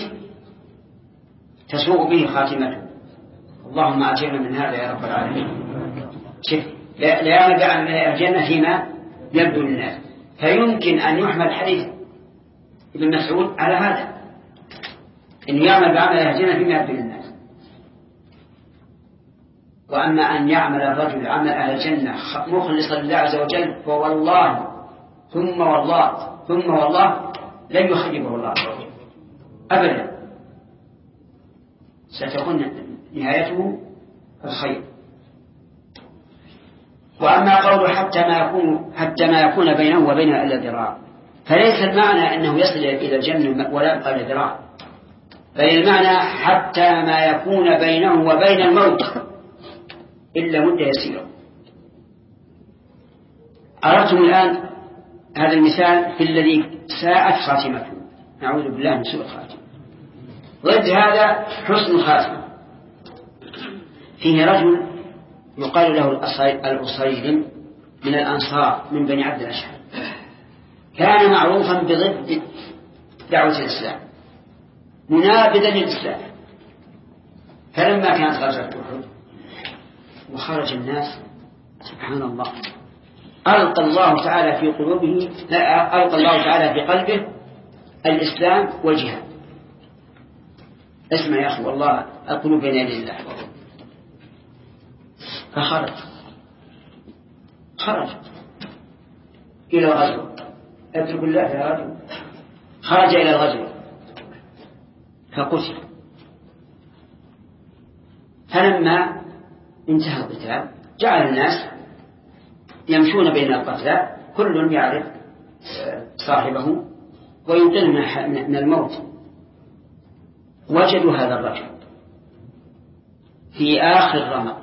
تسوء به خاتمته. اللهم أعذنا من هذا يا رب العالمين. شف لا يعمل بعمل الجنة فيما يبدو للناس. فيمكن أن يحمل حديث ابن مسعود على هذا، أن يعمل بعمل الجنة فيما يبدو للناس. وأما أن يعمل الرجل عمل أهل الجنة مخلصا لله عز وجل فوالله ثم والله ثم والله لن يخيبه الله أبدا، ستكون نهايته الخير. وأما قوله حتى ما يكون حتى ما يكون بينه وبينها إلا ذراع، فليس المعنى أنه يصل إلى الجنة ولا يبقى إلا ذراع، بل المعنى حتى ما يكون بينه وبين الموت إلا مدة يسيرة. أردتم الآن هذا المثال في الذي ساءت خاتمته، نعوذ بالله من سوء الخاتمة. ضد هذا حسن الخاتمة. فيه رجل يقال له الأصيل من الأنصار من بني عبد الأشهر، كان معروفا بضد دعوة الإسلام منابذا للإسلام. فلما كانت غزوة أحد وخرج الناس سبحان الله ألقى الله تعالى في قلوبه ألقى الله تعالى في قلبه الإسلام والجهاد. اسمع يا أخي والله القلوب بين يدي الله. فخرج خرج إلى الغزو، اترك الله يا رجل. خرج إلى الغزو فقتل. فلما انتهى القتال جعل الناس يمشون بين القتلى، كل يعرف صاحبه وينقذ من الموت. وجدوا هذا الرجل في آخر رمق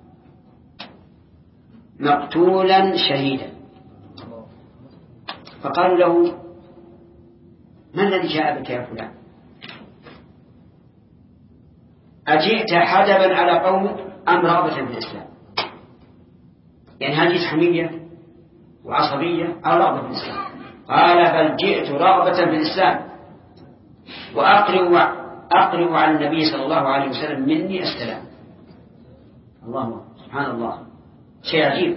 مقتولا شهيدا، فقالوا له: ما الذي جاء بك يا فلان؟ أجئت حدبا على قومك أم رغبة في الإسلام؟ يعني هل جئت حمية وعصبية أو رغبة في الإسلام؟ قال: بل جئت رغبة في الإسلام، وأقرأ أقرأ على النبي صلى الله عليه وسلم مني السلام. الله سبحان الله، شيء عجيب.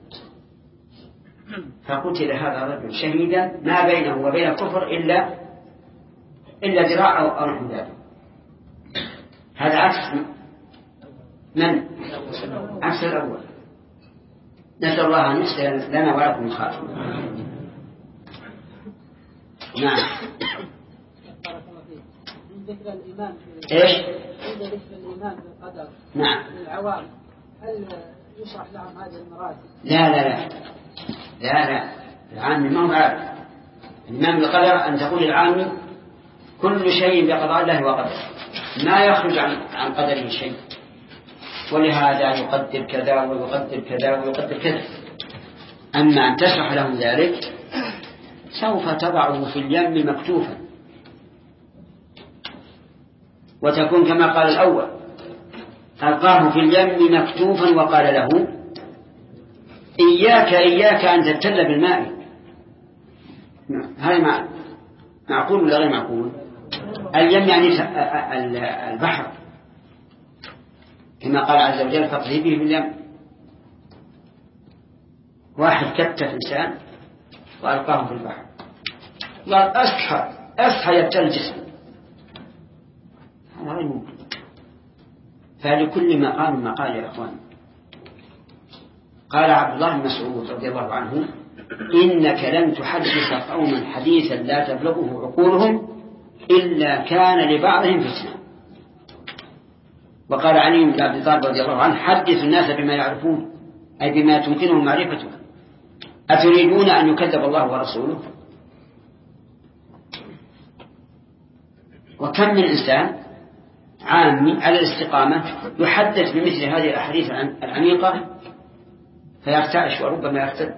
فقتل هذا الرجل شهيدا، ما بينه وبين الكفر إلا إلا ذراع أو نحو ذلك. هذا عكس من؟ عكس الأول. نسأل الله أن يحسن لنا ولكم الخاتمة. نعم. ذكر الإيمان إيش؟ عند ذكر الإيمان بالقدر. نعم. للعوام هل يشرح لهم هذه المراتب؟ لا لا لا لا لا العام ما هو عارف. الإيمان بالقدر أن تقول العام كل شيء بقضاء الله وقدره، ما يخرج عن عن قدره شيء، ولهذا يقدر كذا ويقدر كذا ويقدر كذا. أما أن تشرح لهم ذلك سوف تضعه في اليم مكتوفا، وتكون كما قال الأول: ألقاه في اليم مكتوفا وقال له: إياك إياك أن تبتل بالماء. هذا معقول ولا غير معقول؟ اليم يعني البحر، كما قال عز وجل: فاقذفيه به باليم. واحد كتف إنسان وألقاه في البحر، قال: أسحى أسحى يبتل جسمه. هذا غير ممكن. فلكل مقام مقال يا أخوان. قال عبد الله بن مسعود رضي الله عنه: إنك لن تحدث قوما حديثا لا تبلغه عقولهم إلا كان لبعضهم فتنة. وقال علي بن أبي طالب رضي الله عنه: حدث الناس بما يعرفون، أي بما تمكنهم معرفته. أتريدون أن يكذب الله ورسوله؟ وكم من إنسان عامي على الاستقامة يحدث بمثل هذه الأحاديث العميقة فيرتعش وربما يرتد.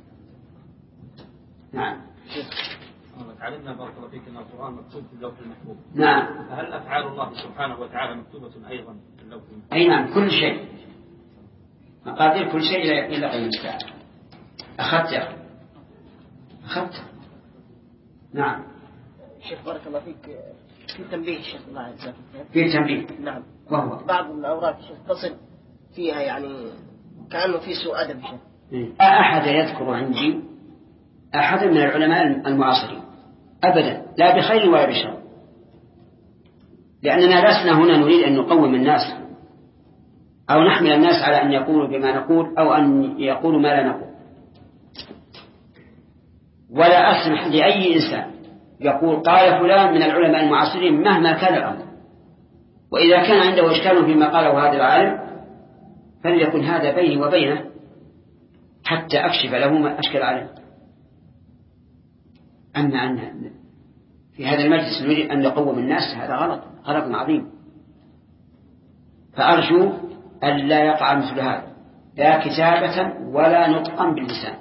نعم. تعلمنا بارك الله فيك أن القرآن مكتوب في اللوح المحفوظ. نعم. فهل أفعال الله سبحانه وتعالى مكتوبة أيضا في اللوح المحفوظ؟ أي نعم، كل شيء، مقادير كل شيء إلى قيام الساعة. أخذت يا أخي أخذت. نعم. شيخ بارك الله فيك، في تنبيه شيخ الله عز وجل. في تنبيه. نعم. وهو بعض الأوراق شيخ تصل فيها يعني كأنه في سوء أدب شيخ. أحد يذكر عندي أحد من العلماء المعاصرين أبدا، لا بخير ولا بشر، لأننا لسنا هنا نريد أن نقوم الناس أو نحمل الناس على أن يقولوا بما نقول أو أن يقولوا ما لا نقول. ولا أسمح لأي إنسان يقول قال فلان من العلماء المعاصرين مهما كان الأمر، وإذا كان عنده إشكال فيما قاله هذا العالم فليكن هذا بيني وبينه حتى أكشف له ما أشكل عليه. أما أن في هذا المجلس نريد أن نقوم الناس هذا غلط، غلط عظيم. فأرجو أن لا يقع مثل هذا، لا كتابة ولا نطقا باللسان.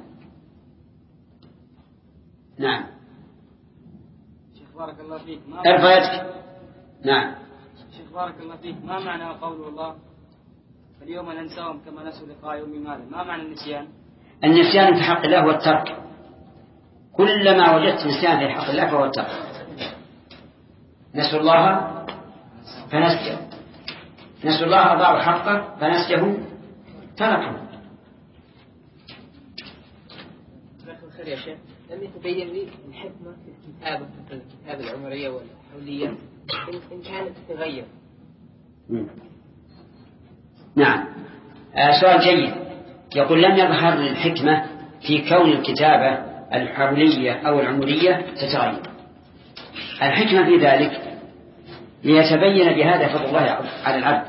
نعم. شيخ بارك الله فيك، ما ارفع يدك. نعم. شيخ بارك الله فيك، ما معنى قول الله اليوم ننساهم كما نسوا لقاء يوم ماذا؟ ما معنى النسيان؟ النسيان في حق الله هو الترك. كلما وجدت نسيان في حق الله فهو الترك. نسوا الله فنسيه، نسوا الله أضاعوا حقه فنسيهم تركهم. جزاك الله خير يا شيخ. لم يتبين لي الحكمة في الكتابة، مثل الكتابة العمرية والحولية، إن كانت تتغير. نعم. آه سؤال جيد. يقول لم يظهر الحكمة في كون الكتابة الحولية أو العمرية تتغير. الحكمة في ذلك ليتبين بهذا فضل الله على العبد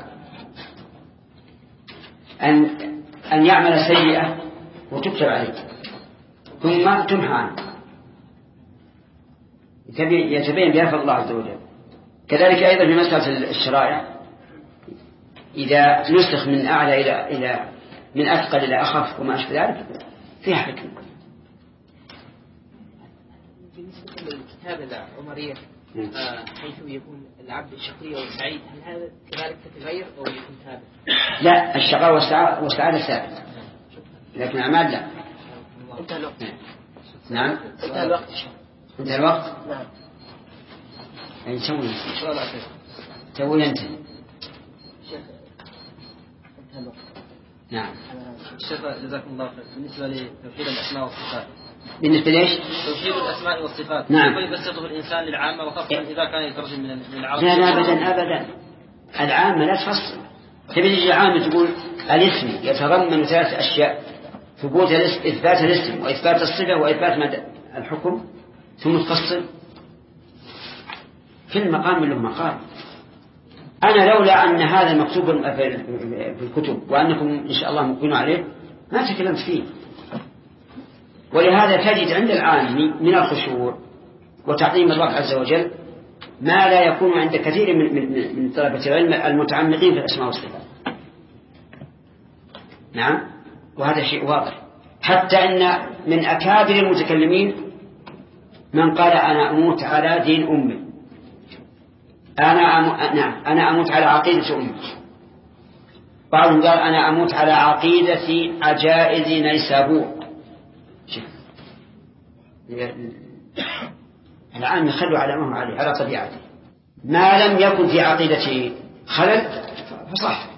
أن أن يعمل سيئة وتكتب عليه ثم تمحى عنه، يتبين بها فضل الله عز وجل. كذلك أيضا في مسألة الشرائع إذا نسخ من أعلى إلى إلى من أثقل إلى أخف وما أشبه ذلك فيها حكمة. بالنسبة للكتابة العمرية حيث يكون العبد شقي وسعيد، هل هذا كذلك تتغير أو يكون ثابت؟ لا، الشقاء والسعادة ثابت، لكن الأعمال لا. انتهى الوقت. نعم انتهى الوقت. انتهى الوقت. نعم. أي سوي سوي أنت. نعم. شيخ جزاكم الله خير. بالنسبة لتوحيد الأسماء والصفات. بالنسبة ليش؟ توحيد الأسماء والصفات. نعم. يبسطه الإنسان للعامة وخاصة إذا كان يترجم من من العرب. لا لا أبدا أبدا. العامة لا تفصل. تبي تجي العامة تقول الاسم يتضمن ثلاث أشياء: ثبوت الاسم، إثبات الاسم، وإثبات الصفة، وإثبات مدى الحكم، ثم تفصل. كل مقام له مقام. أنا لولا أن هذا مكتوب في الكتب وأنكم إن شاء الله مقيمون عليه ما تكلمت فيه. ولهذا تجد عند العام من الخشوع وتعظيم الله عز وجل ما لا يكون عند كثير من من من طلبة العلم المتعمقين في الأسماء والصفات. نعم، وهذا شيء واضح. حتى أن من أكابر المتكلمين من قال أنا أموت على دين أمي، أنا أم... نعم أنا أموت على عقيدة أمي. بعضهم قال أنا أموت على عقيدة عجائز نيسابور. الآن يخلوا على ما هو عليه على طبيعته، ما لم يكن في عقيدته خلل فصح.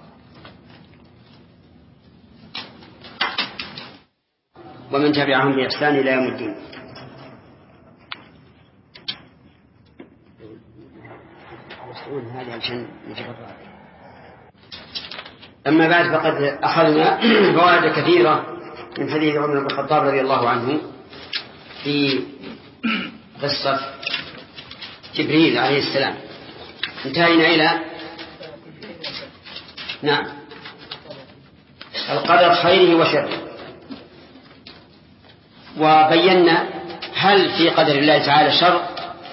ومن تبعهم بإحسان إلى يوم الدين. هذا عشان أما بعد فقد أخذنا فوائد كثيرة من حديث عمر بن الخطاب رضي الله عنه في قصة جبريل عليه السلام. انتهينا إلى نعم القدر خيره وشره، وبينا هل في قدر الله تعالى شر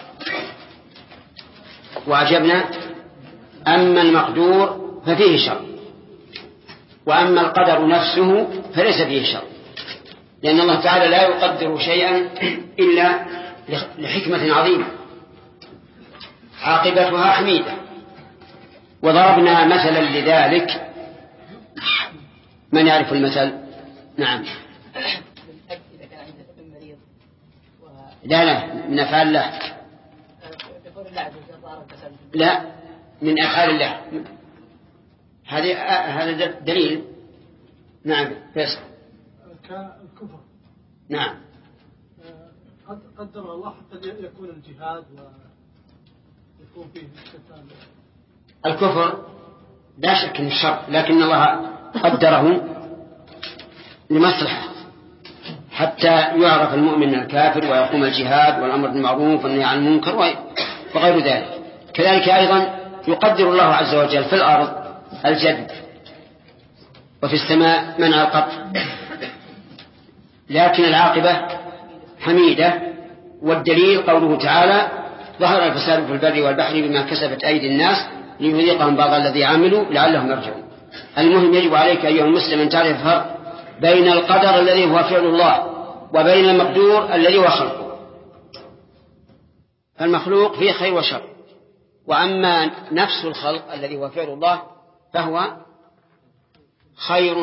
وأجبنا أما المقدور ففيه شر، وأما القدر نفسه فليس فيه شر، لأن الله تعالى لا يقدر شيئا إلا لحكمة عظيمة عاقبتها حميدة. وضربنا مثلا لذلك، من يعرف المثل؟ نعم. لا لا من أفعال الله، لا من أفعال الله. هذه هذا دليل. نعم فيصل. كالكفر. نعم. قد قدر الله حتى يكون الجهاد ويكون فيه القتال. الكفر لا شك من الشر، لكن الله قدره لمصلحة حتى يعرف المؤمن من الكافر ويقوم الجهاد والأمر بالمعروف والنهي عن المنكر وغير ذلك. كذلك أيضا يقدر الله عز وجل في الأرض الجد وفي السماء منع القطع، لكن العاقبة حميدة. والدليل قوله تعالى: ظهر الفساد في البر والبحر بما كسبت أيدي الناس ليذيقهم بعض الذي عملوا لعلهم يرجعون. المهم يجب عليك أيها المسلم أن تعرف الفرق بين القدر الذي هو فعل الله وبين المقدور الذي هو خلقه. فالمخلوق فيه خير وشر، وأما نفس الخلق الذي هو فعل الله فهو خير.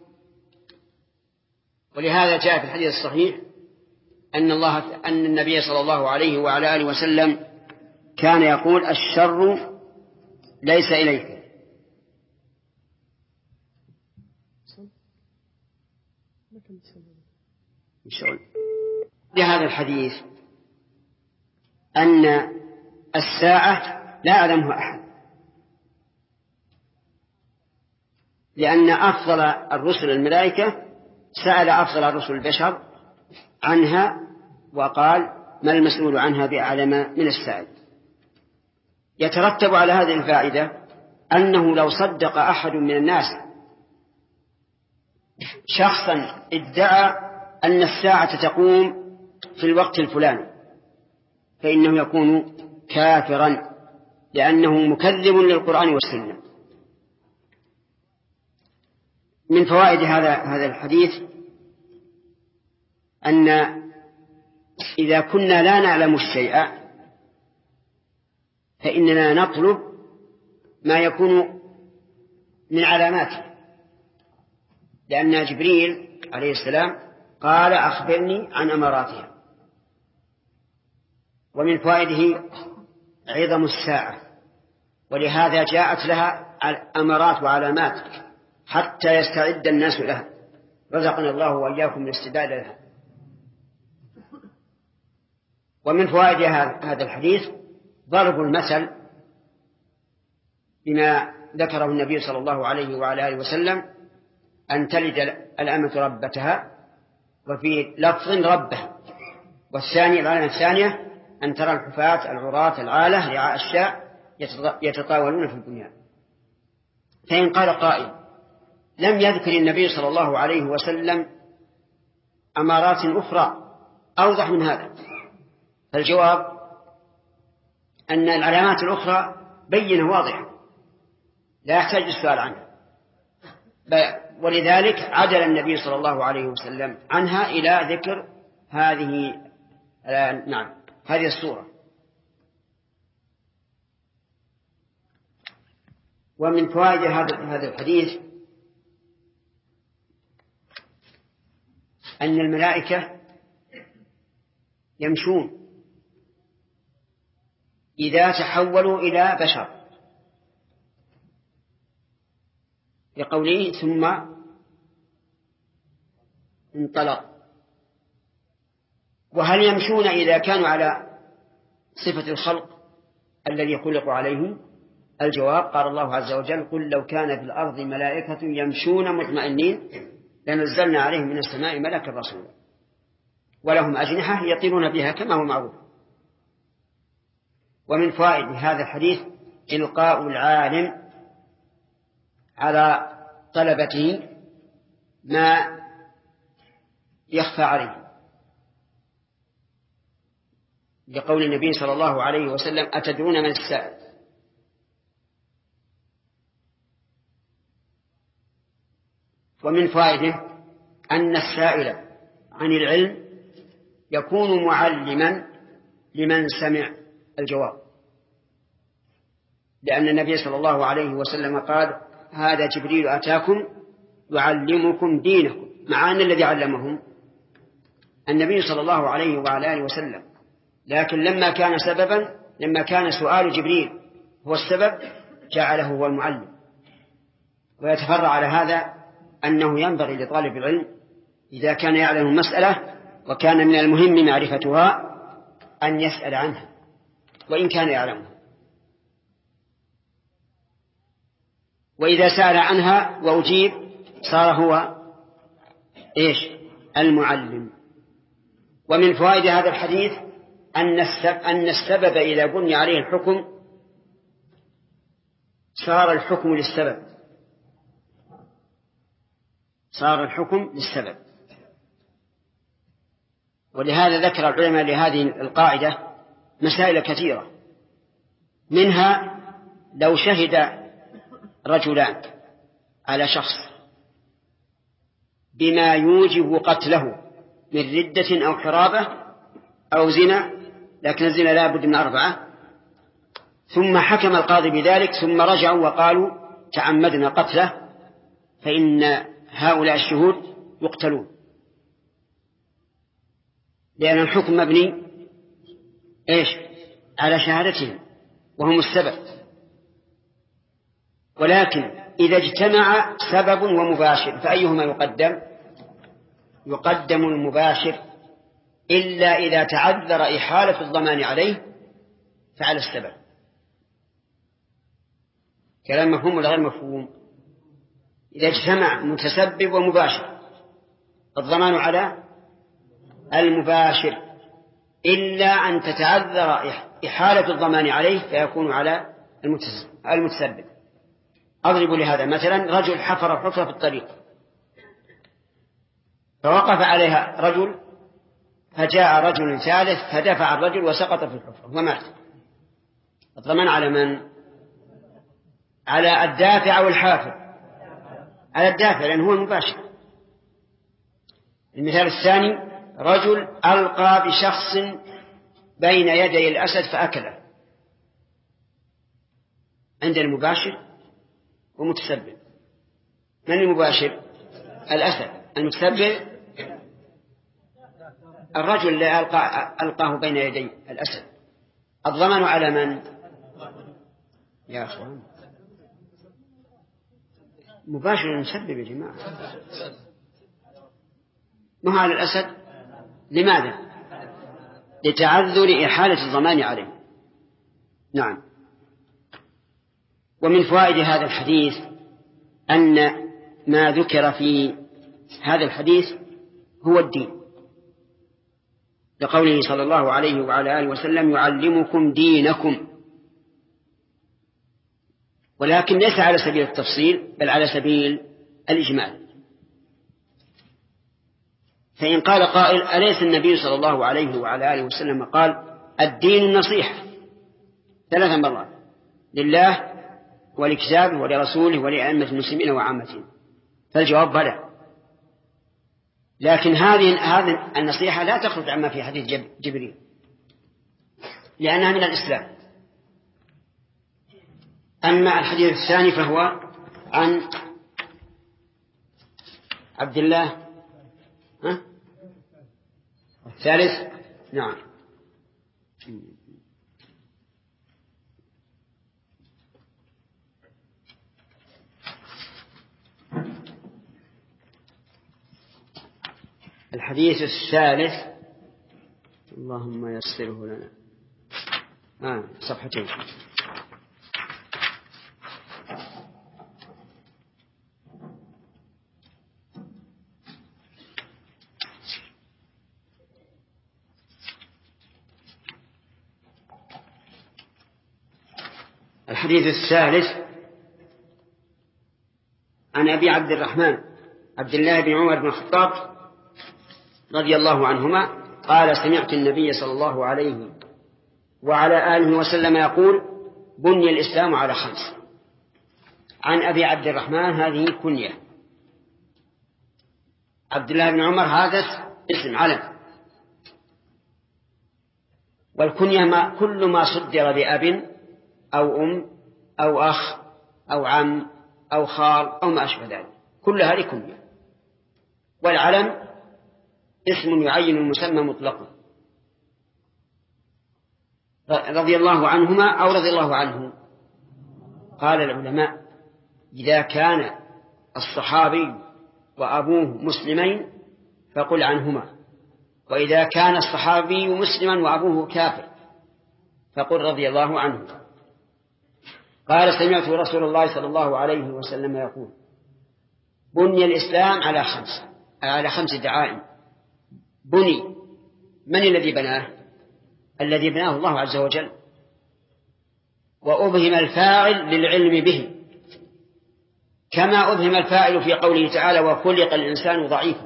ولهذا جاء في الحديث الصحيح أن الله أن النبي صلى الله عليه وعلى آله وسلم كان يقول: الشر ليس إليك. لهذا الحديث أن الساعة لا يعلمها أحد، لأن أفضل الرسل الملائكة سأل أفضل الرسل البشر عنها وقال ما المسؤول عنها بأعلم من السائل. يترتب على هذه الفائدة أنه لو صدق أحد من الناس شخصا ادعى أن الساعة تقوم في الوقت الفلاني فإنه يكون كافرا لأنه مكذب للقرآن والسنة. من فوائد هذا هذا الحديث أن إذا كنا لا نعلم الشيء فإننا نطلب ما يكون من علاماته، لأن جبريل عليه السلام قال أخبرني عن أماراتها. ومن فوائده عظم الساعة، ولهذا جاءت لها أمارات وعلامات حتى يستعد الناس لها، رزقنا الله وإياكم الاستعداد لها. ومن فوائد هذا الحديث ضرب المثل بما ذكره النبي صلى الله عليه وعلى آله وسلم أن تلد الأمة ربتها، وفي لفظ ربه. والثانية العلامة الثانية أن ترى الحفاة العراة العالة رعاء الشاء يتطاولون في البنيان. فإن قال قائل لم يذكر النبي صلى الله عليه وسلم أمارات أخرى أوضح من هذا، فالجواب أن العلامات الأخرى بينة واضحة لا يحتاج السؤال عنها، ولذلك عدل النبي صلى الله عليه وسلم عنها إلى ذكر هذه نعم هذه الصورة. ومن فوائد هذا الحديث أن الملائكة يمشون إذا تحولوا إلى بشر، لقوله ثم انطلق. وهل يمشون إذا كانوا على صفة الخلق الذي خلقوا عليه؟ الجواب قال الله عز وجل قل لو كان في الأرض ملائكة يمشون مطمئنين لنزلنا عليهم من السماء ملكا رسولا ولهم أجنحة يطيرون بها كما هو معروف. ومن فوائد هذا الحديث إلقاء العالم على طلبته ما يخفى عليه، لقول النبي صلى الله عليه وسلم أتدرون من السائل؟ ومن فائده أن السائل عن العلم يكون معلما لمن سمع الجواب، لأن النبي صلى الله عليه وسلم قال هذا جبريل أتاكم يعلمكم دينكم، مع أن الذي علمهم النبي صلى الله عليه وعلى آله وسلم، لكن لما كان سببا لما كان سؤال جبريل هو السبب جعله هو المعلم. ويتفرع على هذا أنه ينبغي لطالب العلم إذا كان يعلم مسألة وكان من المهم معرفتها أن يسأل عنها وإن كان يعلمها، وإذا سأل عنها وأجيب صار هو إيش؟ المعلم. ومن فوائد هذا الحديث أن السبب إذا بني عليه الحكم صار الحكم للسبب صار الحكم للسبب. ولهذا ذكر العلماء لهذه القاعدة مسائل كثيرة، منها لو شهد رجلان على شخص بما يوجب قتله من ردة أو حرابة أو زنا، لكن الزنا لا بد من أربعة، ثم حكم القاضي بذلك ثم رجعوا وقالوا تعمدنا قتله، فإن هؤلاء الشهود يقتلون، لأن الحكم مبني إيش؟ على شهادتهم وهم السبب. ولكن إذا اجتمع سبب ومباشر فأيهما يقدم؟ يقدم المباشر، إلا إذا تعذر إحالة الضمان عليه فعلى السبب. كلام مفهوم ولا غير مفهوم؟ إذا اجتمع متسبب ومباشر الضمان على المباشر، إلا أن تتعذر إحالة الضمان عليه فيكون على المتسبب. أضرب لهذا مثلا: رجل حفر حفرة في الطريق فوقف عليها رجل، فجاء رجل ثالث فدفع الرجل وسقط في الحفرة ومات. الضمان على من؟ على الدافع أو الحافر؟ على الدافع، لأنه هو المباشر. المثال الثاني: رجل ألقى بشخص بين يدي الأسد فأكله. عند المباشر ومتسبب. من المباشر؟ الأسد. المتسبب الرجل اللي ألقى ألقاه بين يدي الأسد. الضمان على من؟ يا أخوان، مباشر المسبب يا جماعة، ما هو على الأسد. لماذا؟ لتعذر إحالة الضمان عليه. نعم. ومن فوائد هذا الحديث أن ما ذكر في هذا الحديث هو الدين، لقوله صلى الله عليه وعلى آله وسلم: يعلمكم دينكم. ولكن ليس على سبيل التفصيل بل على سبيل الإجمال. فإن قال قائل: أليس النبي صلى الله عليه وعلى آله وسلم قال الدين النصيحة ثلاث مرات لله ولكتابه ولرسوله ولأئمة المسلمين وعامتهم؟ فالجواب بلى، لكن هذه هذه النصيحة لا تخرج عما في حديث جبريل، لأنها من الإسلام. أما الحديث الثاني فهو عن عبد الله ها؟ الثالث. نعم. الحديث الثالث، اللهم يسره لنا، آه صفحتين. الحديث الثالث عن أبي عبد الرحمن عبد الله بن عمر بن الخطاب رضي الله عنهما قال: سمعت النبي صلى الله عليه وعلى آله وسلم يقول: بني الإسلام على خمس. عن أبي عبد الرحمن هذه كنية، عبد الله بن عمر هذا اسم علم، والكنية ما كل ما صدر بأب أو أم أو أخ أو عم أو خال أو ما أشبه ذلك، كل هذه كنية. والعلم اسم يعين المسمى مطلقا. رضي الله عنهما أو رضي الله عنه. قال العلماء: إذا كان الصحابي وأبوه مسلمين فقل عنهما، وإذا كان الصحابي مسلما وأبوه كافر فقل رضي الله عنه. قال: سمعت رسول الله صلى الله عليه وسلم يقول: بني الإسلام على خمس على خمس دعائم. بني، من الذي بناه؟ الذي بناه الله عز وجل، وأبهم الفاعل للعلم به، كما أبهم الفاعل في قوله تعالى: وخلق الإنسان ضعيفا.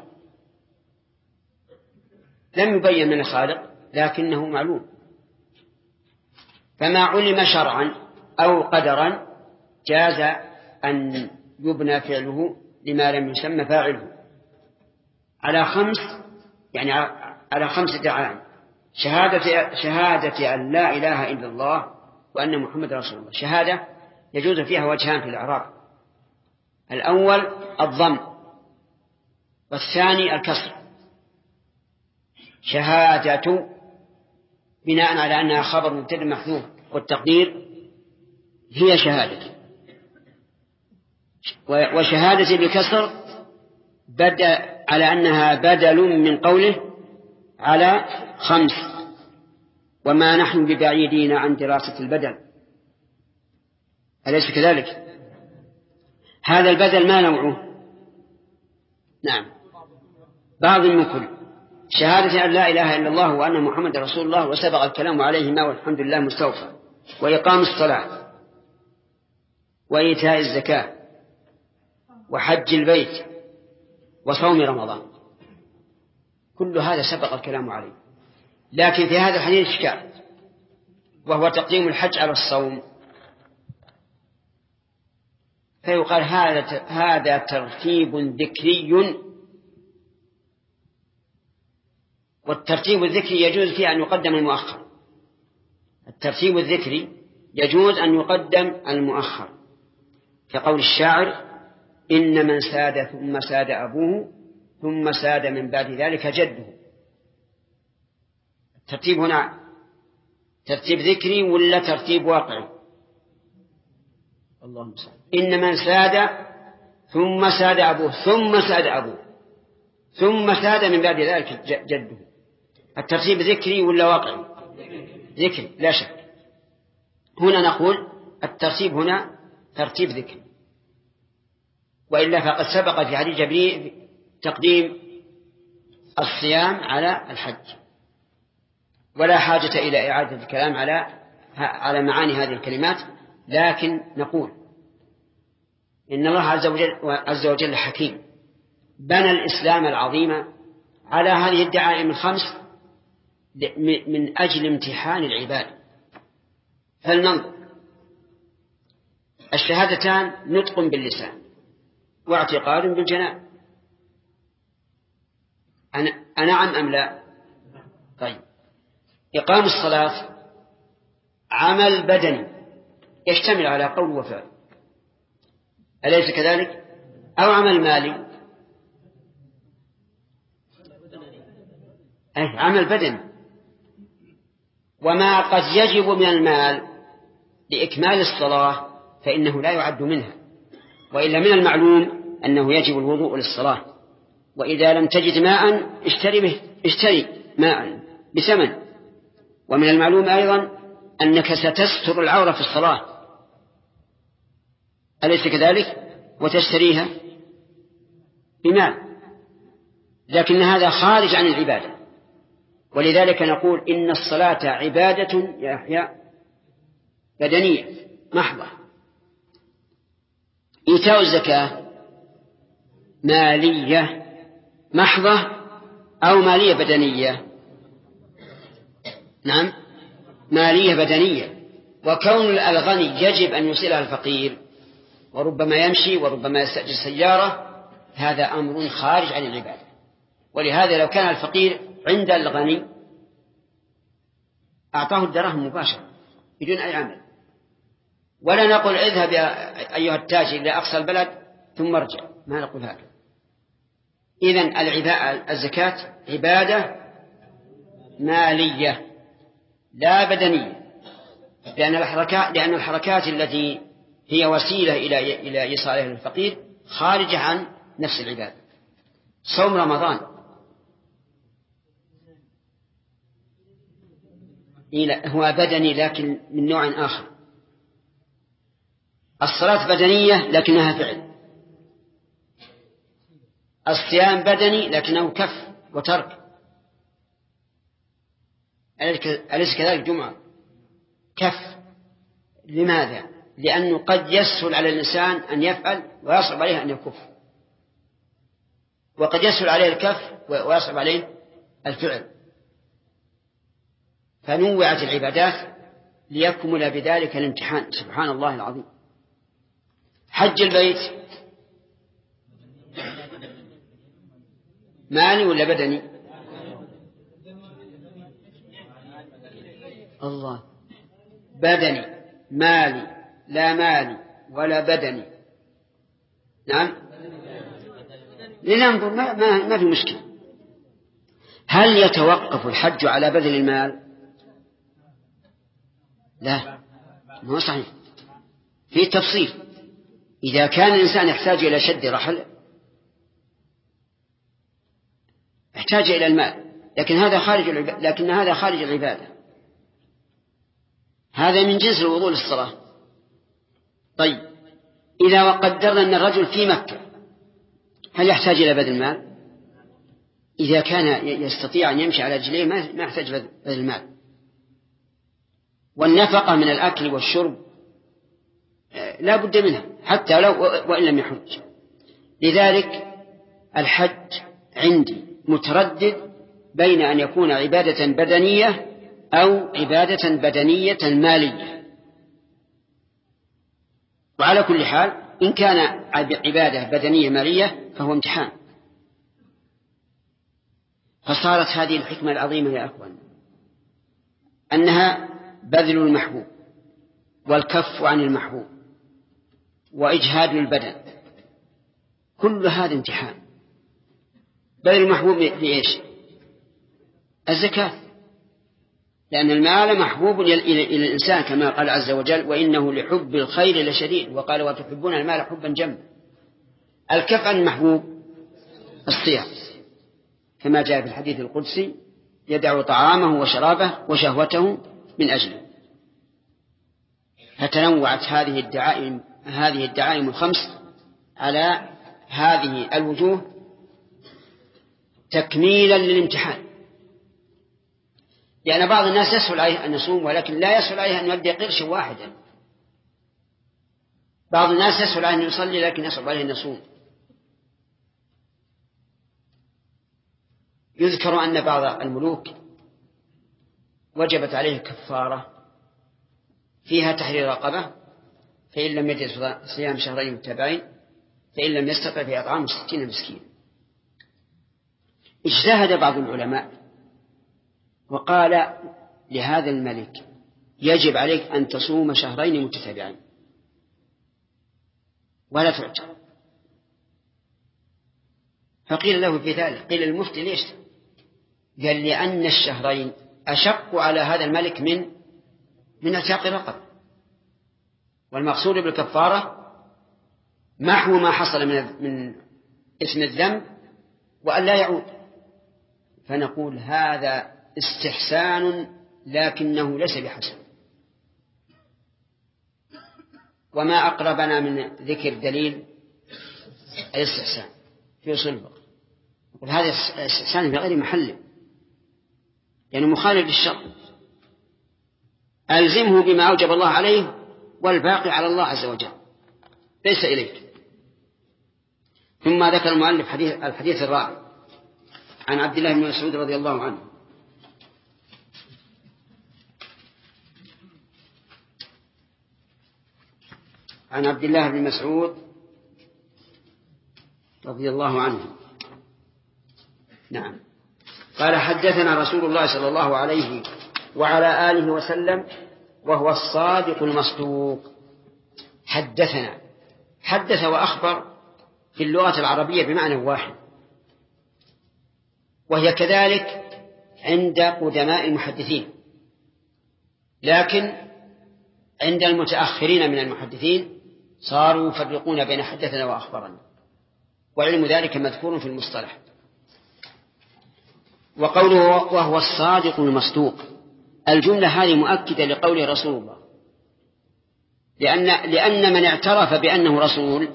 لم يبين من الخالق لكنه معلوم، فما علم شرعا أو قدرا جاز أن يبنى فعله لما لم يسمى فاعله على خمس، يعني على خمس دعائم: شهادة, شهادة أن لا إله إلا الله وأن محمد رسول الله. شهادة يجوز فيها وجهان في الإعراب: الأول الضم، والثاني الكسر. شهادة بناء على أنها خبر مبتدأ محذوف، والتقدير هي شهادة. وشهادة بالكسر بدأ على أنها بدل من قوله على خمس، وما نحن ببعيدين عن دراسة البدل، أليس كذلك؟ هذا البذل ما نوعه؟ نعم، بعض من كل. شهادة أن لا إله إلا الله وأن محمد رسول الله وسبق الكلام عليهما والحمد لله مستوفى، وإقام الصلاة وإيتاء الزكاة وحج البيت وصوم رمضان، كل هذا سبق الكلام عليه. لكن في هذا الحديث إشكال، وهو تقديم الحج على الصوم، فيقال هذا هذا ترتيب ذكري، والترتيب الذكري يجوز فيه أن يقدم المؤخر. الترتيب الذكري يجوز أن يقدم المؤخر، كقول الشاعر: إن من ساد ثم ساد أبوه ثم ساد من بعد ذلك جده. الترتيب هنا ترتيب ذكري ولا ترتيب واقعي؟ اللهم صل. إن من ساد ثم ساد أبوه ثم ساد أبوه ثم ساد من بعد ذلك جده. الترتيب ذكري ولا واقعي؟ ذكري لا شك. هنا نقول الترتيب هنا ترتيب ذكري، وإلا فقد سبق في حديث جبريل تقديم الصيام على الحج، ولا حاجة إلى إعادة الكلام على على معاني هذه الكلمات. لكن نقول إن الله عز وجل, عز وجل حكيم، بنى الإسلام العظيم على هذه الدعائم الخمس من أجل امتحان العباد. فلننظر: الشهادتان نطق باللسان واعتقاد بالجنان، أنعم أم لا؟ طيب، إقام الصلاة عمل بدني يشتمل على قول وفعل، أليس كذلك؟ أو عمل مالي؟ أي عمل بدني. وما قد يجب من المال لإكمال الصلاة فإنه لا يعد منها، وإلا من المعلوم أنه يجب الوضوء للصلاة، وإذا لم تجد ماء اشتري به اشتري ماء بثمن. ومن المعلوم أيضا أنك ستستر العورة في الصلاة، أليس كذلك؟ وتشتريها بمال، لكن هذا خارج عن العبادة. ولذلك نقول إن الصلاة عبادة يا يحيى بدنية محضة. إيتاء الزكاة مالية محضة أو مالية بدنية؟ نعم، مالية بدنية. وكون الغني يجب أن يوصلها الفقير، وربما يمشي وربما يستأجر سيارة، هذا أمر خارج عن العبادة. ولهذا لو كان الفقير عند الغني أعطاه الدراهم مباشرة بدون أي عمل، ولا نقول اذهب يا أيها التاجر إلى أقصى البلد ثم ارجع، ما نقول هذا. إذن الزكاة عبادة مالية لا بدنية، لأن الحركات لأن الحركات التي هي وسيلة إلى إلى إيصالها للفقير خارجة عن نفس العبادة. صوم رمضان هو بدني لكن من نوع آخر. الصلاة بدنية لكنها فعل، الصيام بدني لكنه كف وترك، أليس كذلك؟ جمعة كف. لماذا؟ لأنه قد يسهل على الإنسان أن يفعل ويصعب عليه أن يكف، وقد يسهل عليه الكف ويصعب عليه الفعل، فنوعت العبادات ليكمل بذلك الامتحان. سبحان الله العظيم. حج البيت مالي ولا بدني؟ الله، بدني مالي لا مالي ولا بدني. نعم، لننظر ما, ما, ما في مشكلة. هل يتوقف الحج على بذل المال؟ لا، ما صحيح، في تفصيل. إذا كان الإنسان يحتاج إلى شد رحل يحتاج إلى المال، لكن هذا خارج العبادة، لكن هذا خارج العبادة، هذا من جنس الوضوء للصلاة. طيب، إذا قدرنا أن الرجل في مكة هل يحتاج إلى بذل المال؟ إذا كان يستطيع أن يمشي على رجليه ما يحتاج بذل المال. والنفقة من الأكل والشرب لا بد منها حتى لو وإن لم يحج. لذلك الحج عندي متردد بين أن يكون عبادة بدنية أو عبادة بدنية مالية. وعلى كل حال إن كان عبادة بدنية مالية فهو امتحان. فصارت هذه الحكمة العظيمة يا أخوان أنها بذل المحبوب والكف عن المحبوب وإجهاد البدن، كل هذا امتحان. بذل المحبوب لإيش؟ الزكاة، لأن المال محبوب إلى الإنسان كما قال عز وجل وإنه لحب الخير لشديد، وقال وتحبون المال حبا جما. الكف عن المحبوب الصيام كما جاء في الحديث القدسي يدع طعامه وشرابه وشهوته من أجله. فتنوعت هذه الدعائم هذه الدعائم الخمس على هذه الوجوه تكميلا للامتحان. لأن يعني بعض الناس يسهل عليه أن يصوم ولكن لا يسهل عليه أن يبدأ قرشا واحدا. بعض الناس يسهل عليه أن يصلي لكن يصعب عليه أن يصوم. يذكر أن بعض الملوك وجبت عليه كفارة فيها تحرير رقبة، فإن لم يجد صيام شهرين متتابعين فإن لم يستطع في إطعام ستين مسكين. اجتهد بعض العلماء وقال لهذا الملك يجب عليك أن تصوم شهرين متتابعين ولا تعجل. فقيل له في ذلك، قيل المفتي ليش؟ قال لأن الشهرين أشق على هذا الملك من من اعتاق رقبة، والمقصود بالكفارة محو ما حصل من من اسم الذنب وأن لا يعود. فنقول هذا استحسان لكنه ليس بحسن. وما أقربنا من ذكر دليل الاستحسان في صلبه، هذا استحسان في غير محله يعني مخالف للشرع. ألزمه بما أوجب الله عليه والباقي على الله عز وجل ليس إليك. ثم ذكر المؤلف حديث الحديث الرابع عن عبد الله بن مسعود رضي الله عنه عن عبد الله بن مسعود رضي الله عنه نعم قال حدثنا رسول الله صلى الله عليه وعلى آله وسلم وهو الصادق المصدوق. حدثنا، حدث وأخبر في اللغة العربية بمعنى واحد، وهي كذلك عند قدماء المحدثين، لكن عند المتأخرين من المحدثين صاروا يفرقون بين حدثنا وأخبرنا، وعلم ذلك مذكور في المصطلح. وقوله وهو الصادق المصدوق الجملة هذه مؤكدة لقوله رسول الله، لأن, لأن من اعترف بأنه رسول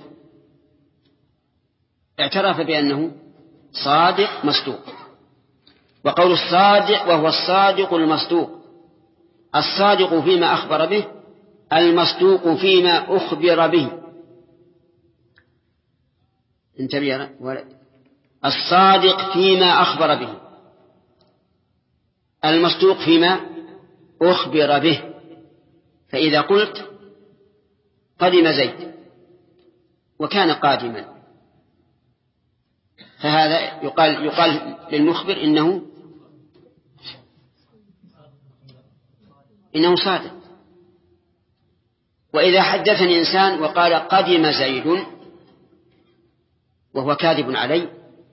اعترف بأنه صادق مصدوق. وقول الصادق وهو الصادق المصدوق، الصادق فيما أخبر به، المصدوق فيما أخبر به. انتبه يا ولد، الصادق فيما أخبر به، المصدوق فيما أخبر به. فإذا قلت قدم زيد وكان قادما فهذا يقال, يقال للمخبر إنه إنه صادق. وإذا حدثني إنسان وقال قدم زيد وهو كاذب علي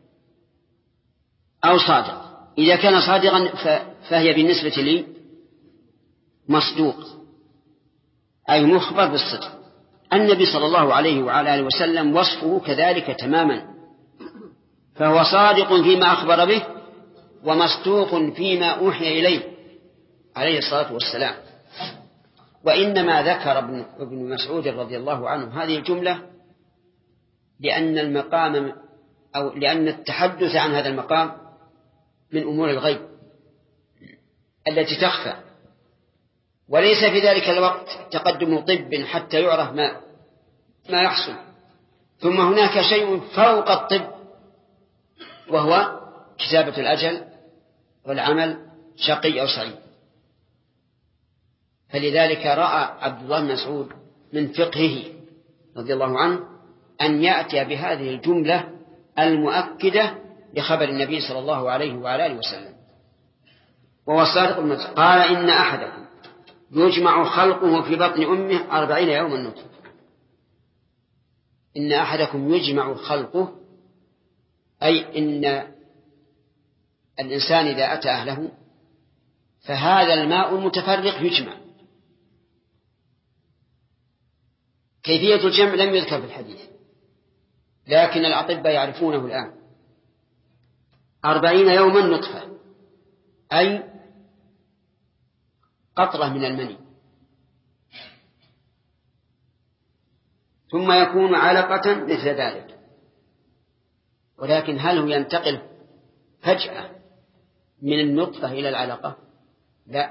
أو صادق، إذا كان صادقا فهي بالنسبة لي مصدوق أي مخبر بالصدق. النبي صلى الله عليه وعلى آله وسلم وصفه كذلك تماما، فهو صادق فيما أخبر به ومصدوق فيما أوحي إليه عليه الصلاة والسلام. وإنما ذكر ابن مسعود رضي الله عنه هذه الجملة لأن المقام أو لأن التحدث عن هذا المقام من أمور الغيب التي تخفى، وليس في ذلك الوقت تقدم طب حتى يعرف ما ما يحصل. ثم هناك شيء فوق الطب وهو كتابة الأجل والعمل شقي أو سعيد. فلذلك رأى عبد الله بن مسعود من فقهه رضي الله عنه أن يأتي بهذه الجملة المؤكدة لخبر النبي صلى الله عليه وعلى آله وسلم. وهو الصادق المصدوق قال إن أحدكم يجمع خلقه في بطن أمه أربعين يوما نطفة. إن أحدكم يجمع خلقه أي إن الإنسان إذا أتى أهله فهذا الماء المتفرق يجمع. كيفية الجمع لم يذكر في الحديث، لكن الأطباء يعرفونه الآن. أربعين يوما نطفة أي قطرة من المني، ثم يكون علقة مثل ذلك. ولكن هل هو ينتقل فجأة من النطفة إلى العلقة؟ لا،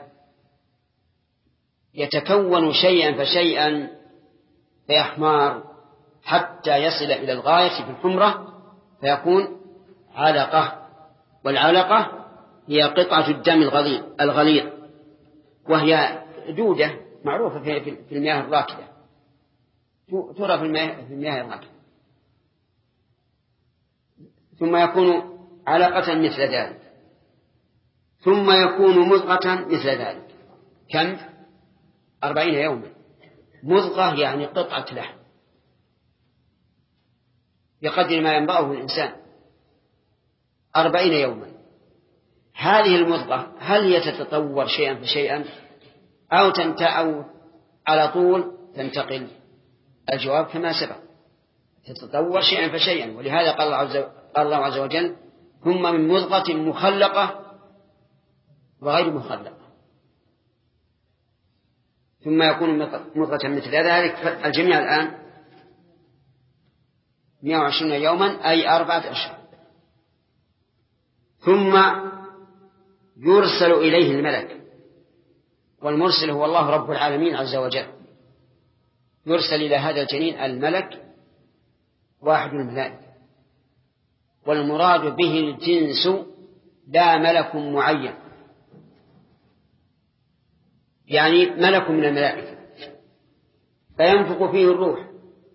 يتكون شيئا فشيئا فيحمار حتى يصل إلى الغاية في الحمرة فيكون علقة. والعلقة هي قطعة الدم الغليظ الغليظ وهي دودة معروفة في المياه الراكدة، ترى في المياه الراكدة. ثم يكون علقة مثل ذلك، ثم يكون مضغة مثل ذلك. كم؟ أربعين يوما. مضغة يعني قطعة لحم بقدر ما ينبغه الإنسان. أربعين يوما. هذه المضغة هل هي تتطور شيئا فشيئا أو تنتأو على طول تنتقل؟ الجواب كما سبق، تتطور شيئا فشيئا. ولهذا قال الله عز, قال الله عز وجل هم من مضغة مخلقة وغير مخلقة. ثم يكون مضغة مثل ذلك. الجميع الآن مئة وعشرين يوما أي أربعة أشهر. ثم يرسل إليه الملك، والمرسل هو الله رب العالمين عز وجل. يرسل إلى هذا الجنين الملك واحد الملائكة، والمراد به الجنس لا ملك معين، يعني ملك من الملائكة فينفخ فيه الروح.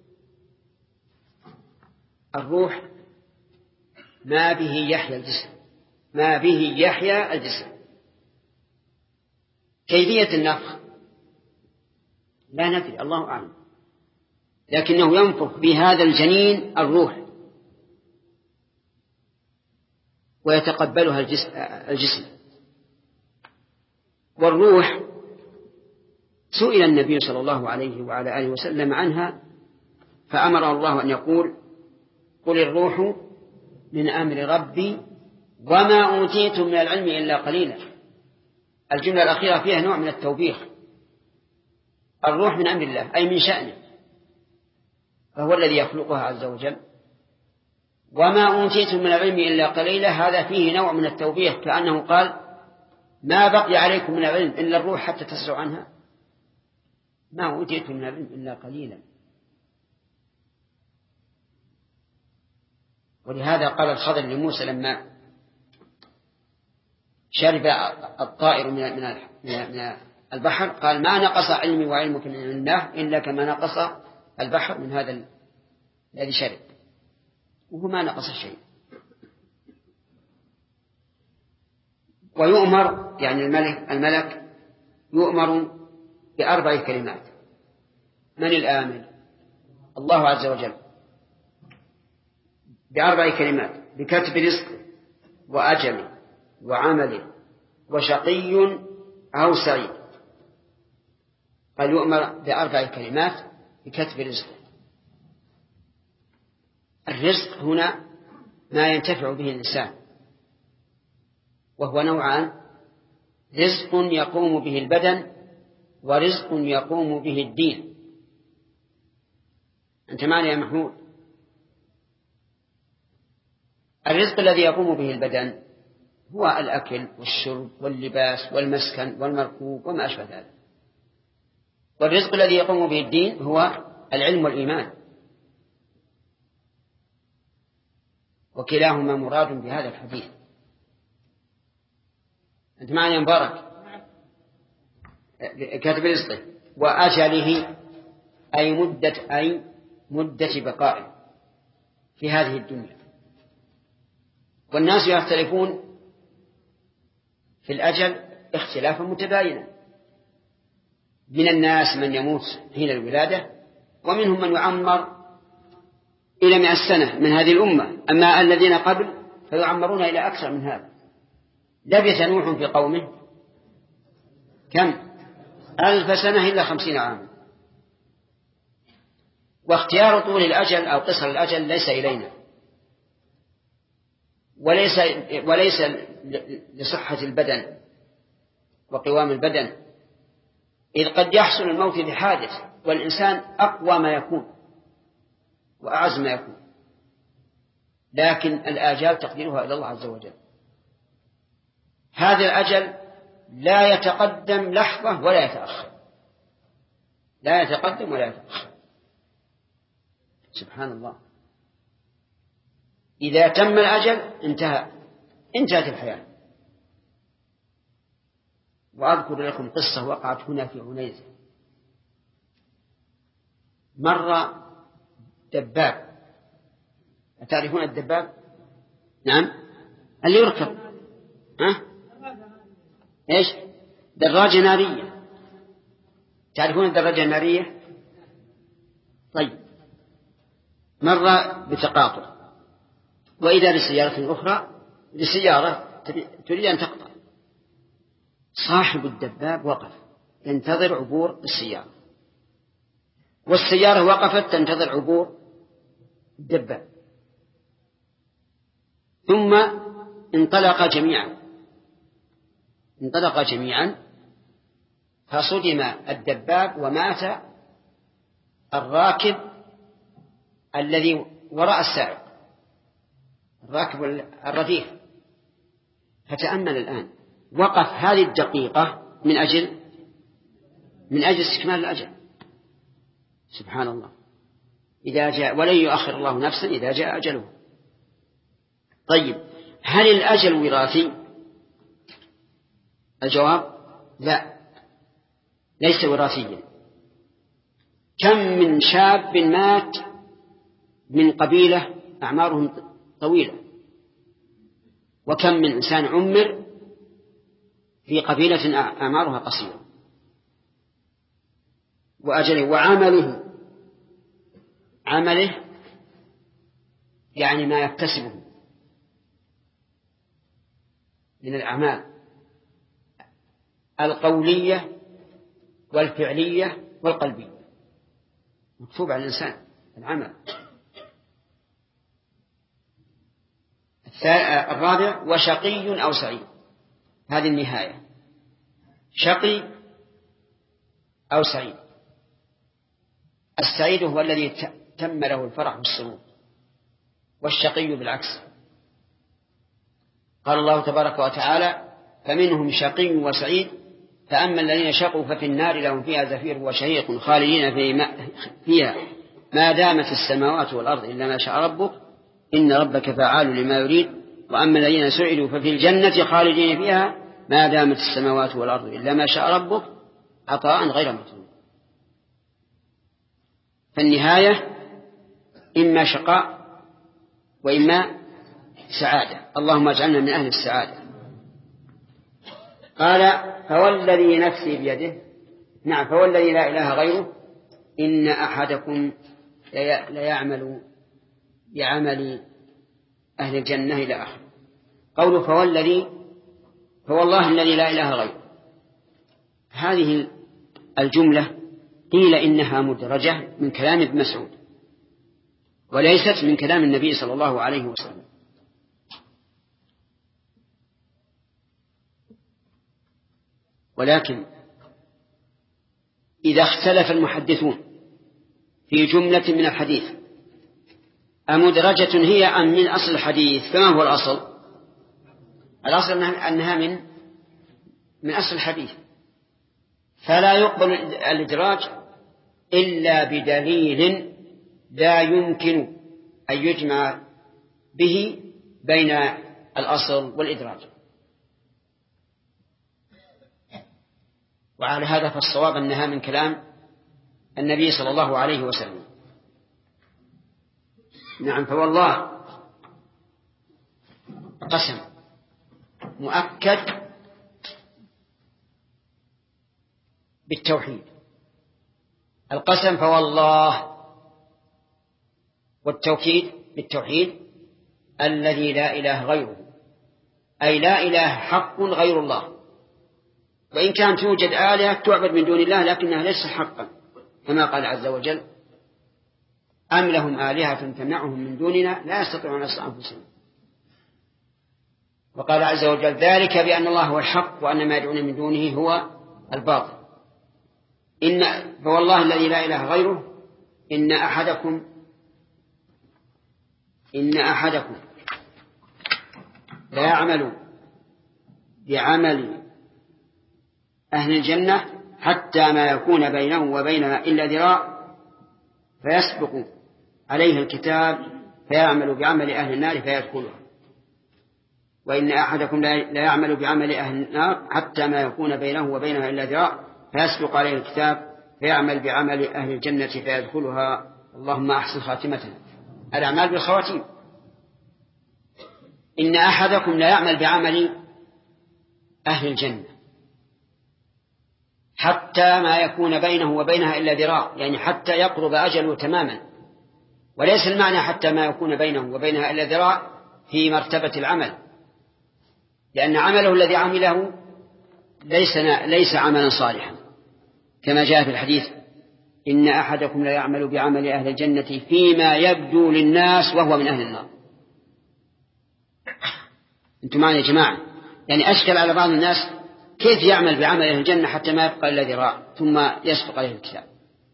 الروح ما به يحيا الجسم، ما به يحيا الجسم. كيفية النفخ لا ندري، الله أعلم، لكنه ينفخ بهذا الجنين الروح ويتقبلها الجسم. والروح سئل النبي صلى الله عليه وعلى آله وسلم عنها فأمر الله أن يقول قل الروح من أمر ربي وما أوتيتم من العلم إلا قليلا. الجملة الأخيرة فيها نوع من التوبيخ. الروح من أمر الله أي من شأنه، فهو الذي يخلقها عز وجل. وما أوتيتم من العلم إلا قليلا هذا فيه نوع من التوبيخ، كأنه قال ما بقي عليكم من العلم إلا الروح حتى تسروا عنها. ما أوتيتم من العلم إلا قليلا. ولهذا قال الخضر لموسى لما شرب الطائر من من البحر قال ما نقص علمي وعلمك من الله إلا كما نقص البحر من هذا الذي شرب، وهو ما نقص شيء. ويؤمر يعني الملك الملك يؤمر بأربع كلمات. من الآمر؟ الله عز وجل، بأربع كلمات: بكتب رزق وأجل وعمل وشقي أو سعيد. قال يؤمر بأربع كلمات بكتب رزق. الرزق هنا ما ينتفع به الإنسان، وهو نوعان: رزق يقوم به البدن ورزق يقوم به الدين. أنت معنا يا محمود؟ الرزق الذي يقوم به البدن هو الأكل والشرب واللباس والمسكن والمركوب وما أشبه ذلك، والرزق الذي يقوم به الدين هو العلم والإيمان، وكلاهما مراد بهذا الحديث. أنت معنا يا مبارك؟ كاتب رزقه وأجله أي مدة أي مدة بقائه في هذه الدنيا. والناس يختلفون في الأجل اختلافا متباينا، من الناس من يموت حين الولادة، ومنهم من يعمر إلى مئة سنة من هذه الأمة. أما الذين قبل فيعمرون إلى أكثر من هذا. لبث نوح في قومه كم؟ ألف سنة إلا خمسين عاما. واختيار طول الأجل أو قصر الأجل ليس إلينا، وليس, وليس لصحة البدن وقوام البدن، إذ قد يحصل الموت بحادث والإنسان أقوى ما يكون وأعز ما يكون، لكن الآجال تقديرها إلى الله عز وجل. هذا الأجل لا يتقدم لحظة ولا يتأخر، لا يتقدم ولا يتأخر، سبحان الله. إذا تم الأجل انتهى انتهت الحياة. وأذكر لكم قصة وقعت هنا في عنيزة. مر دباب، تعرفون الدباب؟ نعم، اللي يركب ها؟ إيش؟ دراجة نارية. تعرفون الدراجة النارية؟ طيب، مر بتقاطع، وإذا بسيارة أخرى لسيارة تريد أن تقطع. صاحب الدباب وقف ينتظر عبور السيارة، والسيارة وقفت تنتظر عبور الدباب، ثم انطلق جميعا انطلق جميعا فصدم الدباب ومات الراكب الذي وراء السائق، الراكب الرديف. فتأمل الآن، وقف هذه الدقيقة من أجل من أجل استكمال الأجل. سبحان الله. إذا جاء ولن يؤخر الله نفسا إذا جاء أجله. طيب، هل الأجل وراثي؟ الجواب لا، ليس وراثيا. كم من شاب مات من قبيلة أعمارهم طويلة، وكم من إنسان عمر في قبيلة أعمارها قصيرة. وأجله وعمله عمله يعني ما يكتسبه من الأعمال القولية والفعلية والقلبية، مكتوب على الإنسان العمل. الرابع وشقي أو سعيد، هذه النهاية، شقي أو سعيد. السعيد هو الذي تم له الفرح والسرور، والشقي بالعكس. قال الله تبارك وتعالى فمنهم شقي وسعيد فأما الذين شقوا ففي النار لهم فيها زفير وشهيق خالدين فيها ما دامت السماوات والأرض إلا ما شاء ربك إن ربك فعال لما يريد وأما الذين سعدوا ففي الجنة خالدين فيها ما دامت السماوات والأرض إلا ما شاء ربك عطاء غير مطلوب. فالنهاية إما شقاء وإما سعادة، اللهم اجعلنا من أهل السعادة. قال فوالذي نفسي بيده، نعم فوالذي لا إله غيره إن أحدكم ليعمل بعمل أهل الجنة إلى آخر. قوله فوالذي فوالله الذي لا إله غيره، هذه الجملة قيل إنها مدرجة من كلام ابن مسعود وليست من كلام النبي صلى الله عليه وسلم. ولكن إذا اختلف المحدثون في جملة من الحديث أمدرجة هي أم من أصل الحديث؟ فما هو الأصل؟ الأصل أنها من من أصل الحديث، فلا يقبل الإدراج إلا بدليل لا يمكن أن يجمع به بين الأصل والإدراج. وعلى هذا فالصواب أنها من كلام النبي صلى الله عليه وسلم. نعم، فوالله قسم مؤكد بالتوحيد. القسم فوالله، والتوكيد بالتوحيد الذي لا إله غيره، أي لا إله حق غير الله، وإن كانت توجد آلهة تعبد من دون الله لكنها ليست حقا، كما قال عز وجل: أم لهم آلهة تمنعهم من دوننا لا يستطيعون نصر أنفسهم. وقال عز وجل: ذلك بأن الله هو الحق وأن ما يدعون من دونه هو الباطل. إن فوالله الذي لا إله غيره إن أحدكم إن أحدكم لا يعمل بعمل أهل الجنة حتى ما يكون بينه وبينها إلا ذراع فيسبق عليه الكتاب فيعمل بعمل أهل النار فيدخلها، وإن أحدكم لا يعمل بعمل أهل النار حتى ما يكون بينه وبينها إلا ذراع فيسبق عليه الكتاب فيعمل بعمل أهل الجنة فيدخلها. اللهم أحسن خاتمتنا. الأعمال بالخواتيم. إن أحدكم لا يعمل بعمل أهل الجنة حتى ما يكون بينه وبينها إلا ذراع، يعني حتى يقرب أجله تماما، وليس المعنى حتى ما يكون بينه وبينها إلا ذراع في مرتبة العمل، لأن عمله الذي عمله ليس ليس عملا صالحا، كما جاء في الحديث: إن أحدكم لا يعمل بعمل أهل الجنة فيما يبدو للناس وهو من أهل النار. أنتم معنا يا جماعة؟ يعني أشكل على بعض الناس كيف يعمل بعمل أهل الجنة حتى ما يبقى إلا ذراع ثم يسبق عليه الكتاب.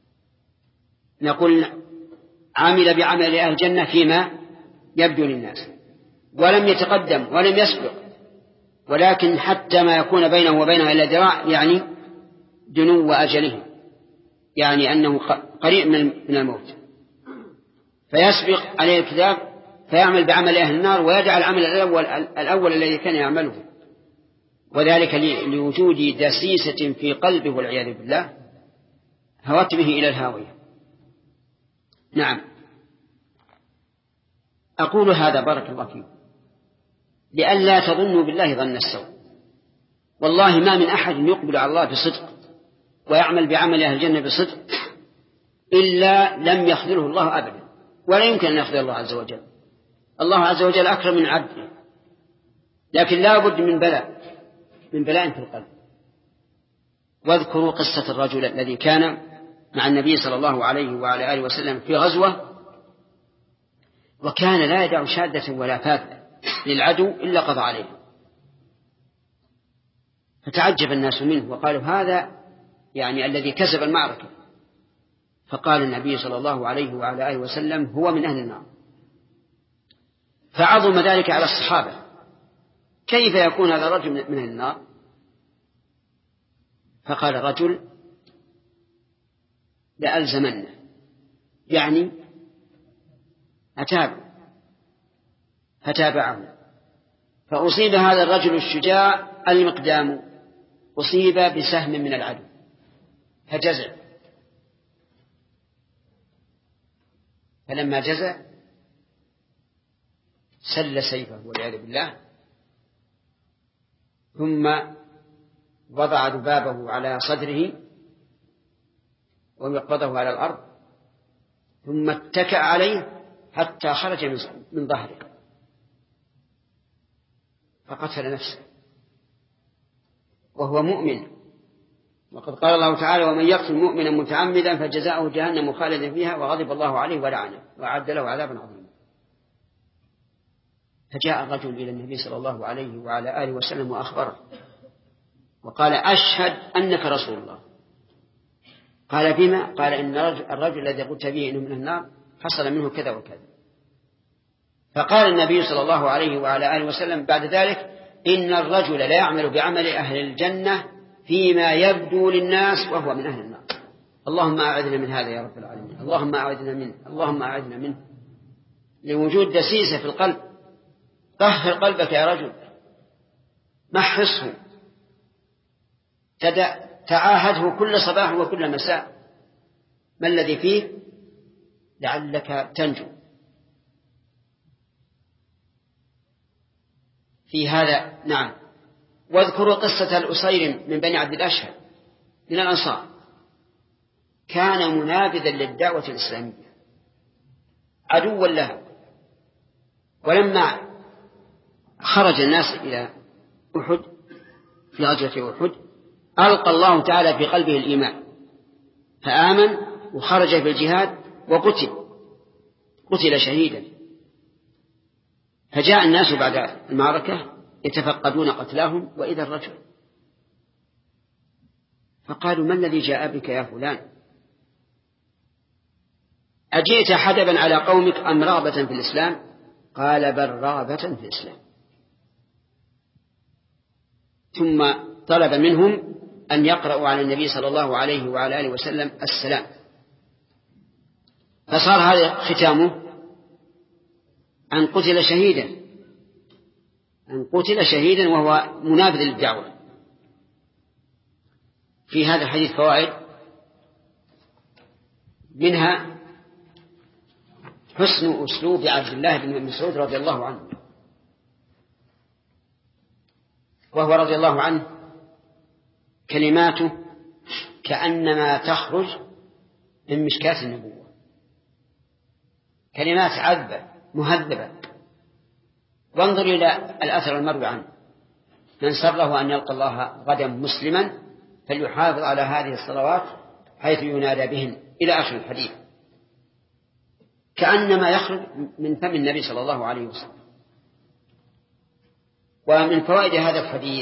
نقول عمل بعمل أهل الجنة فيما يبدو للناس ولم يتقدم ولم يسبق، ولكن حتى ما يكون بينه وبينها إلا ذراع، يعني دنو أجله، يعني أنه قريب من الموت، فيسبق عليه الكتاب فيعمل بعمل أهل النار ويدع العمل الأول, الأول الذي كان يعمله، وذلك لوجود دسيسة في قلبه والعياذ بالله هوت به إلى الهاوية. نعم، أقول هذا بارك الله فيكم لئلا تظنوا بالله ظن السوء. والله ما من أحد يقبل على الله بصدق ويعمل بعمل أهل الجنة بصدق إلا لم يخذله الله أبدا، ولا يمكن أن يخذل الله عز وجل. الله عز وجل أكرم من عبده، لكن لا بد من بلاء من بلاء في القلب. واذكروا قصة الرجل الذي كان مع النبي صلى الله عليه وعلى آله وسلم في غزوة، وكان لا يدع شادة ولا فاذة للعدو إلا قضى عليه، فتعجب الناس منه وقالوا: هذا يعني الذي كسب المعركة. فقال النبي صلى الله عليه وعلى آله وسلم: هو من أهل النار. فعظم ذلك على الصحابة: كيف يكون هذا الرجل من أهل النار؟ فقال الرجل: لألزمنه، يعني أتاب، فتابعه، فأصيب هذا الرجل الشجاع المقدام، أصيب بسهم من العدو فجزع، فلما جزع سل سيفه والعياذ بالله، ثم وضع ذبابه على صدره ومقبضه على الأرض، ثم اتكأ عليه حتى خرج من ظهره فقتل نفسه وهو مؤمن. وقد قال الله تعالى: ومن يقتل مؤمنا متعمدا فجزاؤه جهنم خالدا فيها وغضب الله عليه ولعنه وأعد له عذابا عظيما. فجاء الرجل إلى النبي صلى الله عليه وعلى آله وسلم وأخبره وقال: أشهد أنك رسول الله. قال بما؟ قال إن الرجل الذي قلت به إنه من النار حصل منه كذا وكذا. فقال النبي صلى الله عليه وعلى آله وسلم بعد ذلك إن الرجل لا يعمل بعمل أهل الجنة فيما يبدو للناس وهو من أهل النار. اللهم أعذنا من هذا يا رب العالمين، اللهم أعذنا منه، اللهم أعذنا منه، لوجود دسيسة في القلب. طهر قلبك يا رجل، محصه، تعاهده كل صباح وكل مساء. ما الذي فيه؟ لعلك تنجو. في هذا نعم. واذكروا قصة الأسير من بني عبد الأشهر من الأنصار، كان منابذا للدعوة الإسلامية عدوا لها، ولما خرج الناس إلى أحد في غزوة أحد ألقى الله تعالى في قلبه الإيمان فآمن وخرج في الجهاد وقتل قتل شهيدا. فجاء الناس بعد المعركة يتفقدون قتلاهم وإذا الرجل، فقالوا ما الذي جاء بك يا فلان؟ أجئت حدبا على قومك أم رغبة في الإسلام؟ قال بل رغبة في الإسلام. ثم طلب منهم أن يقرأوا على النبي صلى الله عليه وعلى آله وسلم السلام، فصار هذا ختامه أن قتل شهيدا، أن قتل شهيدا وهو منابذ للدعوة. في هذا الحديث فوائد، منها حسن أسلوب عبد الله بن مسعود رضي الله عنه، وهو رضي الله عنه كلماته كأنما تخرج من مشكاة النبوة، كلمات عذبة مهذبة. وانظر إلى الأثر المروي عنه: من سره أن يلقى الله غدا مسلما فليحافظ على هذه الصلوات حيث ينادى بهن إلى آخر الحديث، كأنما يخرج من فم النبي صلى الله عليه وسلم. ومن فوائد هذا الحديث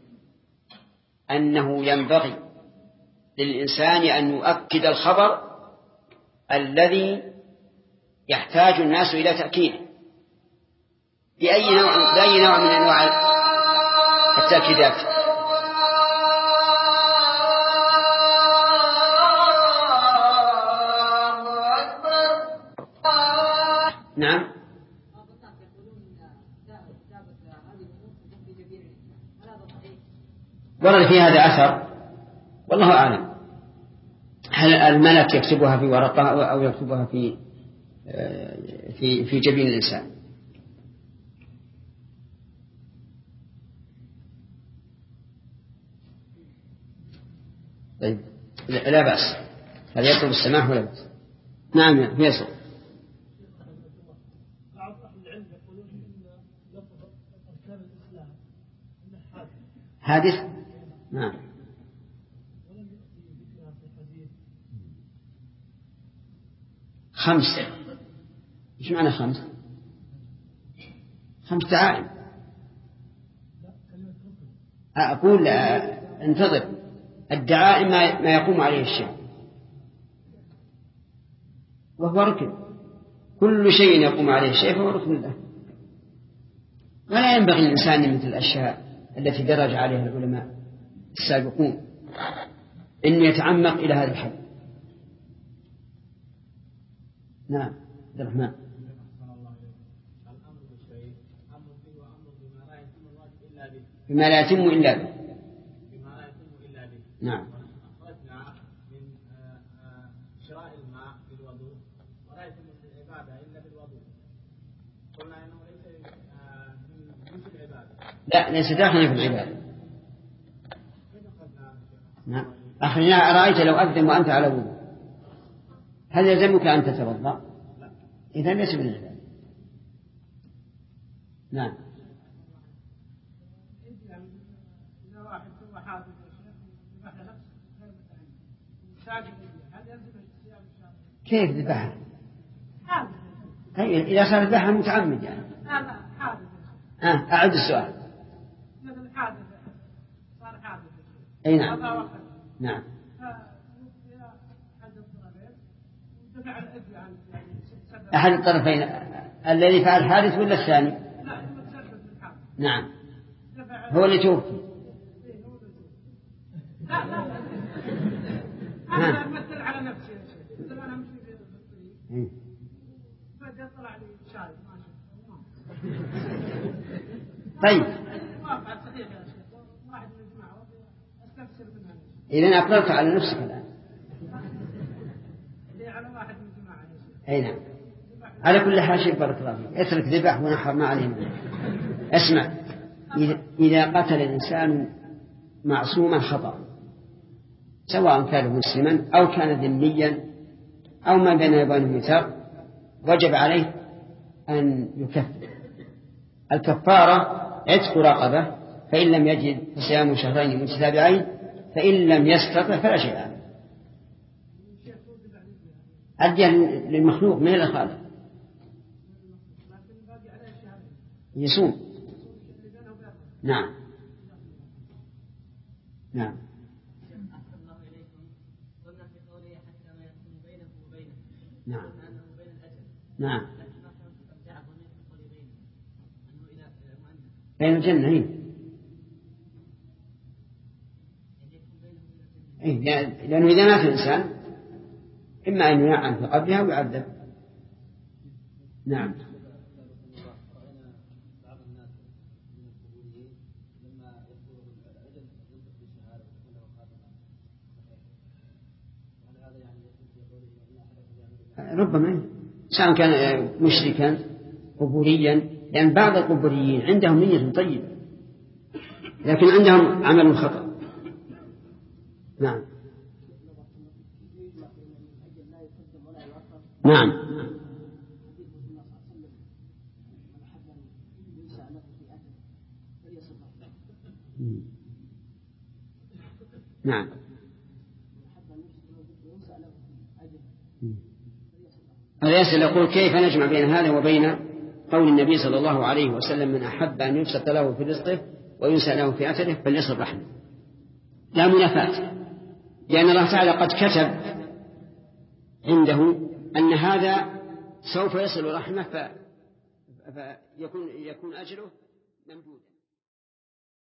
أنه ينبغي للإنسان أن يؤكد الخبر الذي يحتاج الناس إلى تأكيده بأي نوع, بأي نوع من أنواع التأكيدات. نعم. ورد في هذا أثر والله أعلم، هل الملك يكتبها في ورقة أو يكتبها في في في جبين الإنسان. طيب لا بأس، هل يطلب السماح ولا بأس؟ نعم يسر. حادث نعم. خمسة، إيش معنى خمس؟ خمس دعائم. أقول انتظر، الدعائم ما يقوم عليه الشيء وهو ركن، كل شيء يقوم عليه الشيء فهو ركن له، ولا ينبغي الإنسان مثل الأشياء التي درج عليها العلماء السابقون أن يتعمق إلى هذا الحد. نعم عبد الرحمن. بما لا يتم إلا به. نعم. خرجنا من شراء الماء بالوضوء ولا يتم العبادة إلا بالوضوء، قلنا إنه ليس من جزء العبادة. لا ليس داخلا في العبادة. نعم. أخرجنا أرأيت لو أقدم وأنت على وضوء هل يلزمك أن تتوضأ؟ إذا ليس من العبادة. نعم. كيف ذبحها؟ إذا صار ذبحها متعمد يعني. آه أعد السؤال. صار حادث. أي نعم. نعم. أحد الطرفين، الذي فعل الحادث ولا الثاني؟ نعم هو اللي توفي. أنا أمثل على نفسي يا شيخ، مثل أنا مشي في الطريق فجأة طلع لي شايب ماشي. طيب واقع صحيح يا شيخ، واحد من الجماعة أستفسر منها. إذا أقررت على نفسك الآن. اللي على واحد من الجماعة يا شيخ. أي نعم. على كل حال شيء بارك الله فيك، اترك ذبح ونحر ما عليه منه. اسمع، إذا قتل الإنسان معصوما خطأ سواء كان مسلما أو كان ذميا أو ما بين يبانه يتر، وجب عليه أن يكفر. الكفارة عتق رقبة، فإن لم يجد فصيام شهرين متتابعين، فإن لم يستطع فلا شيء عليه. أدية للمخلوق من الخالق يصوم. نعم نعم نعم نعم بين الجنة هي. إيه لأنه إذا مات الإنسان إما أن ينعم في قبرها ويعذب. نعم ربما سواء كان مشركا قبوريا، لأن بعض القبوريين عندهم نية طيبة لكن عندهم عمل خطأ. نعم نعم نعم هذا يسأل يقول كيف نجمع بين هذا وبين قول النبي صلى الله عليه وسلم من أحب أن يبسط له في رزقه وينسى له في أثره فليصل رحمه. لا منافاة، لأن الله تعالى قد كتب عنده أن هذا سوف يصل رحمه فيكون يكون أجره ممدودا.